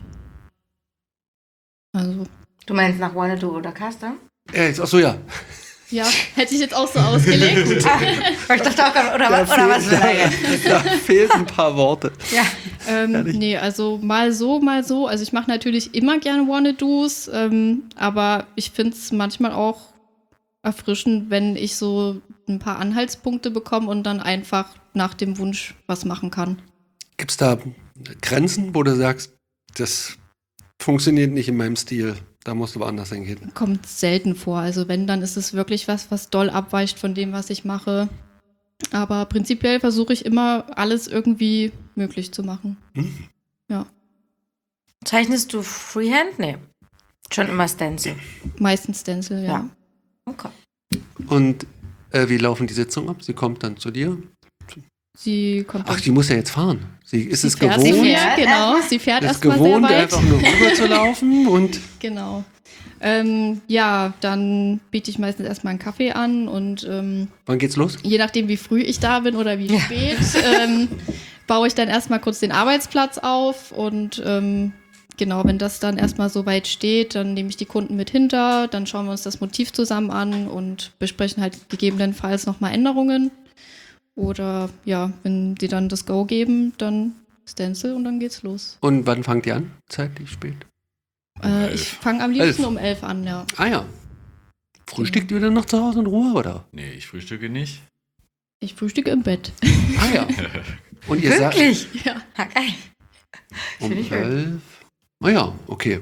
Also. Du meinst nach Wanna-Do oder Custom? Äh, ach so, ja. Ja, hätte ich jetzt auch so ausgelegt. Ich dachte auch, oder, oder, oder was will er jetzt? Da fehlen ein paar Worte. Ja. Ähm, nee, also mal so, mal so. Also ich mache natürlich immer gerne Wanna-Dos, ähm, aber ich finde es manchmal auch erfrischend, wenn ich so ein paar Anhaltspunkte bekomme und dann einfach nach dem Wunsch was machen kann. Gibt es da Grenzen, wo du sagst, das funktioniert nicht in meinem Stil? Da musst du woanders hingehen. Kommt selten vor. Also wenn, dann ist es wirklich was, was doll abweicht von dem, was ich mache. Aber prinzipiell versuche ich immer, alles irgendwie möglich zu machen. Mhm. Ja. Zeichnest du Freehand? Nee. Schon immer Stencil? Meistens Stencil, ja. ja. Okay. Und äh, wie laufen die Sitzungen ab? Sie kommt dann zu dir? Sie kommt Ach, die muss ja jetzt fahren. Sie ist sie es fährt, gewohnt? Sie fährt, genau. Sie fährt ist erstmal sehr gewohnt, weit. einfach nur rüber zu laufen und Genau. Ähm, ja, dann biete ich meistens erstmal einen Kaffee an und ähm, wann geht's los? Je nachdem, wie früh ich da bin oder wie spät, ähm, baue ich dann erstmal kurz den Arbeitsplatz auf und ähm, genau, wenn das dann erstmal so weit steht, dann nehme ich die Kunden mit hinter, dann schauen wir uns das Motiv zusammen an und besprechen halt gegebenenfalls nochmal Änderungen. Oder ja, wenn sie dann das Go geben, dann Stencil und dann geht's los. Und wann fangt ihr an? Zeitlich spät? Äh, ich fange am liebsten elf. um elf an, ja. Ah ja. Frühstückt ihr dann noch zu Hause in Ruhe, oder? Nee, ich frühstücke nicht. Ich frühstücke im Bett. Ah ja. Und ihr Wirklich? sagt, ja. Ah, geil. um elf. Ah ja, okay.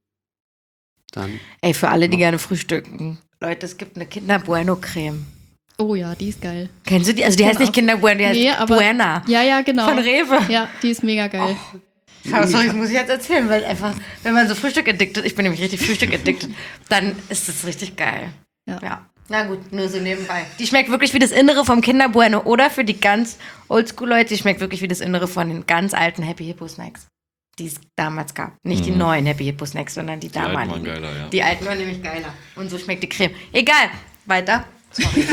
Dann. Ey, für alle, die gerne frühstücken. Leute, es gibt eine Kinder-Bueno-Creme. Oh ja, die ist geil. Kennst du die? Also die heißt nicht Kinder Bueno, die heißt nee, aber, Buena. Ja, ja, genau. Von Rewe. Ja, die ist mega geil. Oh. Sorry, das muss ich jetzt erzählen, weil einfach, wenn man so Frühstück addicted, ich bin nämlich richtig Frühstück addicted, dann ist das richtig geil. Ja. ja. Na gut, nur so nebenbei. Die schmeckt wirklich wie das Innere vom Kinder Bueno oder für die ganz Oldschool-Leute, die schmeckt wirklich wie das Innere von den ganz alten Happy Hippo Snacks, die es damals gab. Nicht mhm. die neuen Happy Hippo Snacks, sondern die, die damaligen. Die alten waren geiler, ja. Die alten waren nämlich geiler. Und so schmeckt die Creme. Egal, weiter. Sorry.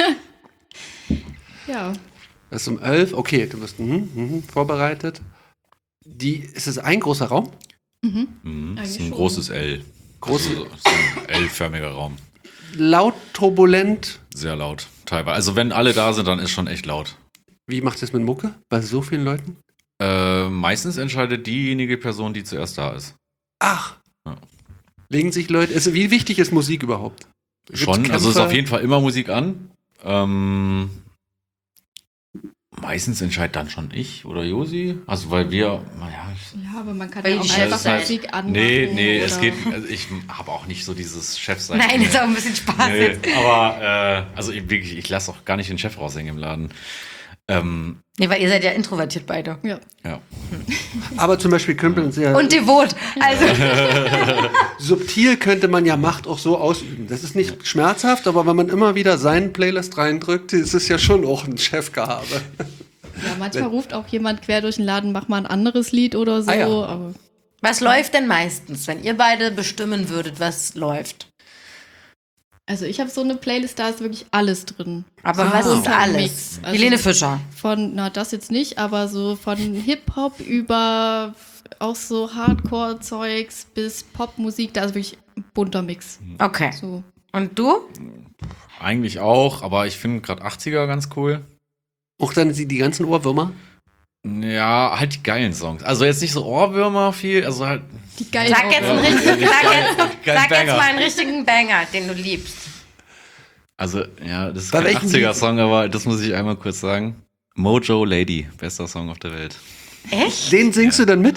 Ja. Das ist um elf. Okay, du bist mh, mh, vorbereitet. Die, ist es ein großer Raum? Mhm. Mhm. Das ist ein schon. großes L. Große, also, so ein L-förmiger Raum. Laut, turbulent. Sehr laut, teilweise. Also wenn alle da sind, dann ist schon echt laut. Wie macht ihr es mit Mucke? Bei so vielen Leuten? Äh, meistens entscheidet diejenige Person, die zuerst da ist. Ach. Ja. Legen sich Leute. Ist, wie wichtig ist Musik überhaupt? Gibt's Schon, Kämpfe? also ist auf jeden Fall immer Musik an. Ähm, meistens entscheidet dann schon ich oder Josi. Also weil wir, naja. Ja, aber man kann Weil ja auch die einfach Chefs halt- Musik anmachen. Nee, nee, oder es geht, also ich habe auch nicht so dieses Chefsein. Nein, ist auch ein bisschen Spaß Nee, jetzt. aber, äh, also ich, wirklich, ich lasse auch gar nicht den Chef raushängen im Laden. Ähm, Nee, weil ihr seid ja introvertiert beide. Ja. ja. Aber zum Beispiel Kümpeln sehr Und devot. Also, subtil könnte man ja Macht auch so ausüben. Das ist nicht schmerzhaft, aber wenn man immer wieder seinen Playlist reindrückt, ist es ja schon auch ein Chefgehabe. Ja, manchmal ruft auch jemand quer durch den Laden, mach mal ein anderes Lied oder so. Ah ja. Aber was läuft denn meistens, wenn ihr beide bestimmen würdet, was läuft? also ich habe so eine Playlist, da ist wirklich alles drin. Aber Ah. was ist Bunter alles? Mix. Also Helene Fischer. Von, na das jetzt nicht, aber so von Hip-Hop über auch so Hardcore-Zeugs bis Popmusik, da ist wirklich ein bunter Mix. Okay. So. Und du? Eigentlich auch, aber ich finde gerade achtziger ganz cool. Auch dann die die ganzen Ohrwürmer. Ja, halt die geilen Songs. Also jetzt nicht so Ohrwürmer viel, also halt. Die geilen Sag jetzt, einen Ja. richtigen, Ja. sag jetzt, Kein sag jetzt Banger. mal einen richtigen Banger, den du liebst. Also, ja, das ist Bei kein welchem achtziger-Song, aber das muss ich einmal kurz sagen. Mojo Lady, bester Song auf der Welt. Echt? Den singst du dann mit?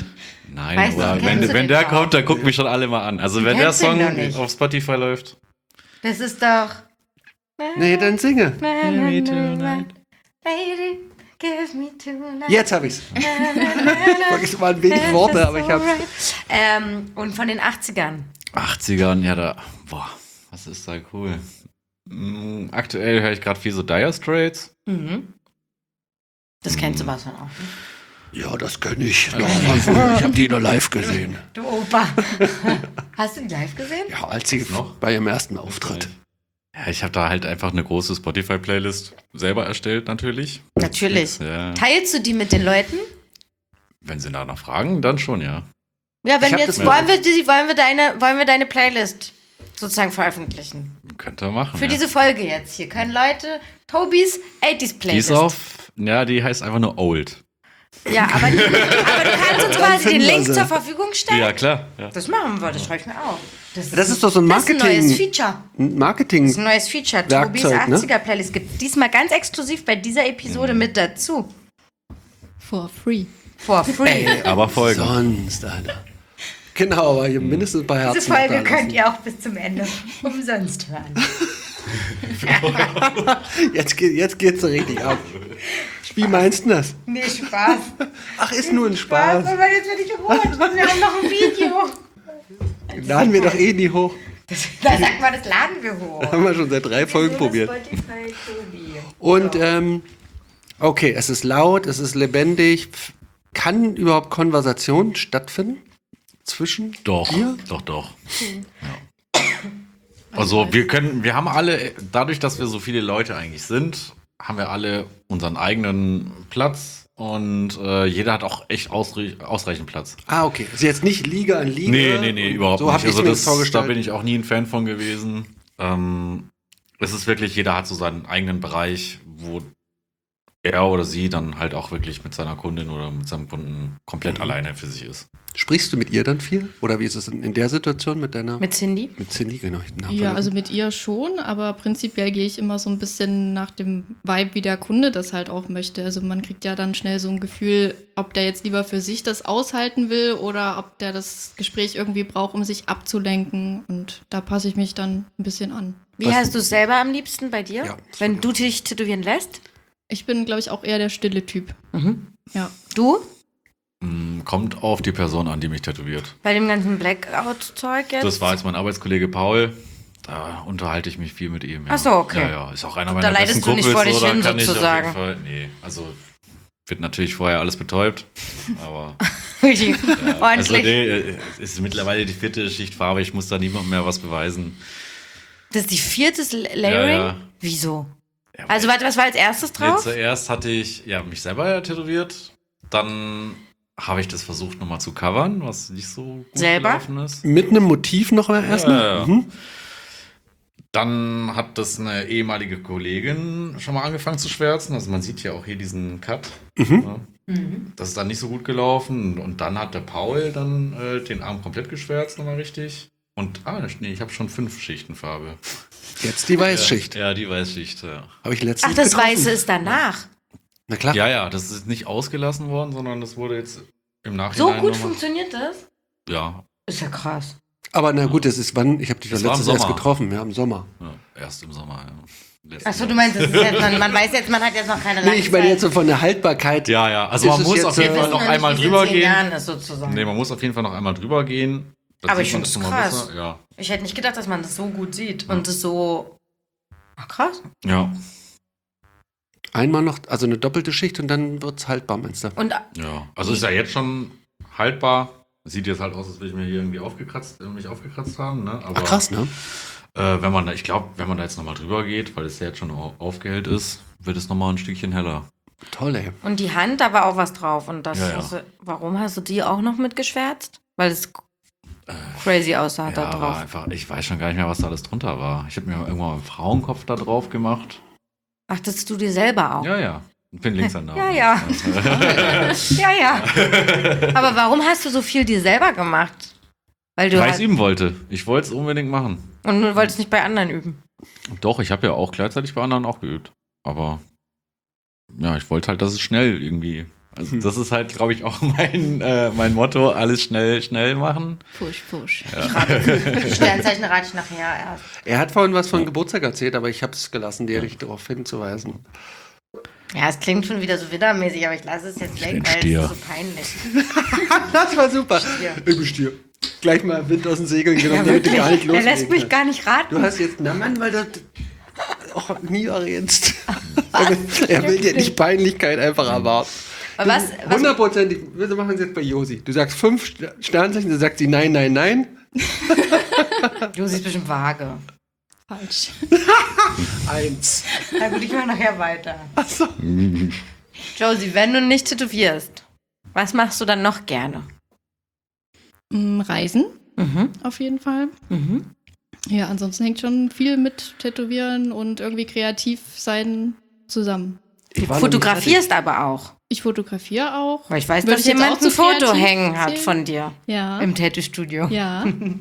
Nein, Weißt du, aber kennst wenn, du wenn den der auch? kommt, dann gucken mich schon alle mal an. Also wenn der kennst den Song doch nicht. auf Spotify läuft. Das ist doch. Nee, dann singe. me tonight. Lady, give me tonight. Jetzt hab ich's. Wirklich mal ein wenig Worte, aber ich hab's. Ähm, und von den achtzigern. achtzigern, ja, da. Boah, was ist da cool? Mm, aktuell höre ich gerade viel so Dire Straits. Mhm. Das kennt Sebastian auch. Ne? Ja, das kann ich. Noch mal früher. Ich habe die nur live gesehen. Du Opa. Hast du die live gesehen? Ja, als sie Noch? bei ihrem ersten Auftritt. Ja, ich habe da halt einfach eine große Spotify-Playlist selber erstellt, natürlich. Natürlich. Ja. Teilst du die mit den Leuten? Wenn sie danach fragen, dann schon, ja. Ja, wenn Ich hab jetzt das- wollen wir, die, wollen, wir deine, wollen wir deine Playlist sozusagen veröffentlichen. Könnt ihr machen. Für ja. diese Folge jetzt hier können Leute Tobis achtziger Die Playlist. ist auf, ja, die heißt einfach nur Old. Ja, aber, die, aber du kannst uns quasi den finden wir Link sie. zur Verfügung stellen. Ja, klar. Ja. Das machen wir, das schreibe ich mir auf. Das ist doch so ein Das ist ein neues Marketing. Feature. Ein Marketing. Das ist ein neues Feature. Tobis Werkzeug, ne? achtziger Playlist gibt diesmal ganz exklusiv bei dieser Episode Mhm. mit dazu. For free. For free. Aber Folgen. Sonst, Alter. Genau, aber hier mindestens ein paar Herzen. Diese Folge da lassen. könnt ihr auch bis zum Ende umsonst hören. Jetzt, geht, jetzt geht's so richtig ab. Wie meinst du das? Nee, Spaß. Ach, ist nur ein Spaß, Spaß. aber jetzt werde ich rot. Wir haben noch ein Video. Laden wir doch eh nie hoch. Das, da sagt man, das laden wir hoch. Haben wir schon seit drei Folgen probiert. Spotify, Tobi. Und, ähm, okay, es ist laut, es ist lebendig. Kann überhaupt Konversation stattfinden? Zwischen Doch, ihr? doch, doch. Ja. Also wir können, wir haben alle, dadurch, dass wir so viele Leute eigentlich sind, haben wir alle unseren eigenen Platz und äh, jeder hat auch echt ausre ausreichend Platz. Ah, okay. Ist jetzt nicht Liga an Liga? Nee, nee, nee, überhaupt so nicht. hab ich's Also mir das, jetzt vorgestellt. da bin ich auch nie ein Fan von gewesen. Ähm, es ist wirklich, jeder hat so seinen eigenen Bereich, wo er oder sie dann halt auch wirklich mit seiner Kundin oder mit seinem Kunden komplett Mhm. alleine für sich ist. Sprichst du mit ihr dann viel? Oder wie ist es in, in der Situation mit deiner? Mit Cindy? mit Cindy, genau. den Namen Ja, vergessen. also mit ihr schon, aber prinzipiell gehe ich immer so ein bisschen nach dem Vibe, wie der Kunde das halt auch möchte. Also man kriegt ja dann schnell so ein Gefühl, ob der jetzt lieber für sich das aushalten will oder ob der das Gespräch irgendwie braucht, um sich abzulenken. Und da passe ich mich dann ein bisschen an. Wie Was- hast du es selber am liebsten bei dir? Ja. Wenn du dich tätowieren lässt? Ich bin, glaube ich, auch eher der stille Typ. Mhm. Ja. Du? Mm, Kommt auf die Person an, die mich tätowiert. Bei dem ganzen Blackout-Zeug jetzt? Das war jetzt mein Arbeitskollege Paul. Da unterhalte ich mich viel mit ihm. Ja. Ach so, okay. Ja, ja, ist auch einer Da meiner leidest besten du nicht Kumpels. vor dich so, da hin, kann ich auf sozusagen. jeden Fall, nee, also wird natürlich vorher alles betäubt, aber Richtig ja, also ordentlich. nee, äh, es ist mittlerweile die vierte Schicht Farbe. Ich muss da niemandem mehr was beweisen. Das ist die vierte Layering? Ja, ja. Wieso? Ja, Also warte, was war als erstes nee, drauf? zuerst hatte ich ja mich selber tätowiert, dann habe ich das versucht nochmal zu covern, was nicht so gut Selber? gelaufen ist. Mit einem Motiv noch mal erst? Ja, ja, ja. Mhm. Dann hat das eine ehemalige Kollegin schon mal angefangen zu schwärzen. Also man sieht ja auch hier diesen Cut. Mhm. Ja. Mhm. Das ist dann nicht so gut gelaufen. Und dann hat der Paul dann äh, den Arm komplett geschwärzt, nochmal richtig. Und, ah, nee, ich habe schon fünf Schichten Farbe. Jetzt die Weißschicht. Ja, ja, die Weißschicht, ja. Habe ich letztens Ach, das getroffen. Weiße ist danach. Na klar. Ja, ja, das ist nicht ausgelassen worden, sondern das wurde jetzt im So Nachhinein gut noch mal- funktioniert das? Ja, Ist ja krass. Aber na gut, das ist wann? Ich habe dich doch Das war im letztens erst Sommer. getroffen, ja, im Sommer. ja, erst im Sommer, ja. Letzten Achso, du Jahr. meinst, das ist jetzt, man, man weiß jetzt, man hat jetzt noch keine Nee, ich meine Langzeit- jetzt so von der Haltbarkeit. Ja, ja, also Ist man es muss jetzt, auf jeden äh, Fall Wir noch wissen einmal nicht, wie es in drüber zehn gehen. Jahren ist, sozusagen. Nee, man muss auf jeden Fall noch einmal drüber gehen. Da Aber sieht ich man find's das nochmal krass. besser. Ja. Ich hätte nicht gedacht, dass man das so gut sieht und das so. Ach, krass. Ja, Einmal noch, also eine doppelte Schicht und dann wird's haltbar, meinst du? Und ja. Also ist ja jetzt schon haltbar. Sieht jetzt halt aus, als würde ich mir hier irgendwie aufgekratzt, äh, mich aufgekratzt haben. Ne? Aber, Ach krass, ne? Äh, wenn man da, ich glaube, wenn man da jetzt nochmal drüber geht, weil es ja jetzt schon au- aufgehellt ist, wird es nochmal ein Stückchen heller. Toll, ey. Und die Hand, da war auch was drauf. Und das, Ja, ja. Hast du, warum hast du die auch noch mitgeschwärzt? Weil es crazy aussah da Ja, drauf. aber einfach, ich weiß schon gar nicht mehr, was da alles drunter war. Ich habe mir irgendwann mal einen Frauenkopf da drauf gemacht. Achtest du dir selber auch? Ja, ja. Ich bin Linkshänder. Ja, ja. Ja, ja. Aber warum hast du so viel dir selber gemacht? Weil du Weil ich halt, es üben wollte. Ich wollte es unbedingt machen. und du wolltest nicht bei anderen üben. Doch, ich habe ja auch gleichzeitig bei anderen auch geübt. Aber ja, ich wollte halt, dass es schnell irgendwie Also das ist halt, glaube ich, auch mein, äh, mein Motto, alles schnell, schnell machen. Push, push. Die Sternzeichen rate ich nachher erst. Er hat vorhin was von Geburtstag erzählt, aber ich habe es gelassen, dir nicht darauf hinzuweisen. Ja, es klingt schon wieder so widdermäßig, aber ich lasse es jetzt weg, bin weil Stier. es ist so peinlich. Das war super. Stier. Ich bin Stier. Gleich mal Wind aus den Segeln genommen, damit du gar nicht Er loslegen lässt mich kannst. gar nicht raten. Du hast jetzt, na Mann, weil du auch nie errätst. er, will, er will dir nicht Peinlichkeit einfach erwarten. Aber was, was, Hundertprozentig, wir machen es jetzt bei Josi. Du sagst fünf Sternzeichen, dann sagt sie nein, nein, nein. du siehst bestimmt vage. Falsch. Eins. Na gut, ich mache nachher weiter. Achso. Josie, wenn du nicht tätowierst, was machst du dann noch gerne? Mm, Reisen, Mhm. auf jeden Fall. Mhm. Ja, ansonsten hängt schon viel mit Tätowieren und irgendwie kreativ sein zusammen. Du Ich war noch nicht fotografierst aber auch. Ich fotografiere auch. Weil ich weiß, Würde dass ich jetzt jemand auch ein zu Foto kreativ hängen hat zählen? von dir Ja. im Tattoo-Studio. Ja.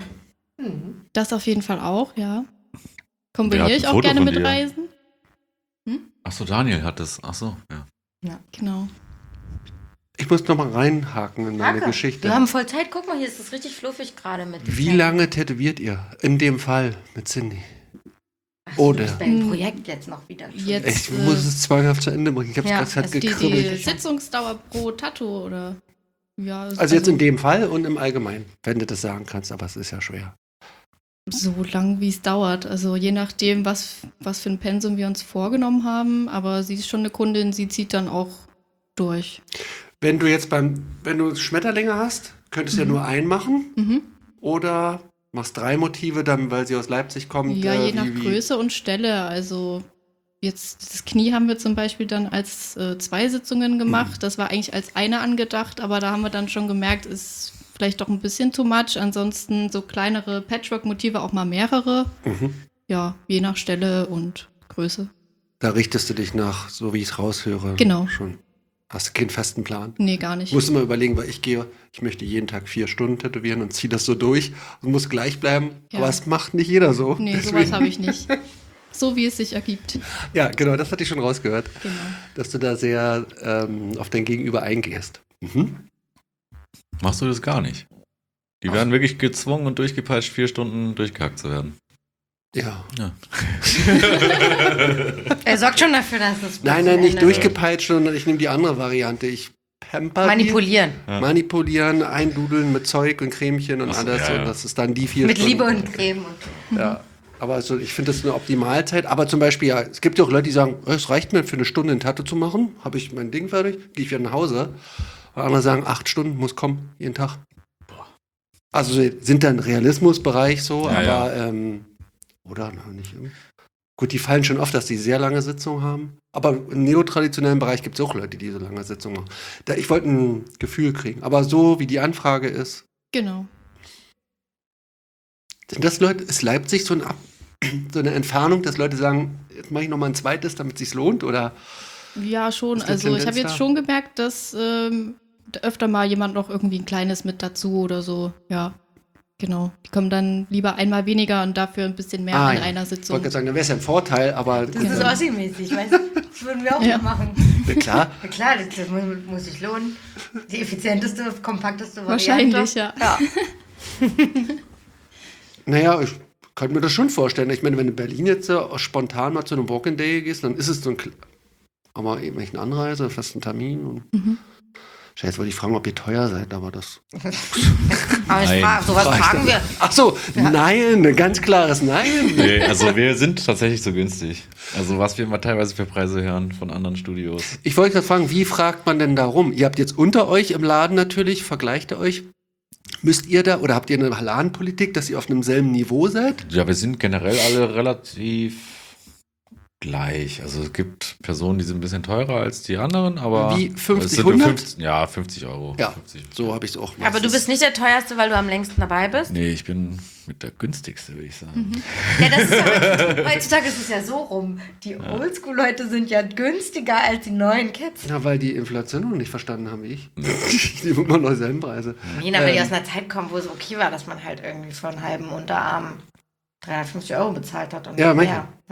Das auf jeden Fall auch, ja. Wer Kombiniere hat ein ich auch Foto gerne von mit dir? Reisen. Achso, Daniel hat das. Achso, ja. Genau. Ich muss noch mal reinhaken in meine Hake, Geschichte. Wir haben voll Zeit. Guck mal, hier ist es richtig fluffig gerade mit. Wie lange tätowiert ihr? In dem Fall mit Cindy. Ach so, Oder? du bist beim Projekt jetzt noch wieder. Jetzt- Ich äh, muss es zwanghaft zu Ende bringen. Ich habe Ja, es gerade also Die, gekribbelt. die Sitzungsdauer pro Tattoo oder ja. Also jetzt in dem Fall und im Allgemeinen, wenn du das sagen kannst, aber es ist ja schwer. so lang, wie es dauert. Also je nachdem, was, was für ein Pensum wir uns vorgenommen haben. Aber sie ist schon eine Kundin, sie zieht dann auch durch. Wenn du jetzt beim, wenn du Schmetterlinge hast, könntest du ja nur einen machen Mhm. oder machst drei Motive, dann, weil sie aus Leipzig kommt. Ja, äh, je nach wie, wie, Größe und Stelle. Also jetzt das Knie haben wir zum Beispiel dann als äh, zwei Sitzungen gemacht. Das war eigentlich als eine angedacht, aber da haben wir dann schon gemerkt, ist vielleicht doch ein bisschen too much. Ansonsten so kleinere Patchwork-Motive, auch mal mehrere. Mhm. Ja, je nach Stelle und Größe. Da richtest du dich nach, so wie ich es raushöre. Genau. Schon. Hast du keinen festen Plan? Nee, gar nicht. Musst du mal überlegen, weil ich gehe, ich möchte jeden Tag vier Stunden tätowieren und ziehe das so durch und muss gleich bleiben. Ja. Aber es macht nicht jeder so. Nee, Deswegen- sowas habe ich nicht. So wie es sich ergibt. Ja, genau, das hatte ich schon rausgehört, Genau. dass du da sehr ähm, auf dein Gegenüber eingehst. Mhm. Machst du das gar nicht? Die werden wirklich gezwungen und durchgepeitscht, vier Stunden durchgehackt zu werden. Ja. Ja. Er sorgt schon dafür, dass es. Nein, nein, nicht Ende- durchgepeitscht, sondern ich nehme die andere Variante. Ich pamper Manipulieren. die, manipulieren, eindudeln mit Zeug und Cremchen und Ach so, alles. ja, ja. Und das ist dann die vier Mit Stunden. Liebe und Creme. Und Ja. Aber also ich finde das eine Optimalzeit. Aber zum Beispiel, ja, es gibt ja auch Leute, die sagen, "Oh, es reicht mir für eine Stunde ein Tattoo zu machen. Habe ich mein Ding fertig, gehe ich wieder nach Hause. Und andere sagen, acht Stunden muss kommen, jeden Tag. Also sind dann Realismusbereich so, Ja, aber ähm, oder noch nicht. Gut, die fallen schon oft, dass die sehr lange Sitzungen haben. Aber im neotraditionellen Bereich gibt es auch Leute, die so lange Sitzungen machen. Da, ich wollte ein Gefühl kriegen. Aber so wie die Anfrage ist, Genau. sind das Leute, ist Leipzig so, ein Ab, so eine Entfernung, dass Leute sagen, jetzt mache ich noch mal ein zweites, damit es sich lohnt? Oder Ja, schon. Ist eine Also ich habe Tendenz jetzt da? schon gemerkt, dass ähm, öfter mal jemand noch irgendwie ein kleines mit dazu oder so. Ja, genau. Die kommen dann lieber einmal weniger und dafür ein bisschen mehr Ah, in ja. einer ich wollte Sitzung. gerade sagen, dann wäre es ja ein Vorteil, aber das ist Ossi-mäßig, weißt du? Das würden wir auch Ja. mal machen. ja, klar. Ja klar, das, das muss, muss sich lohnen. Die effizienteste, kompakteste Variante. Wahrscheinlich, ja. ja. Naja, ich kann mir das schon vorstellen. Ich meine, wenn du in Berlin jetzt äh, spontan mal zu einem Walk-in-Day gehst, dann ist es so ein, Kle- aber eben echt eine Anreise, fast ein Termin. Und Mhm. Scheiße, wollte ich fragen, ob ihr teuer seid, aber das. Aber ich Nein. frage, sowas fragen wir. Ach so, nein, ein ganz klares Nein. Nee, also wir sind tatsächlich so günstig. Also was wir mal teilweise für Preise hören von anderen Studios. Ich wollte gerade fragen, wie fragt man denn da rum? Ihr habt jetzt unter euch im Laden natürlich, vergleicht ihr euch. Müsst ihr da oder habt ihr eine Ladenpolitik, dass ihr auf einem selben Niveau seid? Ja, wir sind generell alle relativ gleich. Also es gibt Personen, die sind ein bisschen teurer als die anderen, aber Wie, fünfzig, es sind nur hundert? fünfzig, ja, fünfzig Euro. Ja, fünfzig. so habe ich es auch. Aber du meistens. bist nicht der teuerste, weil du am längsten dabei bist. Nee, ich bin mit der günstigste, würde ich sagen. Ja, das ist ja heutzutage, heutzutage ist es ja so rum. Die Oldschool-Leute sind ja günstiger als die neuen Kids. Ja, weil die Inflation noch nicht verstanden haben wie ich. Die nehmen immer noch dieselben Preise. Jena, weil die Ähm. aus einer Zeit kommen, wo es okay war, dass man halt irgendwie für einen halben Unterarm dreihundertfünfzig Euro bezahlt hat und Ja, nicht manchmal. mehr. Ja.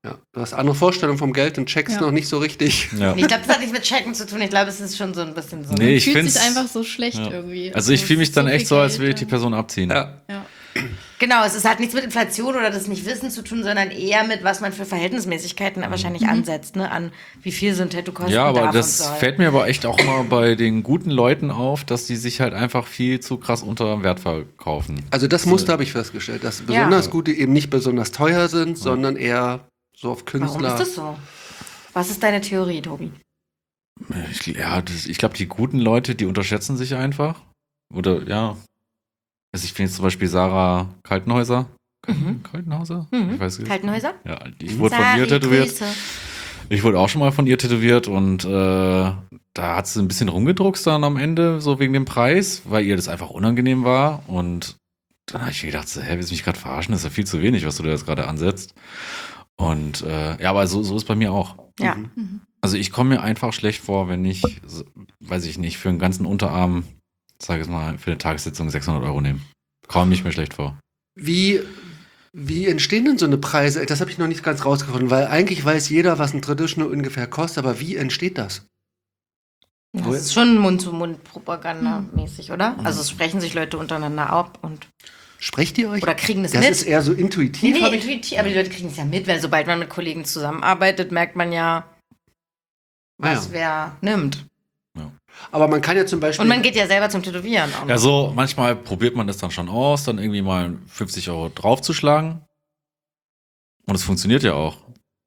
Ja, du hast andere Vorstellungen vom Geld und checkst Ja. noch nicht so richtig. Ja. Ich glaube, das hat nichts mit Checken zu tun. Ich glaube, es ist schon so ein bisschen so. Nee, ich Fühlt find's- sich einfach so schlecht Ja. irgendwie. Also ich fühle mich dann so echt viel so, als Geld, will ich die ja. Person abziehen. Ja. Ja. Genau, es ist, hat nichts mit Inflation oder das Nicht-Wissen zu tun, sondern eher mit, was man für Verhältnismäßigkeiten da wahrscheinlich ansetzt, ne? An wie viel so ein Tattoo kosten Ja, aber darf das und soll. fällt mir aber echt auch mal bei den guten Leuten auf, dass die sich halt einfach viel zu krass unter Wert verkaufen. Also das Muster habe ich festgestellt, dass besonders gute eben nicht besonders teuer sind, sondern eher so auf Warum Künstler. ist das so? Was ist deine Theorie, Tobi? Ich, ja, das, ich glaube, die guten Leute, die unterschätzen sich einfach. Oder ja. Also ich finde jetzt zum Beispiel Sarah Kaltenhäuser. Mhm. Kaltenhauser? Mhm. Ich weiß nicht. Kaltenhäuser? Ja, ich wurde von ihr Sari, tätowiert. Grüße. Ich wurde auch schon mal von ihr tätowiert und äh, da hat sie ein bisschen rumgedruckst dann am Ende, so wegen dem Preis, weil ihr das einfach unangenehm war. Und dann habe ich mir gedacht, so, hä, willst du mich gerade verarschen? Das ist ja viel zu wenig, was du da jetzt gerade ansetzt. Und äh, ja, aber so, so ist bei mir auch. Ja. Mhm. Also ich komme mir einfach schlecht vor, wenn ich, so, weiß ich nicht, für einen ganzen Unterarm, sage ich mal, für eine Tagessitzung sechshundert Euro nehme. Komme ich mir schlecht vor. Wie, wie entstehen denn so eine Preise? Das habe ich noch nicht ganz rausgefunden, weil eigentlich weiß jeder, was ein Traditional ungefähr kostet, aber wie entsteht das? Das ist schon Mund-zu-Mund-Propaganda-mäßig, oder? Also es sprechen sich Leute untereinander ab und Sprecht ihr euch? oder kriegen das, das mit. ist eher so Nee, intuitiv. nee, hab ich- intuitiv, aber die Leute kriegen es ja mit, weil sobald man mit Kollegen zusammenarbeitet, merkt man ja, Ah, was ja. wer nimmt. Aber man kann ja zum Beispiel. Und man geht ja selber zum Tätowieren. Auch noch. Ja, so manchmal probiert man das dann schon aus, dann irgendwie mal fünfzig Euro draufzuschlagen. Und es funktioniert ja auch.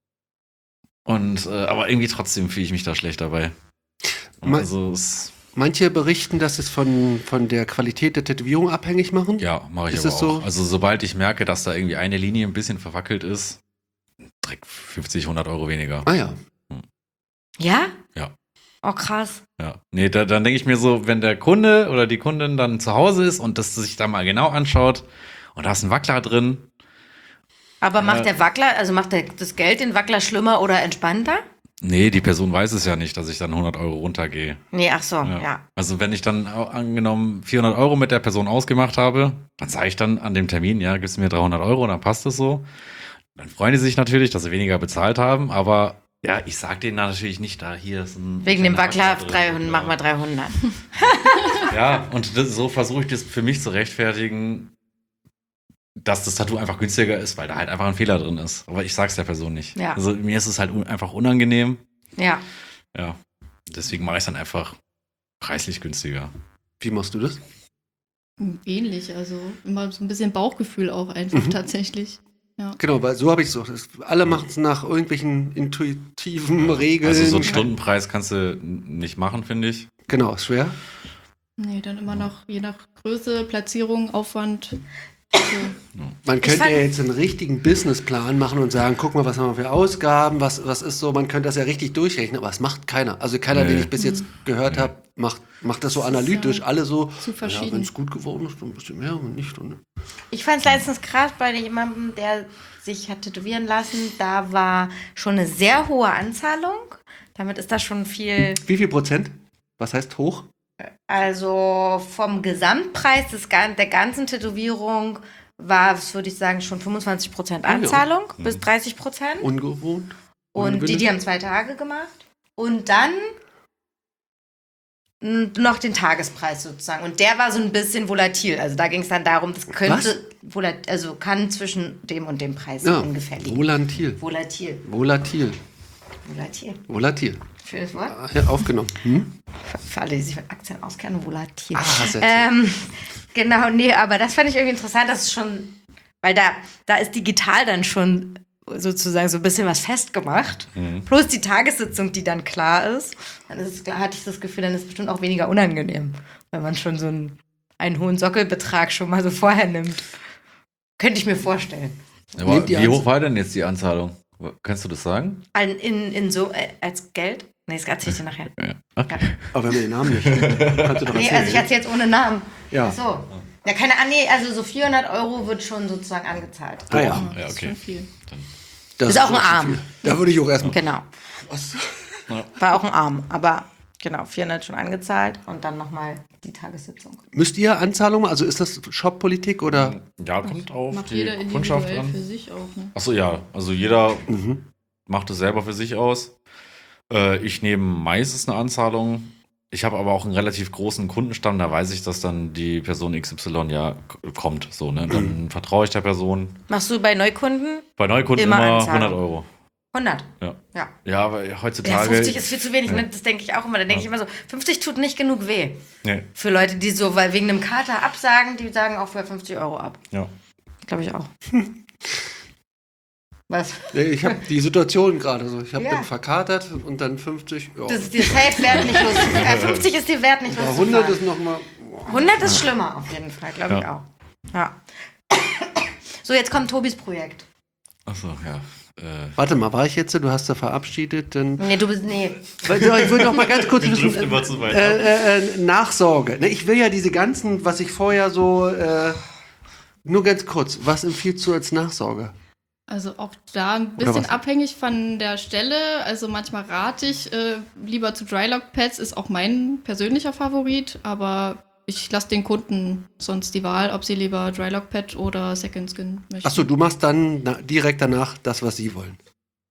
Und äh, aber irgendwie trotzdem fühle ich mich da schlecht dabei. Man- Also es, Manche berichten, dass es von, von der Qualität der Tätowierung abhängig machen. ja, mache ich Ist aber es auch. so? Also sobald ich merke, dass da irgendwie eine Linie ein bisschen verwackelt ist, direkt fünfzig, hundert Euro weniger. Ah ja. Ja? Ja. Oh, krass. Ja. Nee, da, dann denke ich mir so, wenn der Kunde oder die Kundin dann zu Hause ist und das sich da mal genau anschaut und da ist ein Wackler drin. Aber macht Ja. der Wackler, also macht der, das Geld den Wackler schlimmer oder entspannter? Nee, die Person weiß es ja nicht, dass ich dann hundert Euro runtergehe. Nee, ach so, Ja. ja. Also wenn ich dann au- angenommen vierhundert Euro mit der Person ausgemacht habe, dann sage ich dann an dem Termin, ja, gibst du mir dreihundert Euro, dann passt es so. Dann freuen die sich natürlich, dass sie weniger bezahlt haben, aber ja, ich sag denen natürlich nicht, da hier ist ein... Wegen dem kleiner Wackler drin. dreihundert, mach mal dreihundert. Ja, und das, so versuche ich das für mich zu rechtfertigen, dass das Tattoo einfach günstiger ist, weil da halt einfach ein Fehler drin ist. Aber ich sag's der Person nicht. Ja. Also mir ist es halt un einfach unangenehm. Ja. Ja, deswegen mache ich es dann einfach preislich günstiger. Wie machst du das? Ähnlich, also immer so ein bisschen Bauchgefühl auch einfach Mhm. tatsächlich. Ja. Genau, weil so habe ich es so. Das- Alle machen es nach irgendwelchen intuitiven Regeln. Also so einen Stundenpreis kannst du n- nicht machen, finde ich. Genau, ist schwer. Nee, dann immer noch, je nach Größe, Platzierung, Aufwand. So. Man könnte fand- ja jetzt einen richtigen Businessplan machen und sagen, guck mal, was haben wir für Ausgaben, was, was ist so, man könnte das ja richtig durchrechnen, aber das macht keiner. Also keiner, den Nee. ich bis jetzt gehört Nee. habe, macht, macht das so Das ist analytisch. ja Alle so, zu ja, verschieden. wenn es gut geworden ist, dann ein bisschen mehr und nicht. Und Ich fand es letztens krass bei jemandem, der sich hat tätowieren lassen. Da war schon eine sehr hohe Anzahlung. Damit ist das schon viel. wie viel Prozent? Was heißt hoch? Also vom Gesamtpreis des, gan- der ganzen Tätowierung war, das würde ich sagen, schon fünfundzwanzig Prozent ja. Anzahlung bis dreißig Prozent. Ungewohnt? Und die, Ungewöhnlich? die haben zwei Tage gemacht. Und dann n- noch den Tagespreis sozusagen. Und der war so ein bisschen volatil. Also da ging es dann darum, das könnte, volat also kann zwischen dem und dem Preis Ja, ungefähr liegen. volatil. Volatil. Volatil. Volatil. Volatil. Schönes Wort. Ah, ja, aufgenommen. Hm? Für, für alle, die sich mit Aktien auskennen, volatil. Ah, sehr ähm, genau, nee, aber das fand ich irgendwie interessant, dass es schon, weil da, da ist digital dann schon sozusagen so ein bisschen was festgemacht. Mhm. Plus die Tagessitzung, die dann klar ist. Dann ist es, klar, hatte ich das Gefühl, dann ist es bestimmt auch weniger unangenehm, wenn man schon so einen, einen hohen Sockelbetrag schon mal so vorher nimmt. Könnte ich mir vorstellen. Aber Nehmt ihr wie als- hoch war denn jetzt die Anzahlung? Kannst du das sagen? In, in, in so, äh, als Geld? Nee, das erzähle ich dir nachher. Ja. Okay. Aber wenn wir den Namen nicht kennen, kannst du doch Nee, erzählen. also ich erzähle jetzt ohne Namen. Ja. Ach so. Ja, keine Ahnung, nee, also so vierhundert Euro wird schon sozusagen angezahlt. Ah ja, Ja, Ja, das ist okay. schon viel. das Ist auch ein schon Arm. viel. Da würde ich auch erstmal. Genau. Was? War auch ein Arm, aber Genau, vierhundert schon angezahlt und dann nochmal die Tagessitzung. Müsst ihr Anzahlungen, also ist das Shop-Politik oder? Ja, kommt auf Macht die jeder Kundschaft individuell an. für sich auch, ne? Achso, ja. Also jeder Mhm. macht es selber für sich aus. Äh, ich nehme meistens eine Anzahlung. Ich habe aber auch einen relativ großen Kundenstamm, da weiß ich, dass dann die Person X Y ja k- kommt. So, ne? Dann Mhm. vertraue ich der Person. Machst du bei Neukunden Bei Neukunden Immer immer, Anzahlung. hundert Euro. hundert? Ja. Ja. Ja, aber Ja, heutzutage. fünfzig ist viel zu wenig, Ja. ne? Das denke ich auch immer. Da denke ich immer so, fünfzig tut nicht genug weh. Nee, Für Leute, die so, weil wegen einem Kater absagen, die sagen auch für fünfzig Euro ab. ja. Glaube ich auch. Was? Nee, ich habe die Situation gerade so. Ich hab, Ja. bin verkatert und dann fünfzig. Ja. Das ist dir safe wert, nicht los. Äh, fünfzig ist dir wert, nicht Aber los. hundert ist nochmal. hundert ist schlimmer, auf jeden Fall, glaube ich Ja. auch. Ja. So, jetzt kommt Tobis Projekt. Achso, ja. Äh, Warte mal, war ich jetzt? Du hast da verabschiedet? Dann Nee, du bist, nee. Weil, so, ich würde noch mal ganz kurz Wir wissen, driften immer zu weit ab. äh, äh, äh, Nachsorge. Ne, ich will ja diese ganzen, was ich vorher so, äh, nur ganz kurz, was empfiehlst du als Nachsorge? Also auch da ein Oder bisschen was? abhängig von der Stelle. Also manchmal rate ich äh, lieber zu Drylock-Pads, ist auch mein persönlicher Favorit, aber ich lasse den Kunden sonst die Wahl, ob sie lieber Drylock-Pad oder Second Skin möchten. Achso, du machst dann na, direkt danach das, was sie wollen.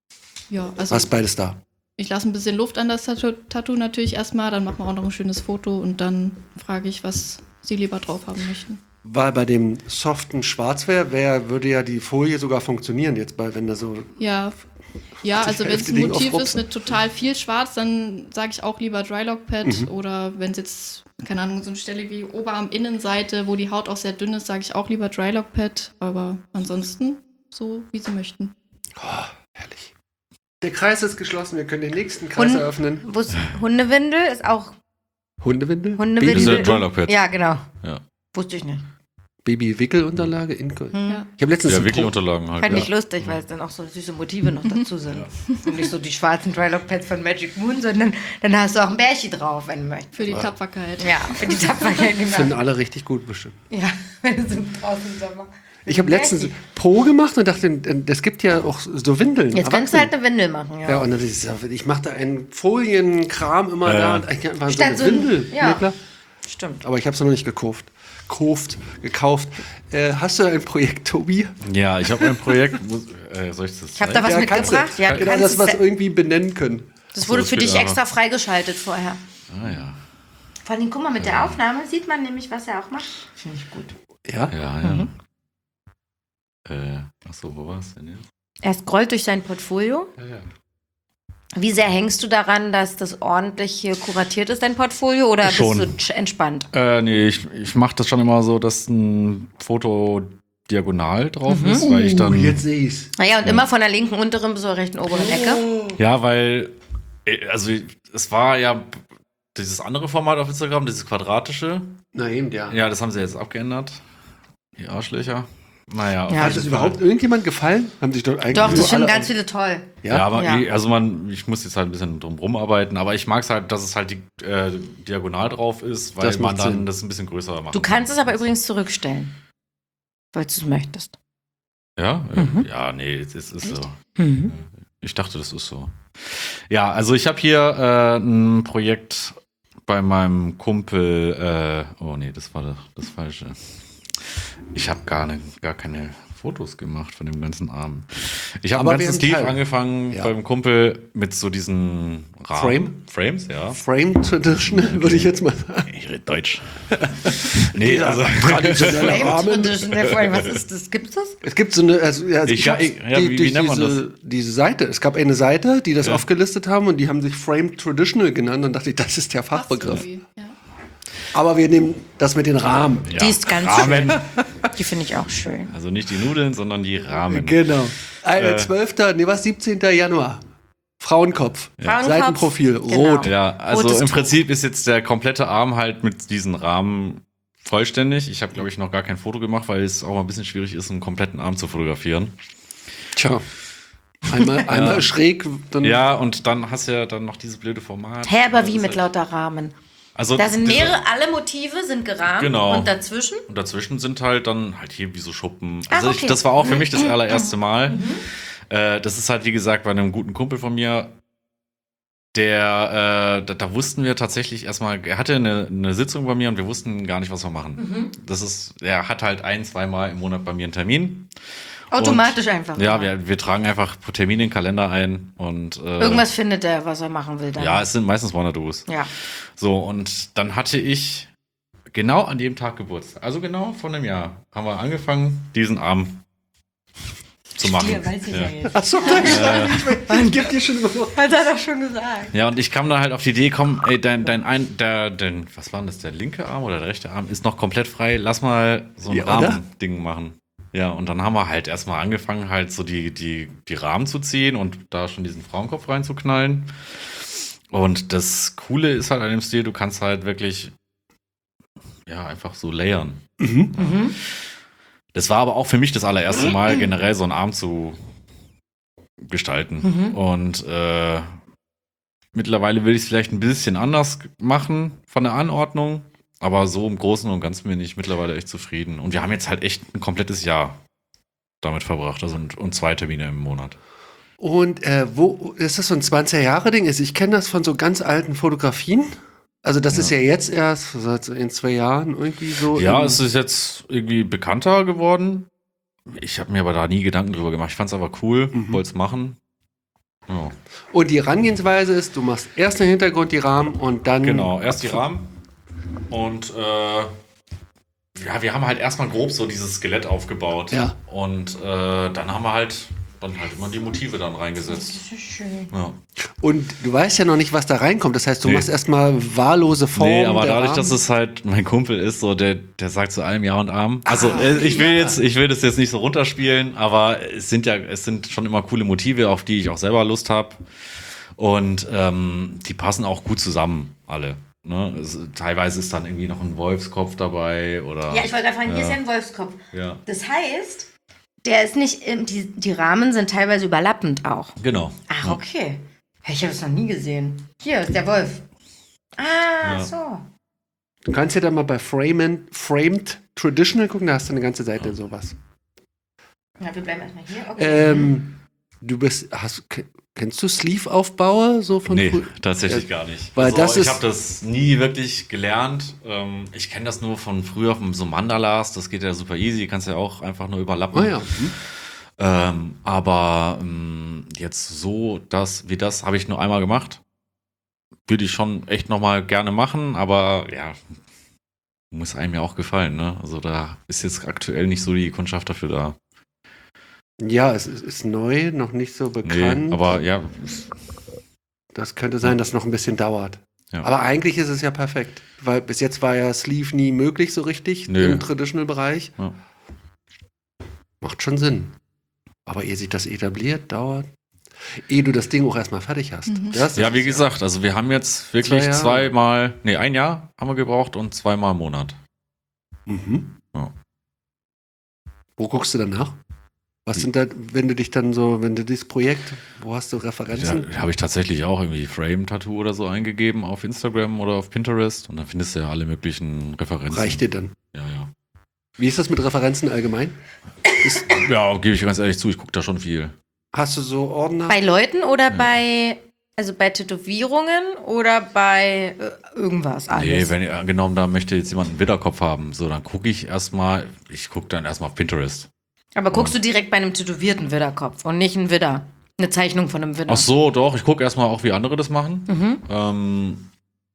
Ja, also Hast beides da. ich lasse ein bisschen Luft an das Tattoo, Tattoo natürlich erstmal, dann machen wir auch noch ein schönes Foto und dann frage ich, was sie lieber drauf haben möchten. Weil bei dem soften Schwarz wäre, wär, würde ja die Folie sogar funktionieren jetzt, bei, wenn da so. Ja, ja, Ach, die also wenn es Hälfte ein Ding auf Motiv ist Rucksack. mit total viel Schwarz, dann sage ich auch lieber Drylock-Pad Mhm. oder wenn es jetzt, keine Ahnung, so eine Stelle wie Oberarm-Innenseite, wo die Haut auch sehr dünn ist, sage ich auch lieber Drylock-Pad, aber ansonsten so, wie sie möchten. Oh, herrlich. Der Kreis ist geschlossen, wir können den nächsten Kreis Hund- eröffnen. Wus- Hundewindel ist auch Hundewindel? Hundewindel. Das ist Baby, ein Drylock-Pad. Ja, genau. Ja. Wusste ich nicht. Baby-Wickelunterlage. In Hm. Ja. Ich habe letztens Ja, ein wirklich Pro- Unterlagen halt. Fand Ja. ich lustig, weil es dann auch so süße Motive noch dazu sind. Und nicht so die schwarzen Drylock-Pads von Magic Moon, sondern dann hast du auch ein Bärchen drauf, wenn du möchtest. Für die Tapferkeit. Ja, für die Tapferkeit. finden alle richtig gut bestimmt. Ja, wenn du so draußen im Sommer. Ich habe letztens Pro gemacht und dachte, es gibt ja auch so Windeln. Jetzt kannst du halt eine Windel machen, ja. Ja, und dann ist es, ich mache da einen Folienkram immer Ja, da ja. und eigentlich einfach so Statt eine so ein- Windel. ja. Ja, klar. Stimmt. Aber ich habe es noch nicht gekauft. Kauft, gekauft. Äh, hast du ein Projekt, Tobi? Ja, ich habe ein Projekt. Wo, äh, soll ich das Ich habe da was Ja, kannst mitgebracht. du, Ja, genau, kannst das du was se- irgendwie benennen können. das wurde das für geht dich aber. extra freigeschaltet vorher. Ah ja. Vor allem, guck mal, mit der Aufnahme sieht man nämlich, was er auch macht. Finde ich gut. Ja? Ja, ja. Mhm. Äh, achso, wo war es denn jetzt? Er scrollt durch sein Portfolio. Ja, ja. Wie sehr hängst du daran, dass das ordentlich hier kuratiert ist, dein Portfolio, oder Schon. bist du ch- entspannt? Äh, nee, ich, ich mache das schon immer so, dass ein Foto diagonal drauf Mhm. ist, weil ich dann. Uh, jetzt sehe ich's. Naja, und Ja. immer von der linken unteren bis zur rechten oberen Ecke. Ja, weil. äh, Also, es war ja dieses andere Format auf Instagram, dieses quadratische. Na eben, ja. Ja, das haben sie jetzt abgeändert. Die Arschlöcher. Naja, auf Ja. Hat jeden das Fall. überhaupt irgendjemand gefallen? Haben sich dort eigentlich Doch, so das finden alle- ganz viele toll. Ja, Ja, aber Ja. eh, also man, ich muss jetzt halt ein bisschen drum rumarbeiten, aber ich mag es halt, dass es halt die, äh, diagonal drauf ist, weil Das man macht dann Sinn. das ein bisschen größer macht. Du kannst es aber übrigens zurückstellen, falls du es möchtest. Ja? Mhm. Ja, nee, es ist, ist so. Mhm. Ich dachte, das ist so. Ja, also ich habe hier äh, ein Projekt bei meinem Kumpel, äh, oh nee, das war das, das Falsche. Ich habe gar, ne, gar keine Fotos gemacht von dem ganzen Abend. Ich habe Aber ganz wir tief haben Teil. angefangen Ja. beim Kumpel mit so diesen Rahmen. Frame? Frames, ja. Frame Traditional, würde ich jetzt mal sagen. Ich rede Deutsch. nee, also Traditioneller Rahmen. Was ist das? Gibt's das? Es gibt so eine, also, ja, Ich- hab's ich- ja, wie- wie durch nennt man diese, diese Seite. Es gab eine Seite, die das Ja. aufgelistet haben und die haben sich Frame Traditional genannt und dachte ich, das ist der Passt Fachbegriff. irgendwie, Ja. Aber wir nehmen das mit den Rahmen. ja, Die ist ganz Rahmen. Die finde ich auch schön. Also nicht die Nudeln, sondern die Rahmen. Genau. Äh, Äh. zwölfter, nee, was, siebzehnter Januar. Frauenkopf. Frauenkopf. Seitenprofil, Genau. rot. Ja, also Rotes im Tuch. Prinzip ist jetzt der komplette Arm halt mit diesen Rahmen vollständig. Ich habe, glaube ich, noch gar kein Foto gemacht, weil es auch ein bisschen schwierig ist, einen kompletten Arm zu fotografieren. Tja. Einmal, einmal schräg, dann. Ja, und dann hast du ja dann noch dieses blöde Format. Hä, aber Das wie ist mit halt- lauter Rahmen? Also Da sind diese- mehrere, alle Motive sind gerahmt. Genau. Und dazwischen? Und dazwischen sind halt dann halt hier wie so Schuppen. Ach, Also okay. ich, das war auch für mich das allererste Mal. Mhm. Äh, das ist halt, wie gesagt, bei einem guten Kumpel von mir. der, äh, da, da wussten wir tatsächlich erstmal, er hatte eine, eine Sitzung bei mir und wir wussten gar nicht, was wir machen. Mhm. Das ist, er hat halt ein, zweimal im Monat bei mir einen Termin. Automatisch und, einfach. Ja, wir, wir tragen einfach Termine in den Kalender ein und äh, Irgendwas findet er, was er machen will dann. ja, es sind meistens Wannadoos. Ja. So, und dann hatte ich genau an dem Tag Geburtstag, also genau vor einem Jahr, haben wir angefangen, diesen Abend zu machen. Stier, weiß ich ja, Ja. jetzt. Achso, dann gibt ihr schon noch. Hat er doch schon gesagt. Ja, und ich kam da halt auf die Idee, komm, ey, dein, dein, ein, der, dein, was war denn das, der linke Arm oder der rechte Arm ist noch komplett frei, lass mal so ein Ja, oder? Rahmending machen. Ja, und dann haben wir halt erstmal angefangen, halt so die, die, die Rahmen zu ziehen und da schon diesen Frauenkopf reinzuknallen. Und das Coole ist halt an dem Stil, du kannst halt wirklich, ja, einfach so layern. Mhm. Mhm. Das war aber auch für mich das allererste Mal, generell so einen Arm zu gestalten. Mhm. Und äh, mittlerweile will ich es vielleicht ein bisschen anders machen von der Anordnung, aber so im Großen und Ganzen bin ich mittlerweile echt zufrieden. Und wir haben jetzt halt echt ein komplettes Jahr damit verbracht, also und, und zwei Termine im Monat. Und äh, wo ist das so ein zwanziger-Jahre-Ding? Also ich kenne das von so ganz alten Fotografien. Also das Ja. ist ja jetzt erst seit in zwei Jahren irgendwie so. Ja, im- es ist jetzt irgendwie bekannter geworden. Ich habe mir aber da nie Gedanken drüber gemacht. Ich fand es aber cool, Mhm. wollte es machen. Ja. Und die Herangehensweise ist, du machst erst den Hintergrund, die Rahmen und dann. Genau, erst die Rahmen und äh, ja, wir haben halt erstmal grob so dieses Skelett aufgebaut. Ja. Und äh, dann haben wir halt dann halt immer die Motive dann reingesetzt. Das ist schön. Ja. Und du weißt ja noch nicht, was da reinkommt. Das heißt, du Nee. machst erstmal wahllose Formen. Nee, aber der dadurch, Rahmen. dass es halt mein Kumpel ist, so der, der sagt zu allem Ja und Arm. Also äh, ich will jetzt, ich will das jetzt nicht so runterspielen, aber es sind ja, es sind schon immer coole Motive, auf die ich auch selber Lust habe. Und ähm, die passen auch gut zusammen, alle. Ne? Es, teilweise ist dann irgendwie noch ein Wolfskopf dabei oder. Ja, ich wollte gerade fragen, hier Ja. ist ja ein Wolfskopf. Ja, Das heißt, der ist nicht, im- die, die Rahmen sind teilweise überlappend auch. genau. Ach, Ja. okay. Ich habe es noch nie gesehen. Hier ist der Wolf. Ah, Ja. so. Du kannst ja dann mal bei Framed, Framed Traditional gucken, da hast du eine ganze Seite sowas. Ja, wir bleiben erstmal hier. Okay. Ähm, du bist, hast, ke- kennst du Sleeve-Aufbauer so von Nee, frü- tatsächlich gar nicht. Weil also, das ich ist- habe das nie wirklich gelernt. Ähm, ich kenne das nur von früher, von so Mandalas. Das geht ja super easy. Kannst ja auch einfach nur überlappen. Ah ja. Hm. Ähm, aber ähm, jetzt so, das, wie das, habe ich nur einmal gemacht. Würde ich schon echt nochmal gerne machen, aber ja, muss einem ja auch gefallen, ne? Also da ist jetzt aktuell nicht so die Kundschaft dafür da. Ja, es ist, ist neu, noch nicht so bekannt. Nee, aber ja, das könnte sein, dass noch ein bisschen dauert. Ja. Aber eigentlich ist es ja perfekt. Weil bis jetzt war ja Sleeve nie möglich so richtig Nö. im Traditional-Bereich. Ja. Macht schon Sinn. Aber ehe sich das etabliert, dauert. Ehe du das Ding auch erstmal fertig hast. Mhm. Das ja, ist- wie gesagt, also wir haben jetzt wirklich Zwei Jahre. zweimal, nee, ein Jahr haben wir gebraucht und zweimal im Monat. Mhm. Ja. Wo guckst du danach? Was sind da, wenn du dich dann so, wenn du dieses Projekt, wo hast du Ja, Referenzen? habe ich tatsächlich auch irgendwie Frame-Tattoo oder so eingegeben auf Instagram oder auf Pinterest und dann findest du ja alle möglichen Referenzen. Reicht dir dann? Ja, ja. Wie ist das mit Referenzen allgemein? Ist, Ja, gebe ich ganz ehrlich zu, ich gucke da schon viel. hast du so Ordner? Bei Leuten oder Ja. bei, also bei Tätowierungen oder bei äh, irgendwas Nee, alles? wenn angenommen, da möchte jetzt jemand einen Widderkopf haben, so, dann gucke ich erstmal, ich gucke dann erstmal auf Pinterest. Aber guckst du direkt bei einem tätowierten Widderkopf und nicht ein Widder? Eine Zeichnung von einem Widder? Ach so, doch, ich gucke erstmal auch, wie andere das machen. Mhm. Ähm,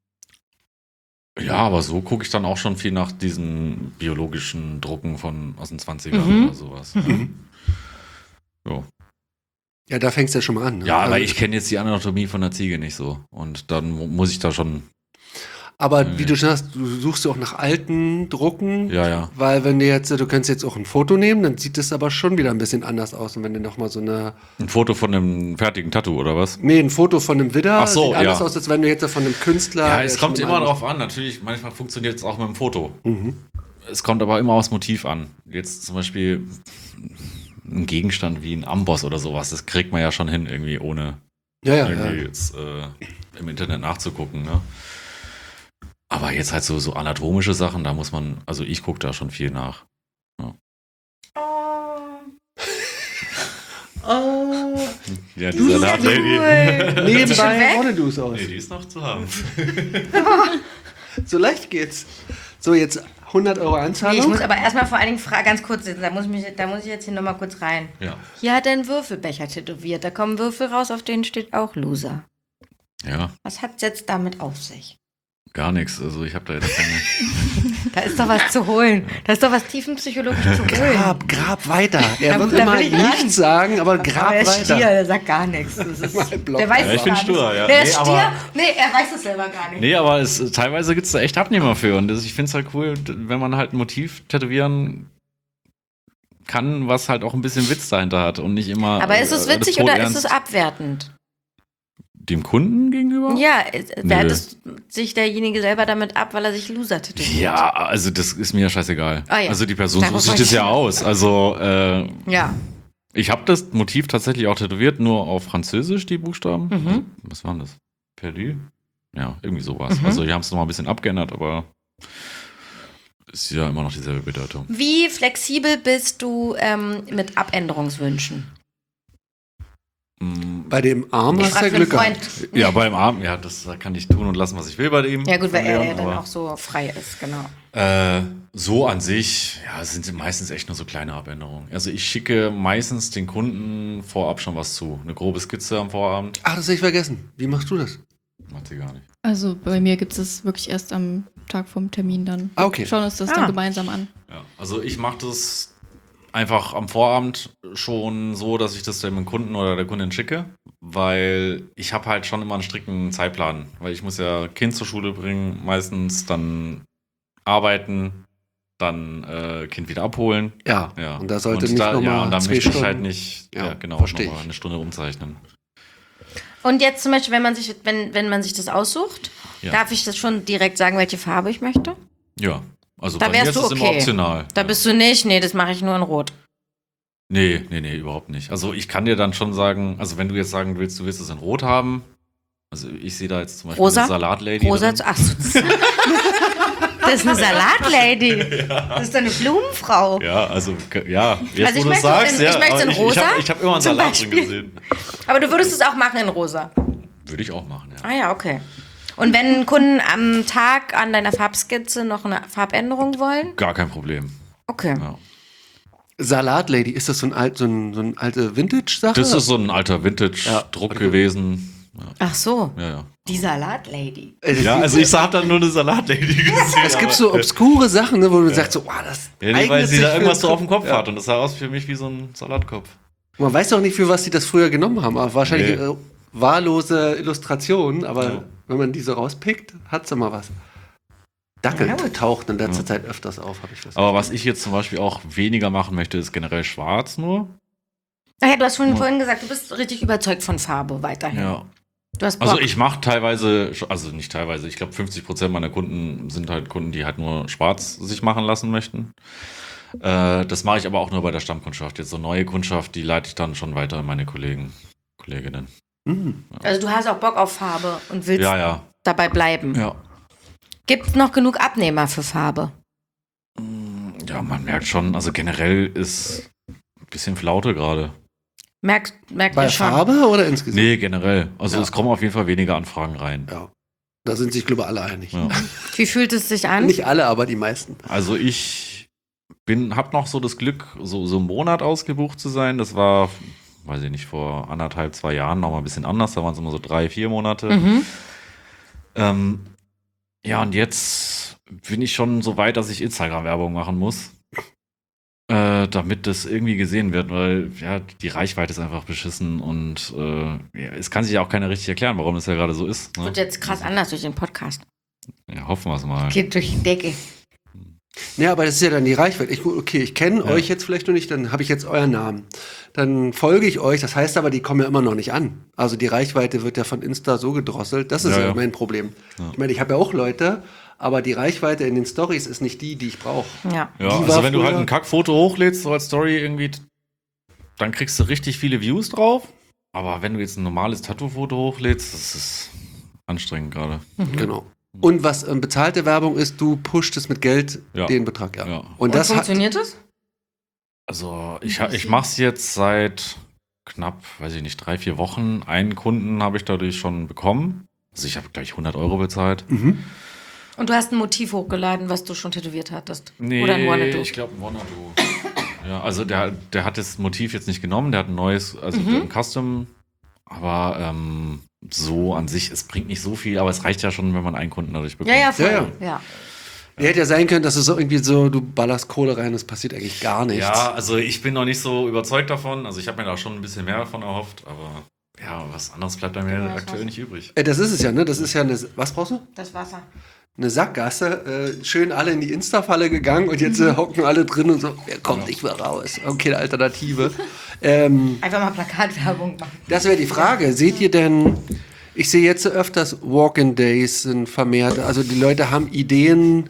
ja, aber so gucke ich dann auch schon viel nach diesen biologischen Drucken von aus den zwanzigern Mhm. oder sowas. Mhm. So. Ja, da fängst du ja schon mal an. ne? Ja, aber Also- ich kenne jetzt die Anatomie von der Ziege nicht so. Und dann mu- muss ich da schon, Aber Nee. wie du schon hast, du suchst ja auch nach alten Drucken. ja, ja. Weil wenn du jetzt, du könntest jetzt auch ein Foto nehmen, dann sieht es aber schon wieder ein bisschen anders aus. Und wenn du nochmal so eine, Ein Foto von einem fertigen Tattoo oder was? nee, ein Foto von einem Widder, Ach so, sieht anders ja. aus, als wenn du jetzt von einem Künstler. Ja, der es schon kommt im immer Alter- drauf an. Natürlich, manchmal funktioniert es auch mit dem Foto. Mhm. Es kommt aber immer aufs Motiv an. Jetzt zum Beispiel ein Gegenstand wie ein Amboss oder sowas, das kriegt man ja schon hin, irgendwie ohne Ja, ja, irgendwie ja. jetzt äh, im Internet nachzugucken. Ne? Aber jetzt halt so, so anatomische Sachen, da muss man, also ich gucke da schon viel nach. Oh. Oh. Ja, die Die ist ja Salatlady. cool. Ist die schon Nebenbei weg? Wannedus aus. Nee, die ist noch zu haben. So leicht geht's. So, jetzt hundert Euro Nee, ich Anzahlung. muss aber erstmal vor allen Dingen fra- ganz kurz, da muss, ich mich, da muss ich jetzt hier nochmal kurz rein. Ja. Hier hat er einen Würfelbecher tätowiert. Da kommen Würfel raus, auf denen steht auch Loser. Ja, Was hat's jetzt damit auf sich? gar nichts. Also ich habe da jetzt keine. Da ist doch was zu holen. Da ist doch was tiefenpsychologisch zu holen. Grab, grab weiter. Er Da- wird da immer will ich ran. nichts sagen, aber grab Aber er ist weiter. Stier, der sagt gar nichts. Das ist, Mal Block. der weiß Ja, es ich bin gar stur, nicht. ja. Der Nee, ist aber- Stier? Nee, er weiß es selber gar nicht. Nee, aber es, teilweise gibt es da echt Abnehmer für. Und das, ich finde es halt cool, wenn man halt ein Motiv tätowieren kann, was halt auch ein bisschen Witz dahinter hat und nicht immer. Aber ist es äh, das witzig oder ist todernst es abwertend? dem Kunden gegenüber? Ja, äh, Nö. wertet sich derjenige selber damit ab, weil er sich Loser tätowiert? Ja, also das ist mir ja scheißegal. Ah, ja. Also die Person Darauf sucht sich wollte das ja ich- aus. Also äh, Ja. ich habe das Motiv tatsächlich auch tätowiert, nur auf Französisch, die Buchstaben. Mhm. Was waren das? Perdu? Ja, irgendwie sowas. Mhm. Also die haben es nochmal ein bisschen abgeändert, aber ist ja immer noch dieselbe Bedeutung. Wie flexibel bist du ähm, mit Abänderungswünschen? Mm, Bei dem Arm Ich hast du frage ja für einen Glück Freund. gehabt. Ja, beim Arm, ja, das kann ich tun und lassen, was ich will bei ihm. Ja gut, weil er ja dann aber, auch so frei ist, genau. Äh, so an sich, ja, es sind meistens echt nur so kleine Abänderungen. Also ich schicke meistens den Kunden vorab schon was zu. Eine grobe Skizze am Vorabend. Ach, das habe ich vergessen. Wie machst du das? Macht sie gar nicht. Also bei mir gibt es wirklich erst am Tag vom Termin dann. Ah, okay. Schauen uns das Ah. dann gemeinsam an. Ja, also ich mache das einfach am Vorabend schon so, dass ich das dem Kunden oder der Kundin schicke, weil ich habe halt schon immer einen strikten Zeitplan, weil ich muss ja Kind zur Schule bringen, meistens dann arbeiten, dann äh, Kind wieder abholen. Ja. Ja. Und da sollte nicht da, nochmal ja, und dann zwei möchte ich Stunden. halt nicht, ja, Ja, genau, versteh nochmal ich. eine Stunde umzeichnen. Und jetzt zum Beispiel, wenn man sich, wenn, wenn man sich das aussucht, Ja. darf ich das schon direkt sagen, welche Farbe ich möchte? Ja, also Da bei mir wärst ist du es immer okay. optional. Da ja. bist du nicht, nee, das mache ich nur in Rot. Nee, nee, nee, überhaupt nicht. Also ich kann dir dann schon sagen, also wenn du jetzt sagen willst, du willst es in Rot haben, also ich sehe da jetzt zum Beispiel Rosa? eine Salatlady Rosa, drin. ach so, das, das ist eine Salatlady. Das ist doch eine Blumenfrau. Ja, also k- ja, jetzt Also ich wo du möchte sagst, in- ja. ich möchte aber in Ich, rosa ich habe ich hab immer einen zum Salat Beispiel. drin gesehen. Aber du würdest es auch machen in Rosa. Würde ich auch machen, ja. Ah ja, okay. Und wenn Kunden am Tag an deiner Farbskizze noch eine Farbänderung wollen? Gar kein Problem. Okay. Ja. Salatlady, ist das so ein, alt, so ein, so ein alte Vintage-Sache? Das ist so ein alter Vintage-Druck Ja. gewesen. Ach so, Ja, ja. die Salatlady. Äh, Ja, also ich habe dann nur eine Salatlady gesehen. Es gibt so obskure Sachen, ne, wo man sagt so, oh, das Ja, nee, weil eignet sie sich da für irgendwas einen so auf dem Kopf Ja. hat und das sah aus für mich wie so ein Salatkopf. Man weiß auch nicht, für was sie das früher genommen haben, aber wahrscheinlich Nee. äh, wahllose Illustrationen, aber Ja. wenn man die so rauspickt, hat sie mal was. Dackel Ja, gut. taucht in letzter Ja. Zeit öfters auf, habe ich das. Aber was ich jetzt zum Beispiel auch weniger machen möchte, ist generell schwarz nur. Ach ja, du hast vorhin, Ja. vorhin gesagt, du bist richtig überzeugt von Farbe weiterhin. Ja. Du hast Bock. Also ich mache teilweise, also nicht teilweise, ich glaube fünfzig Prozent meiner Kunden sind halt Kunden, die halt nur schwarz sich machen lassen möchten. Äh, das mache ich aber auch nur bei der Stammkundschaft. Jetzt so neue Kundschaft, die leite ich dann schon weiter an meine Kollegen, Kolleginnen. Mhm. Also du hast auch Bock auf Farbe und willst Ja, ja. dabei bleiben. Ja. Gibt es noch genug Abnehmer für Farbe? Ja, man merkt schon, also generell ist ein bisschen Flaute gerade. Merkt, merkt Bei ihr schon? Farbe oder insgesamt? Nee, generell. Also Ja. es kommen auf jeden Fall weniger Anfragen rein. Ja. Da sind sich, glaube ich, alle einig. Ja. Wie fühlt es sich an? Nicht alle, aber die meisten. Also ich bin, hab noch so das Glück, so, so einen Monat ausgebucht zu sein. Das war, weiß ich nicht, vor anderthalb, zwei Jahren noch mal ein bisschen anders. Da waren es immer so drei, vier Monate. Mhm. Ähm, ja, und jetzt bin ich schon so weit, dass ich Instagram-Werbung machen muss. Äh, damit das irgendwie gesehen wird, weil ja, die Reichweite ist einfach beschissen und äh, ja, es kann sich ja auch keiner richtig erklären, warum das ja gerade so ist. Ne? Wird jetzt krass anders durch den Podcast. Ja, hoffen wir es mal. Geht durch die Decke. Ja, aber das ist ja dann die Reichweite. Ich, okay, ich kenne Ja. euch jetzt vielleicht noch nicht, dann habe ich jetzt euren Namen. Dann folge ich euch, das heißt aber, die kommen ja immer noch nicht an. Also die Reichweite wird ja von Insta so gedrosselt, das ist Ja, ja, ja. mein Problem. Ja. Ich meine, ich habe ja auch Leute, aber die Reichweite in den Stories ist nicht die, die ich brauche. Ja. Die Ja, also war wenn du halt früher- ein Kackfoto hochlädst, so als Story irgendwie, dann kriegst du richtig viele Views drauf. Aber wenn du jetzt ein normales Tattoo-Foto hochlädst, das ist anstrengend gerade. Genau. Und was ähm, bezahlte Werbung ist, du pusht es mit Geld, Ja. den Betrag, ja. Ja. Und Und das hat, funktioniert das? Also ich, ha- ich mache es jetzt seit knapp, weiß ich nicht, drei, vier Wochen. Einen Kunden habe ich dadurch schon bekommen. Also ich habe gleich hundert Euro bezahlt. Mhm. Und du hast ein Motiv hochgeladen, was du schon tätowiert hattest. Nee, Oder ein Wanadu. ich glaube ein Wanadu. Ja, also der, der hat das Motiv jetzt nicht genommen, der hat ein neues, also Mhm. ein Custom, aber ähm, so an sich, es bringt nicht so viel, aber es reicht ja schon, wenn man einen Kunden dadurch bekommt. Ja, ja, voll. Ja, Ja, ja. ja. Ja, hätte ja sein können, dass es so irgendwie so, du ballerst Kohle rein, es passiert eigentlich gar nichts. Ja, also ich bin noch nicht so überzeugt davon, also ich habe mir da schon ein bisschen mehr davon erhofft, aber ja, was anderes bleibt bei mir Ja, das aktuell war's. nicht übrig. Äh, Das ist es ja, ne? Das ist ja eine, was brauchst du? Das Wasser. Eine Sackgasse. Äh, schön alle in die Insta-Falle gegangen und jetzt äh, hocken alle drin und so, wer kommt nicht mehr raus? Okay, eine Alternative. ähm, Einfach mal Plakatwerbung machen. das wäre die Frage. Seht ihr denn, ich sehe jetzt so öfters Walk-in-Days sind vermehrt, also die Leute haben Ideen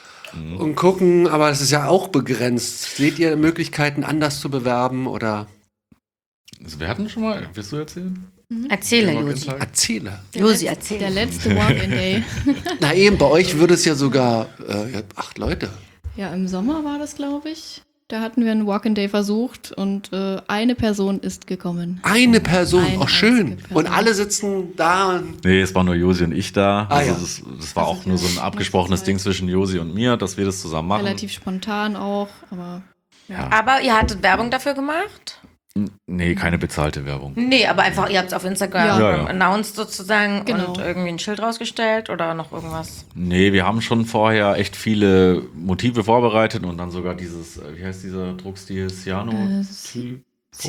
und gucken, aber es ist ja auch begrenzt. Seht ihr Möglichkeiten, anders zu bewerben oder Also wir hatten schon mal, willst du erzählen? Erzähle, Den Josi. Walk-in-Tag? erzähle? Der Josi, letzte- erzähl. Der letzte Walk-in-Day. Na eben, bei euch würde es ja sogar äh, ihr habt acht Leute. Ja, im Sommer war das, glaube ich. Da hatten wir einen Walk-in-Day versucht und äh, eine Person ist gekommen. Eine Person, Eine oh schön. einzige Person. Und alle sitzen da und Nee, es war nur Josi und ich da. Ah, also ja. das, das war Also auch nur so ein ja, abgesprochenes letzte Ding Zeit. zwischen Josi und mir, dass wir das zusammen machen. Relativ spontan auch, aber Ja. Aber ihr hattet Werbung dafür gemacht? N- Nee, keine bezahlte Werbung. Nee, aber einfach, ihr habt es auf Instagram Ja. Ja, ja. announced sozusagen Genau. und irgendwie ein Schild rausgestellt oder noch irgendwas. Nee, wir haben schon vorher echt viele Motive vorbereitet und dann sogar dieses, äh, wie heißt dieser Druckstil? Cyano? Äh, Ty-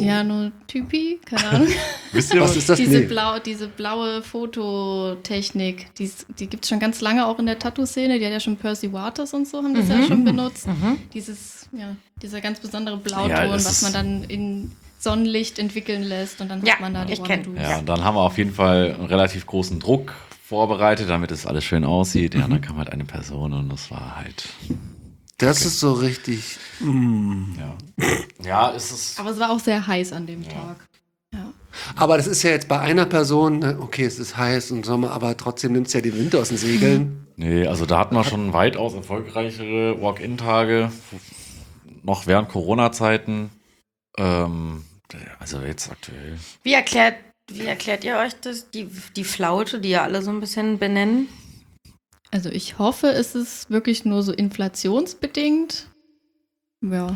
Cyanotypie, keine Ahnung. Wisst ihr was was? ist das? diese, Nee. blau, diese blaue Fototechnik, die, die gibt es schon ganz lange auch in der Tattoo-Szene. Die hat ja schon Percy Waters und so, haben das ja schon benutzt. Mhm. Dieses, ja, dieser ganz besondere Blauton, Ja, das was man ist- dann in Sonnenlicht entwickeln lässt und dann Ja, hat man da die ich kenn. Wannadoos. Ja, und dann haben wir auf jeden Fall einen relativ großen Druck vorbereitet, damit es alles schön aussieht. Ja, dann kam halt eine Person und das war halt, Das ist so richtig. Mm. ja. Ja, es ist, Aber es war auch sehr heiß an dem Tag. Ja. Aber das ist ja jetzt bei einer Person, ne, okay, es ist heiß und Sommer, aber trotzdem nimmt es ja den Wind aus den Segeln. nee, also da hatten wir schon weitaus erfolgreichere Walk-in-Tage, noch während Corona-Zeiten. Ähm, also jetzt aktuell. Wie erklärt, wie erklärt ihr euch das, die, die Flaute, die ja alle so ein bisschen benennen? Also ich hoffe, es ist wirklich nur so inflationsbedingt. Ja.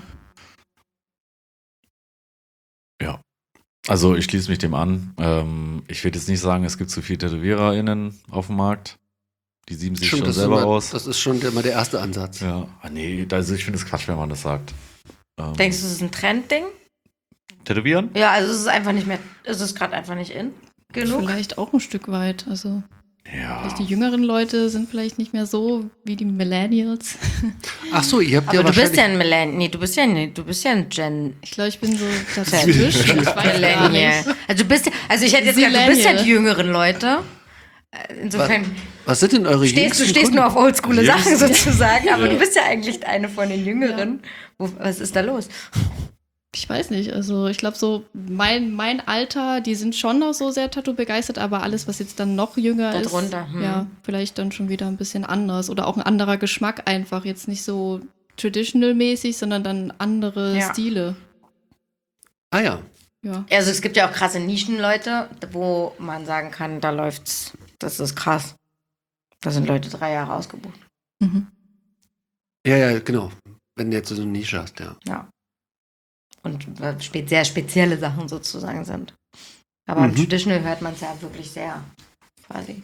Ja. Also ich schließe mich dem an. Ähm, ich will jetzt nicht sagen, es gibt zu viele TätowiererInnen auf dem Markt. Die sieben sich schon das, ist selber immer, aus. das ist schon immer der erste Ansatz. Ja, ah, nee, also ich finde es Quatsch, wenn man das sagt. Ähm, Denkst du, es ist ein Trendding? Tätowieren? Ja, also es ist einfach nicht mehr, es ist gerade einfach nicht in genug. Vielleicht auch ein Stück weit. Also Ja. vielleicht die jüngeren Leute sind vielleicht nicht mehr so wie die Millennials. Ach so, ihr habt Aber ja du bist wahrscheinlich... ja ein Millennial. Nee, du bist ja, nee, du bist ja ein Gen. Ich glaube, ich bin so dazwischen. Ich weiß gar Millennial. nicht. Also du bist ja, also ich hätte jetzt gesagt, du bist ja Zillennial. die jüngeren Leute. Äh, Insofern Was sind denn eure stehst du jüngsten stehst Kunden? nur auf oldschoole Ja. Sachen sozusagen, aber Ja. du bist ja eigentlich eine von den Jüngeren. Wo, was ist da los? Ich weiß nicht, also ich glaube so mein, mein Alter, die sind schon noch so sehr Tattoo begeistert, aber alles, was jetzt dann noch jünger ist, Darunter, hm. ja, vielleicht dann schon wieder ein bisschen anders oder auch ein anderer Geschmack einfach, jetzt nicht so traditional-mäßig, sondern dann andere Ja. Stile. Ah ja. Ja. Also es gibt ja auch krasse Nischenleute, wo man sagen kann, da läuft's, das ist krass. Da sind Leute drei Jahre ausgebucht. Mhm. Ja, ja, genau. Wenn du jetzt so eine Nische hast, ja. Ja. Und äh, spe sehr spezielle Sachen sozusagen sind. Aber im Mhm. Traditional hört man es ja wirklich sehr, quasi.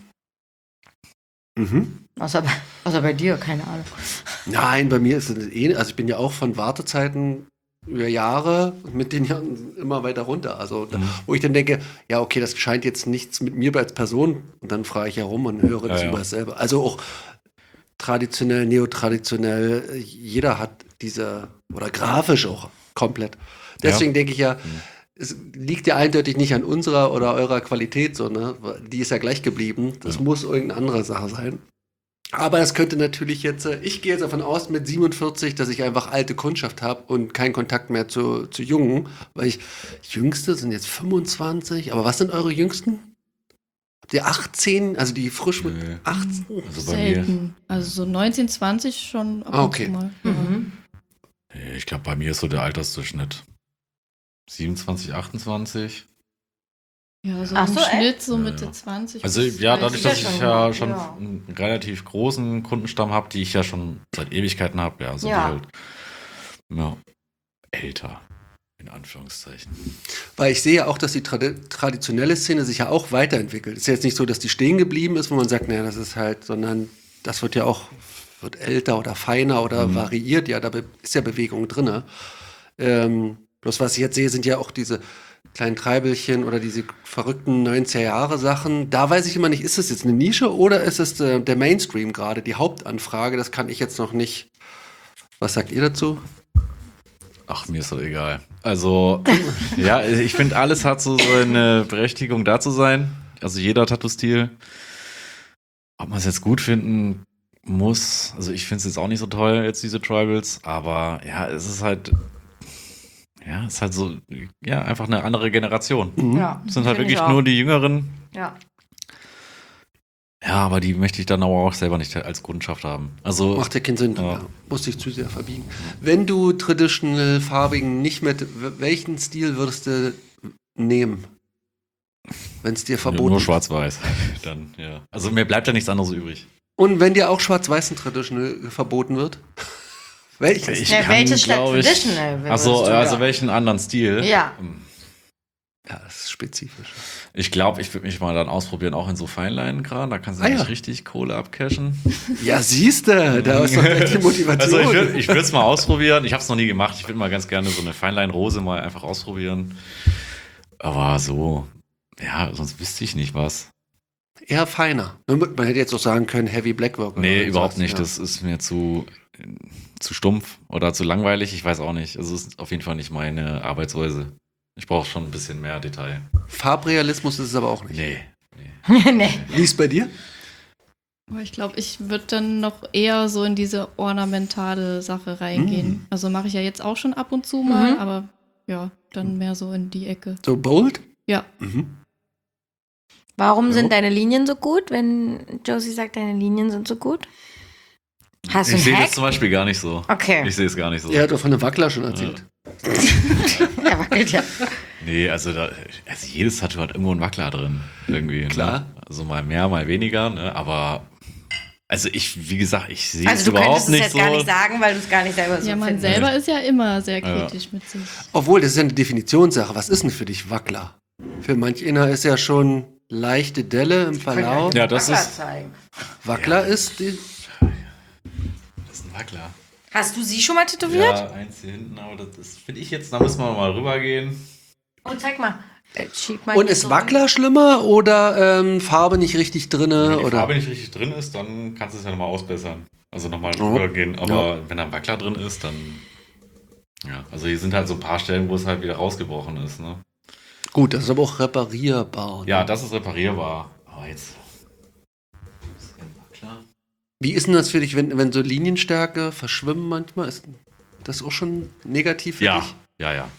Mhm. Außer bei, außer bei dir, keine Ahnung. Nein, bei mir ist es eh, also ich bin ja auch von Wartezeiten über Jahre und mit den Jahren immer weiter runter. Also, da, Mhm. wo ich dann denke, ja, okay, das scheint jetzt nichts mit mir als Person. Und dann frage ich herum und höre das Ja, ja. über dasselbe. Also auch traditionell, neotraditionell, jeder hat diese, oder grafisch auch komplett. Deswegen denke ich ja, es liegt ja eindeutig nicht an unserer oder eurer Qualität, so, ne? Die ist ja gleich geblieben. Das Ja. muss irgendeine andere Sache sein. Aber es könnte natürlich jetzt, äh, ich gehe jetzt davon aus mit siebenundvierzig, dass ich einfach alte Kundschaft habe und keinen Kontakt mehr zu, zu Jungen, weil ich, Jüngste sind jetzt fünfundzwanzig, aber was sind eure Jüngsten? Habt ihr achtzehn, also die frisch mit Nee. achtzehn? Also bei mir, Selten. Also so neunzehn, zwanzig schon ab Ah, und okay. zu mal. Ja. Mhm. nee, ich glaube, bei mir ist so der Altersdurchschnitt siebenundzwanzig, achtundzwanzig. Ja, so Ach im so, echt? Schnitt so Ja, Mitte ja. zwanzig. Also bis ja, dreißig. dadurch, dass ja ich schon ja gut, schon ja. einen relativ großen Kundenstamm habe, die ich ja schon seit Ewigkeiten habe, ja, sind Ja. die halt ja, älter, in Anführungszeichen. Weil ich sehe auch, dass die tradi traditionelle Szene sich ja auch weiterentwickelt. Es ist jetzt nicht so, dass die stehen geblieben ist, wo man sagt, naja, das ist halt, sondern das wird ja auch, wird älter oder feiner oder Mhm. variiert. Ja, da be- ist ja Bewegung drin. Ähm, bloß was ich jetzt sehe, sind ja auch diese kleinen Treibelchen oder diese verrückten neunziger-Jahre-Sachen. Da weiß ich immer nicht, ist es jetzt eine Nische oder ist es äh, der Mainstream gerade, die Hauptanfrage? Das kann ich jetzt noch nicht. Was sagt ihr dazu? Ach, mir ist das egal. Also, ja, ich finde, alles hat so seine Berechtigung, da zu sein. Also jeder Tattoo-Stil. Ob man es jetzt gut finden muss, also ich finde es jetzt auch nicht so toll, jetzt diese Tribals, aber ja, es ist halt, ja, es ist halt so, ja, einfach eine andere Generation. Mhm. Ja, Es sind halt find ich wirklich auch. nur die Jüngeren. Ja. Ja, aber die möchte ich dann aber auch selber nicht als Kundschaft haben. Also, Macht ja keinen Sinn. Ja. Ja. Muss dich zu sehr verbiegen. Wenn du traditional farbigen nicht mit, welchen Stil würdest du nehmen? Wenn es dir verboten nur ist? schwarz-weiß. Dann, ja. Also mir bleibt ja nichts anderes übrig. Und wenn dir auch schwarz-weißen traditional verboten wird? Welchen? Ich Ja, kann, welches statt glaub ich- traditional würdest Achso, du also da? welchen anderen Stil? Ja. Ja, das ist spezifisch. Ich glaube, ich würde mich mal dann ausprobieren, auch in so Feinleinen-Kram. Da kannst du Ah, nämlich ja. richtig Kohle abcashen. Ja, siehste, da ist doch gleich die Motivation. Also ich würde es mal ausprobieren. Ich habe es noch nie gemacht. Ich würde mal ganz gerne so eine Feinlein-Rose mal einfach ausprobieren. Aber so, ja, sonst wüsste ich nicht was. Eher feiner. Man hätte jetzt auch sagen können, Heavy Blackwork. oder Nee, so. überhaupt nicht. Ja. Das ist mir zu, zu stumpf oder zu langweilig. Ich weiß auch nicht. Also es ist auf jeden Fall nicht meine Arbeitsweise. Ich brauche schon ein bisschen mehr Detail. Farbrealismus ist es aber auch nicht. Nee. nee. nee. Wie ist bei dir? Aber ich glaube, ich würde dann noch eher so in diese ornamentale Sache reingehen. Mhm. Also mache ich ja jetzt auch schon ab und zu mal, Mhm. aber ja, dann mehr so in die Ecke. So bold? Ja. Mhm. Warum Ja. sind deine Linien so gut, wenn Josie sagt, deine Linien sind so gut? Hast du Ich sehe einen das Hack? zum Beispiel gar nicht so. Okay. Ich sehe es gar nicht so. Er hat doch von einem Wackler schon erzählt. Er wackelt ja. Nee, also, da, also jedes Tattoo hat irgendwo einen Wackler drin. Irgendwie. Klar. Ne? Also mal mehr, mal weniger. Ne? Aber also ich, wie gesagt, ich sehe es Also du überhaupt könntest es nicht jetzt so. gar nicht sagen, weil du es gar nicht selber so Ja, man findest. selber ist ja immer sehr Ja. kritisch mit sich. Obwohl, das ist ja eine Definitionssache. Was ist denn für dich Wackler? Für manch einer ist ja schon leichte Delle im Verlauf. Ja, das Wackler ist, zeigen. Wackler ist die. das ist ein Wackler. Hast du sie schon mal tätowiert? Ja, eins hier hinten, aber das, das finde ich jetzt, da müssen wir mal rübergehen. Oh, zeig mal. Äh, schieb mal Und hier ist so Wackler schlimmer oder ähm, Farbe nicht richtig drin? Wenn die Oder? Farbe nicht richtig drin ist, dann kannst du es ja nochmal ausbessern. Also nochmal Oh. rübergehen. Aber wenn da ein Wackler drin ist, dann. Ja, also hier sind halt so ein paar Stellen, wo es halt wieder rausgebrochen ist. Ne? Gut, das ist aber auch reparierbar. ne? Ja, das ist reparierbar. Aber jetzt. Ist ein Wackler? Wie ist denn das für dich, wenn, wenn so Linienstärke verschwimmen manchmal? Ist das auch schon negativ für Ja, dich? ja, ja.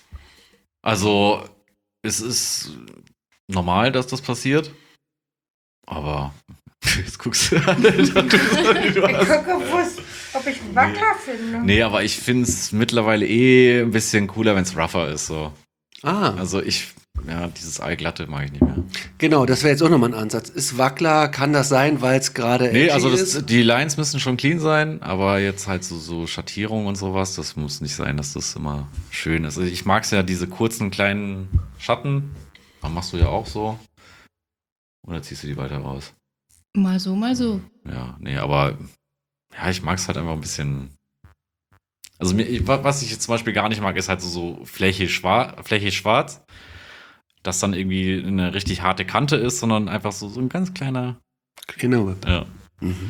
Also, es ist normal, dass das passiert. Aber jetzt guckst du an, Alter, du, du Ich hast. gucke, wo's- ob ich einen Wackler finde. Nee, aber ich finde es mittlerweile eh ein bisschen cooler, wenn es rougher ist. So. Ah, Also ich, ja, dieses Eiglatte mag ich nicht mehr. genau, das wäre jetzt auch nochmal ein Ansatz. Ist Wackler, kann das sein, weil es gerade Nee, edgy also das, ist? die Lines müssen schon clean sein, aber jetzt halt so, so Schattierung und sowas, das muss nicht sein, dass das immer schön ist. Also ich mag es ja, diese kurzen kleinen Schatten. Das machst du ja auch so. Oder ziehst du die weiter raus? Mal so, mal so. Ja, nee, aber ja, ich mag es halt einfach ein bisschen. Also mir, ich- wa- was ich jetzt zum Beispiel gar nicht mag, ist halt so, so flächig schwarz, flächig schwarz, dass dann irgendwie eine richtig harte Kante ist, sondern einfach so, so ein ganz kleiner. Kleiner Whip. Ja. Mhm.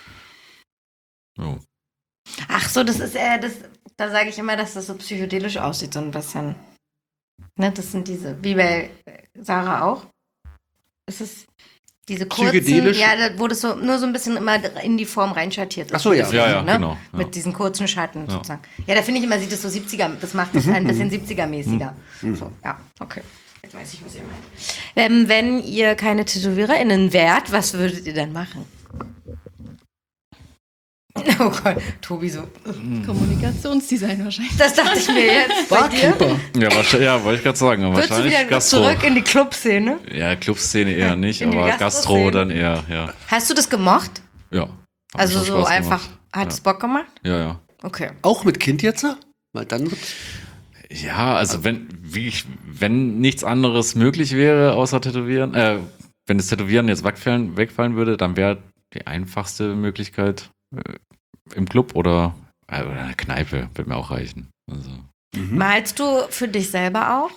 Jo. Ach so, das ist äh, das. Da sage ich immer, dass das so psychedelisch aussieht, so ein bisschen. Ne, das sind diese, wie bei äh, Sarah auch. Es ist diese kurzen, Psychedelisch? ja, da, wo das so nur so ein bisschen immer in die Form reinschattiert ist. Ach so, ja. Ja, ja, ne? genau. Ja. Mit diesen kurzen Schatten Ja. sozusagen. Ja, da finde ich immer, sieht das so siebziger, das macht das ein bisschen siebziger-mäßiger. So, ja, okay. Jetzt weiß ich, was ihr meint. Ähm, wenn ihr keine TätowiererInnen wärt, was würdet ihr dann machen? Oh Gott, Tobi so. Kommunikationsdesign wahrscheinlich. Das dachte ich mir jetzt. Bei dir? Barkeeper. Ja, wahrscheinlich, ja wollte ich gerade sagen. Aber Würdest du wahrscheinlich wieder Gastro. zurück in die Clubszene? Ja, Clubszene eher nicht, In die aber Gastro-Szene? Gastro dann eher, ja. Hast du das gemocht? Ja. Hat Also schon so Spaß einfach, gemacht. hat es Bock gemacht? Ja, ja. Okay. Auch mit Kind jetzt? Weil dann wird's. Ja, also wenn, wie ich, wenn nichts anderes möglich wäre, außer Tätowieren, äh, wenn das Tätowieren jetzt wegfallen, wegfallen würde, dann wäre die einfachste Möglichkeit äh, im Club oder, äh, oder eine Kneipe, wird mir auch reichen. Also. Mhm. Malst du für dich selber auch?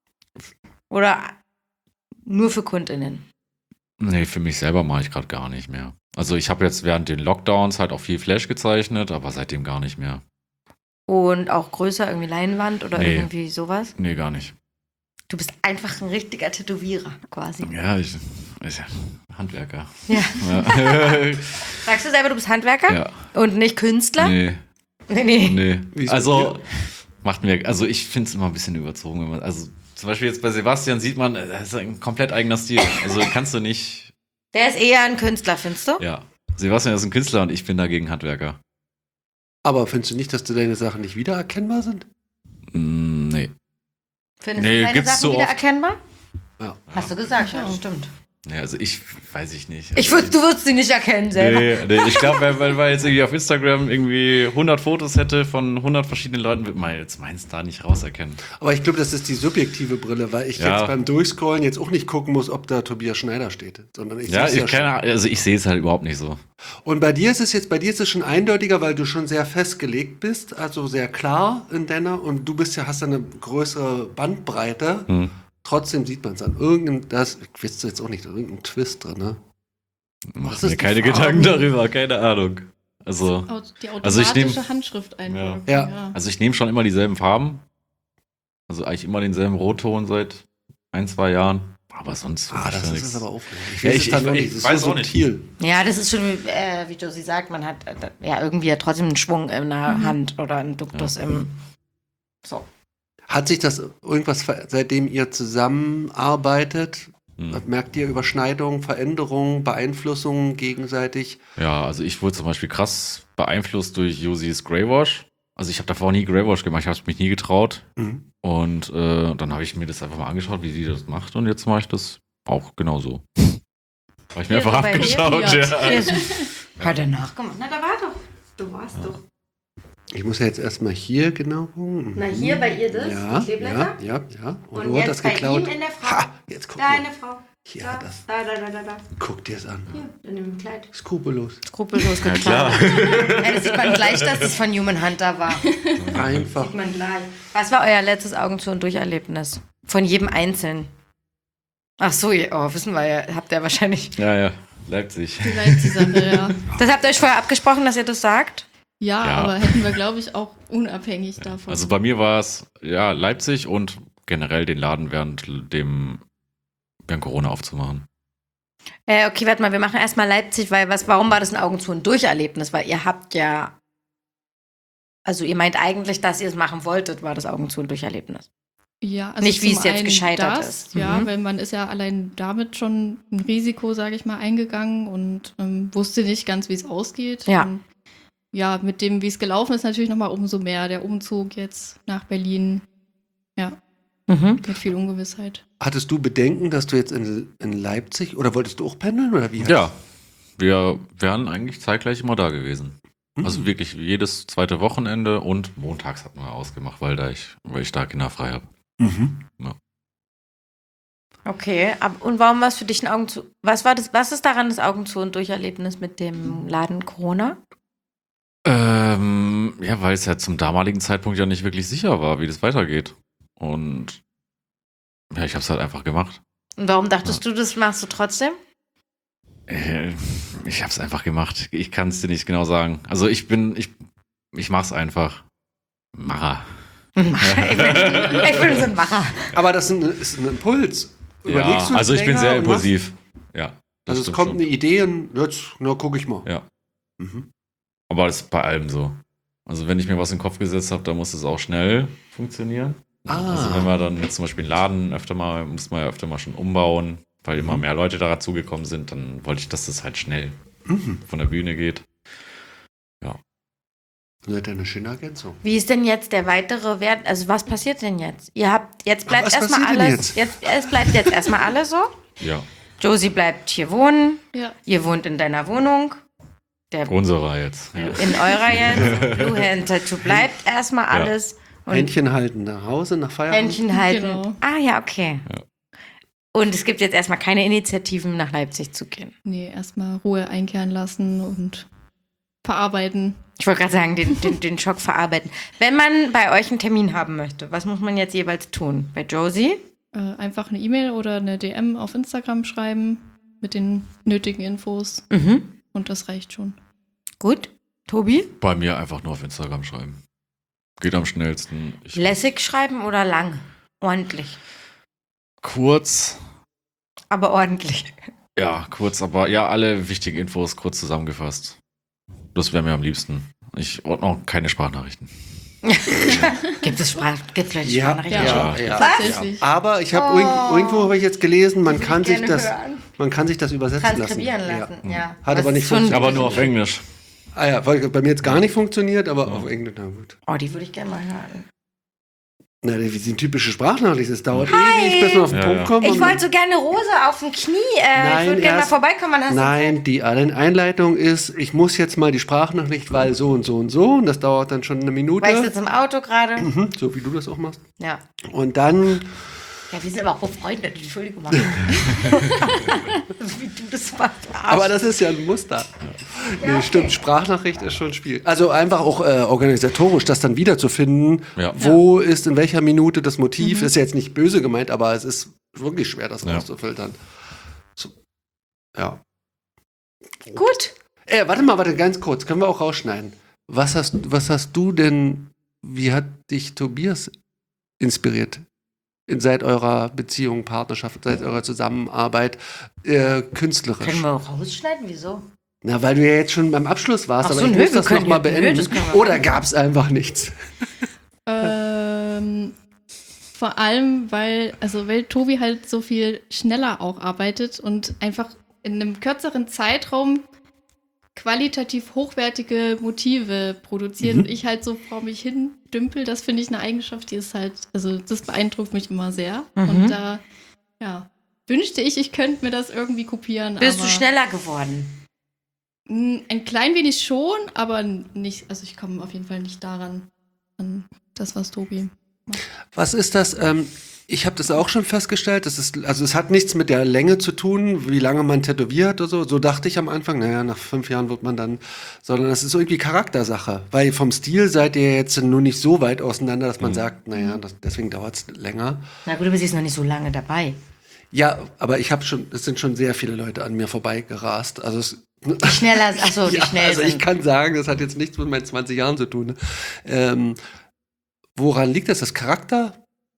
Oder nur für KundInnen? Nee, für mich selber mache ich gerade gar nicht mehr. Also ich habe jetzt während den Lockdowns halt auch viel Flash gezeichnet, aber seitdem gar nicht mehr. Und auch größer, irgendwie Leinwand oder Nee. irgendwie sowas? Nee, gar nicht. Du bist einfach ein richtiger Tätowierer quasi. Ja, ich, ich Handwerker. Ja. Ja. Sagst du selber, du bist Handwerker? Ja. Und nicht Künstler? Nee, Nee, nee. nee. Wie ist Also mit macht mir, also ich finde es immer ein bisschen überzogen. Wenn man, also zum Beispiel jetzt bei Sebastian sieht man, das ist ein komplett eigener Stil. Also kannst du nicht, Der ist eher ein Künstler, findest du? ja. Sebastian ist ein Künstler und ich bin dagegen Handwerker. Aber findest du nicht, dass du deine Sachen nicht wiedererkennbar sind? Mm, nee. Findest Nee, du deine gibt's Sachen so wieder oft. erkennbar? Ja. Hast du gesagt, ja, stimmt. Ja, also ich weiß ich nicht. Ich Also würd, du würdest sie nicht erkennen selber. Nee, nee, ich glaube, weil, weil man jetzt irgendwie auf Instagram irgendwie hundert Fotos hätte von hundert verschiedenen Leuten, wird man jetzt meins da nicht rauserkennen. Aber ich glaube, das ist die subjektive Brille, weil ich Ja. jetzt beim Durchscrollen jetzt auch nicht gucken muss, ob da Tobias Schneider steht, sondern ich Ja, seh's ich keine, Ahnung, also ich sehe es halt überhaupt nicht so. Und bei dir ist es jetzt, bei dir ist es schon eindeutiger, weil du schon sehr festgelegt bist, also sehr klar in deiner, und du bist ja, hast ja eine größere Bandbreite. Hm. Trotzdem sieht man es an irgendeinem, das, ich weiß jetzt auch nicht, irgendein Twist drin, ne? Mach Was mir ist die keine Farbe? Gedanken darüber, keine Ahnung. Also, Au- Die Also ich automatische nehm- Handschrift einfach. Ja. also ich nehme schon immer dieselben Farben. Also eigentlich immer denselben Rotton seit ein, zwei Jahren. Aber sonst. Ah, das ja ist nichts. es aber aufregend. Ich Ja, weiß ich- es dann ich- noch ich nicht, das ist weiß so auch nicht. subtil. Ja, das ist schon, äh, wie Josie sagt, man hat äh, ja irgendwie ja trotzdem einen Schwung in der Hand oder einen Duktus im. So. Hat sich das irgendwas, ver- seitdem ihr zusammenarbeitet, Hm. merkt ihr Überschneidungen, Veränderungen, Beeinflussungen gegenseitig? Ja, also ich wurde zum Beispiel krass beeinflusst durch Josis Greywash. Also ich habe davor nie Greywash gemacht, ich habe mich nie getraut. Mhm. Und äh, dann habe ich mir das einfach mal angeschaut, wie sie das macht. Und jetzt mache ich das auch genauso. Habe ich mir Ja, einfach so bei dir, abgeschaut. ja. Ja. Hat er nachgemacht? Na, da war doch. Du warst doch. Ich muss ja jetzt erstmal hier genau gucken. Na, hier bei ihr das, Ja, die Kleeblätter? ja, ja, ja. Und, Und wo hat jetzt das bei geklaut? ihm in der Frau. Ha, jetzt guck Da mal. eine Frau. Hier da, hat das. da, da, da, da, da. Guck dir es an. Hier, in dem Kleid. Skrupellos. Skrupellos Ja, geklaut. klar. Ja, das sieht man gleich, dass es von Human Hunter war. Einfach. Sieht man gleich. Was war euer letztes Augen zu und Durcherlebnis? Von jedem Einzelnen. Ach so, ihr- oh, wissen wir ja, habt ihr wahrscheinlich. Ja, ja. Leipzig. Die Leipzig-Sache, ja. Das habt ihr euch vorher abgesprochen, dass ihr das sagt? Ja, Ja. aber hätten wir, glaube ich, auch unabhängig davon. Also bei mir war es ja Leipzig und generell den Laden während dem während Corona aufzumachen. Äh, okay, warte mal, wir machen erstmal Leipzig, weil was, warum war das ein Augen zu und Durcherlebnis? Weil ihr habt ja. Also ihr meint eigentlich, dass ihr es machen wolltet, war das Augen zu und Durcherlebnis. Ja, also Nicht, wie zum es jetzt einen gescheitert das, ist. Ja, Mhm. weil man ist ja allein damit schon ein Risiko, sage ich mal, eingegangen und ähm, wusste nicht ganz, wie es ausgeht. Ja. Und ja, mit dem, wie es gelaufen ist, natürlich nochmal umso mehr. Der Umzug jetzt nach Berlin, ja, Mhm. mit viel Ungewissheit. Hattest du Bedenken, dass du jetzt in, in Leipzig, oder wolltest du auch pendeln, oder wie? Ja, wir wären eigentlich zeitgleich immer da gewesen. Mhm. Also wirklich jedes zweite Wochenende und montags hatten wir ausgemacht, weil, da ich, weil ich da Kinder frei habe. Mhm. Okay, ab, und warum war es für dich ein Augen zu? Was war das? Was ist daran das Augen zu und Durcherlebnis mit dem Laden Corona? Ähm, ja, weil es ja zum damaligen Zeitpunkt ja nicht wirklich sicher war, wie das weitergeht. Und ja, ich habe es halt einfach gemacht. Und warum dachtest du, das machst du trotzdem? Äh, Ich habe es einfach gemacht. Ich kann es dir nicht genau sagen. Also ich bin, ich, ich mach's einfach. Macher. ich, bin, ich bin so ein Macher. Aber das ist ein, ist ein Impuls. Überlegst du Ja, es also ich bin länger sehr und machst- impulsiv. Ja. das Also es stimmt kommt schon. eine Idee und jetzt, na, guck ich mal. Ja. Mhm. Aber das ist bei allem so. Also wenn ich mir was in den Kopf gesetzt habe, dann muss es auch schnell funktionieren. Ah. Also wenn wir dann jetzt zum Beispiel einen Laden öfter mal, muss man ja öfter mal schon umbauen, weil immer mehr Leute dazugekommen sind, dann wollte ich, dass das halt schnell Mhm. von der Bühne geht. Ja. Das ist ja eine schöne Ergänzung. Wie ist denn jetzt der weitere Wert? Also was passiert denn jetzt? Ihr habt, jetzt bleibt was erstmal passiert denn alles, jetzt? es bleibt jetzt erstmal alles so. Ja, Josie bleibt hier wohnen, Ja. ihr wohnt in deiner Wohnung, der unserer jetzt. Ja. in eurer jetzt, Blue Hand Tattoo bleibt erstmal alles. Und Händchen halten nach Hause, nach Feierabend. Händchen halten. Genau. Ah ja, okay. Ja. Und es gibt jetzt erstmal keine Initiativen, nach Leipzig zu gehen. Nee, erstmal Ruhe einkehren lassen und verarbeiten. Ich wollte gerade sagen, den, den, den Schock verarbeiten. Wenn man bei euch einen Termin haben möchte, was muss man jetzt jeweils tun? Bei Josie? Äh, einfach eine E-Mail oder eine D M auf Instagram schreiben mit den nötigen Infos Mhm. und das reicht schon. Gut. Tobi? Bei mir einfach nur auf Instagram schreiben. Geht am schnellsten. Ich, Lässig schreiben oder lang? Ordentlich. kurz, Aber ordentlich. ja, kurz, aber ja, alle wichtigen Infos kurz zusammengefasst. Das wäre mir am liebsten. Ich ordne auch keine Sprachnachrichten. Gibt es Sprach, gibt vielleicht Ja, Sprachnachrichten? ja, Ja. ja. Tatsächlich. Aber ich habe Oh. irgend, irgendwo habe ich jetzt gelesen, man Würde kann ich sich gerne das, hören. man kann sich das übersetzen lassen. Transkribieren lassen, ja. Ja. Was Hat aber nicht schon- funktioniert. Aber nur auf Englisch. Ah ja, weil bei mir jetzt gar nicht funktioniert, aber auf Englisch, na gut. Oh, die würde ich gerne mal hören. Na, wie sind typische Sprachnachrichten? Das dauert ewig, bis man auf den Ja, Punkt ja. kommt. Ich und- wollte so gerne Rose auf dem Knie. Äh, ich Nein, würde gerne mal erst- vorbeikommen. Wann hast du Nein, die Einleitung ist, ich muss jetzt mal die Sprachnachricht, weil so und so und so. Und das dauert dann schon eine Minute. Weil ich sitze im Auto gerade. Mhm, so wie du das auch machst. Ja. Und dann, Ja, wir sind aber auch befreundet. Entschuldigung mal. Wie du das machst. aber das ist ja ein Muster. Nee, stimmt, Sprachnachricht ist schon Spiel. Also einfach auch äh, organisatorisch, das dann wiederzufinden, Ja. wo ist in welcher Minute das Motiv, ist ja jetzt nicht böse gemeint, aber es ist wirklich schwer, das Ja. rauszufiltern. So. Ja. Gut. Äh, warte mal, warte, ganz kurz, können wir auch rausschneiden. Was hast, was hast du denn, wie hat dich Tobias inspiriert? In, seit eurer Beziehung, Partnerschaft, seit eurer Zusammenarbeit, äh, künstlerisch? Können wir auch rausschneiden? Wieso? Na, weil du ja jetzt schon beim Abschluss warst, Ach aber so, ich nö, muss wir das können nochmal ja- nö, beenden. das können wir Oder machen. gab es einfach nichts? Ähm, vor allem, weil, also weil Tobi halt so viel schneller auch arbeitet und einfach in einem kürzeren Zeitraum qualitativ hochwertige Motive produziert Mhm. und ich halt so vor mich hin dümpel, das finde ich eine Eigenschaft, die ist halt, also das beeindruckt mich immer sehr. Mhm. Und da, ja, wünschte ich, ich könnte mir das irgendwie kopieren. Bist aber du schneller geworden? mh, ein klein wenig schon, aber nicht, also ich komme auf jeden Fall nicht daran, an das, was Tobi. Was ist das? Ähm, ich habe das auch schon festgestellt. Das ist, also es hat nichts mit der Länge zu tun, wie lange man tätowiert oder so. So dachte ich am Anfang, naja, nach fünf Jahren wird man dann, sondern das ist irgendwie Charaktersache. Weil vom Stil seid ihr jetzt nur nicht so weit auseinander, dass man Mhm. sagt, naja, das, deswegen dauert es länger. Na gut, du bist jetzt noch nicht so lange dabei. Ja, aber ich habe schon, es sind schon sehr viele Leute an mir vorbeigerast. Also es, Die schneller, achso, die ja, schnell also ich sind. kann sagen, das hat jetzt nichts mit meinen zwanzig Jahren zu tun. Ähm, woran liegt das? Das Charakter?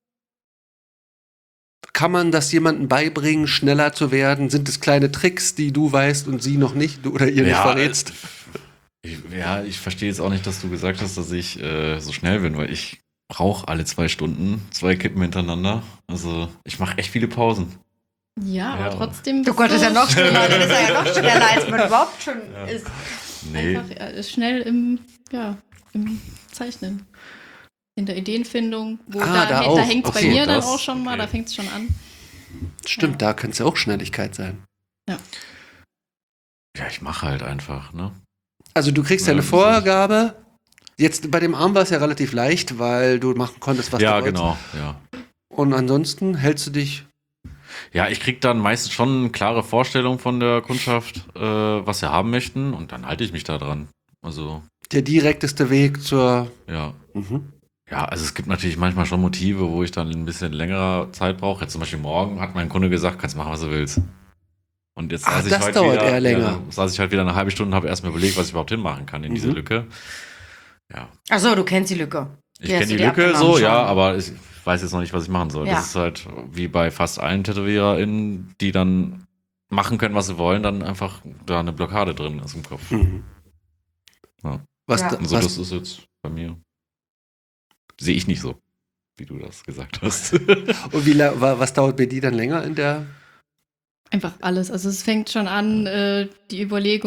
Kann man das jemandem beibringen, schneller zu werden? Sind es kleine Tricks, die du weißt und sie noch nicht du oder ihr nicht verrätst? Ich, ja, ich verstehe jetzt auch nicht, dass du gesagt hast, dass ich äh, so schnell bin, weil ich brauche alle zwei Stunden zwei Kippen hintereinander. Also ich mache echt viele Pausen. Ja, aber Ja. trotzdem. Du Gott, ist ja noch schneller. Das ist ja noch schneller, als man überhaupt schon ist. Nee, Einfach ja, ist schnell im, ja, im Zeichnen. In der Ideenfindung, wo Ah, da da, auch. da hängt es bei Okay, mir dann das- auch schon mal, okay. da fängt es schon an. Stimmt, da könnte es ja auch Schnelligkeit sein. ja, ich mache halt einfach, ne? Also du kriegst ja Ja, eine das ist- Vorgabe. Jetzt bei dem Arm war es ja relativ leicht, weil du machen konntest, was Ja, du wolltest. genau, ja. Und ansonsten hältst du dich. Ja, ich krieg dann meistens schon eine klare Vorstellung von der Kundschaft, äh, was sie haben möchten, und dann halte ich mich da dran. Also, Der direkteste Weg zur. ja. Mhm. Ja, also es gibt natürlich manchmal schon Motive, wo ich dann ein bisschen längere Zeit brauche. Jetzt zum Beispiel morgen hat mein Kunde gesagt, kannst machen, was du willst. Und jetzt Ach, saß ich das halt dauert wieder, eher länger. Ja, dann saß ich halt wieder eine halbe Stunde und habe erstmal überlegt, was ich überhaupt hinmachen kann in diese Mhm. Lücke. Ja. Achso, du kennst die Lücke. Ich Die hast kenne du die dir Lücke abgenommen so, ja, schon. aber ich weiß jetzt noch nicht, was ich machen soll. Ja. Das ist halt wie bei fast allen TätowiererInnen, die dann machen können, was sie wollen, dann einfach da eine Blockade drin ist im Kopf. Mhm. Ja. Was, Ja. da- Also was, das ist jetzt bei mir. Sehe ich nicht so, wie du das gesagt hast. und wie, la- wa- was dauert bei dir dann länger in der. Einfach alles. Also es fängt schon an, äh, die Überlegung,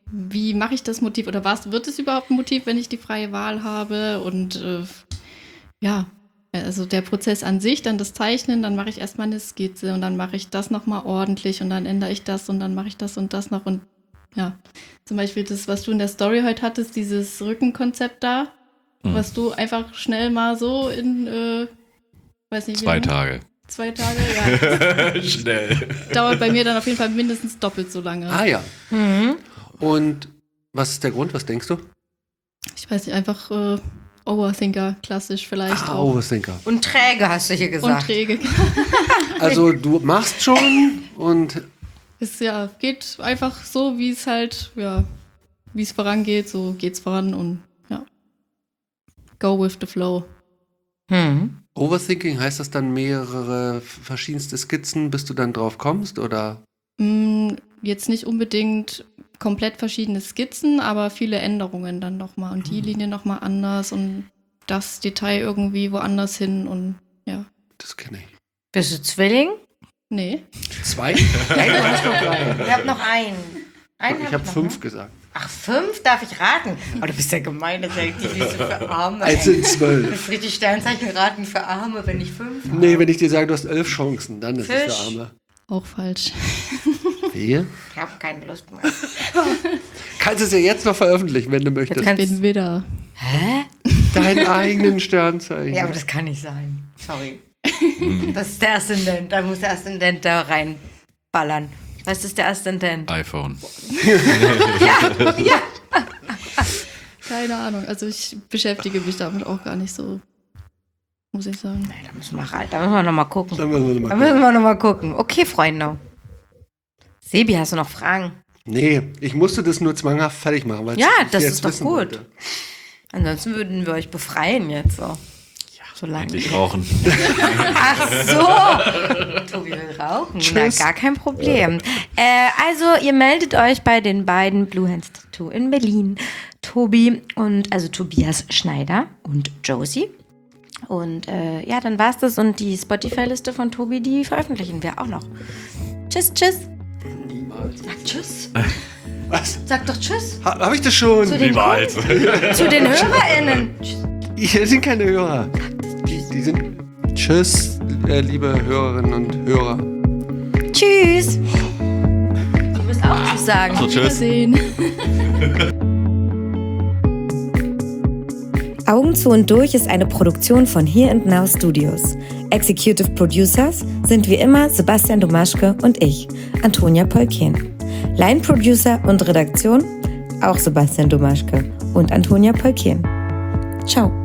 wie mache ich das Motiv oder was wird es überhaupt ein Motiv, wenn ich die freie Wahl habe? Und äh, ja, also der Prozess an sich, dann das Zeichnen, dann mache ich erstmal eine Skizze und dann mache ich das nochmal ordentlich und dann ändere ich das und dann mache ich das und das noch und ja, zum Beispiel das, was du in der Story heute hattest, dieses Rückenkonzept da, mhm. was du einfach schnell mal so in, äh, weiß nicht, Zwei wie lange? Tage. Zwei Tage, ja. Schnell. Dauert bei mir dann auf jeden Fall mindestens doppelt so lange. Ah ja. Mhm. Und was ist der Grund? Was denkst du? Ich weiß nicht, einfach äh, Overthinker, klassisch vielleicht Ah, auch. Overthinker. Und träge, hast du hier Und gesagt. träge. Also du machst schon und Es ja, geht einfach so, wie es halt, ja, wie es vorangeht, so geht's voran und ja. Go with the flow. Hm. Overthinking, heißt das dann mehrere verschiedenste Skizzen, bis du dann drauf kommst, oder? Mm, jetzt nicht unbedingt komplett verschiedene Skizzen, aber viele Änderungen dann nochmal. Und die Linie nochmal anders und das Detail irgendwie woanders hin und ja. Das kenne ich. Bist du Zwilling? Nee. Zwei? Nein, du hast noch drei. Ich habe noch einen. einen Ich hab habe noch, fünf ne? gesagt. Ach, fünf darf ich raten? Oh, du bist ja gemein, das ist ja richtig wie so für Arme. Eins sind Das zwölf. ist richtig Sternzeichen raten für Arme, wenn ich fünf habe. Nee, wenn ich dir sage, du hast elf Chancen, dann ist es Fisch. für Arme. Auch falsch. Wehe? Ich habe keine Lust mehr. Kannst es ja jetzt noch veröffentlichen, wenn du möchtest. Jetzt kannst- Bin wieder. Hä? Deinen eigenen Sternzeichen. Ja, aber das kann nicht sein. Sorry. Das ist der Aszendent. Da muss der Aszendent da reinballern. Was ist der Aszendent? iPhone. Keine Ahnung. Also ich beschäftige mich damit auch gar nicht so, muss ich sagen. Da müssen wir, rein- da müssen wir nochmal gucken. Dann müssen wir noch Da mal müssen gucken. wir nochmal gucken. Okay, Freunde. Sebi, hast du noch Fragen? Nee, ich musste das nur zwanghaft fertig machen. Weil Ja, ich das jetzt ist doch wissen gut. wollte. Ansonsten würden wir euch befreien jetzt so. Ja, so lange. Endlich rauchen. Ach so. Tobi will rauchen. Na, Tschüss. gar kein Problem. Äh, also, ihr meldet euch bei den beiden Blue Hands Tattoo in Berlin. Tobi und, also Tobias Schneider und Josie. Und äh, ja, dann war's das. Und die Spotify-Liste von Tobi, die veröffentlichen wir auch noch. Tschüss, tschüss. Niemals. Sag tschüss. Was? Sag doch tschüss. Ha, hab ich das schon? Zu den, Niemals. zu den HörerInnen. Tschüss. Hier sind keine Hörer. Die, die sind. Tschüss, äh, liebe Hörerinnen und Hörer. Tschüss. Du musst auch Tschüss sagen. So, tschüss. Wiedersehen. Augen zu und durch ist eine Produktion von Here and Now Studios. Executive Producers sind wie immer Sebastian Domaschke und ich, Antonia Polkien. Line Producer und Redaktion auch Sebastian Domaschke und Antonia Polkien. Ciao.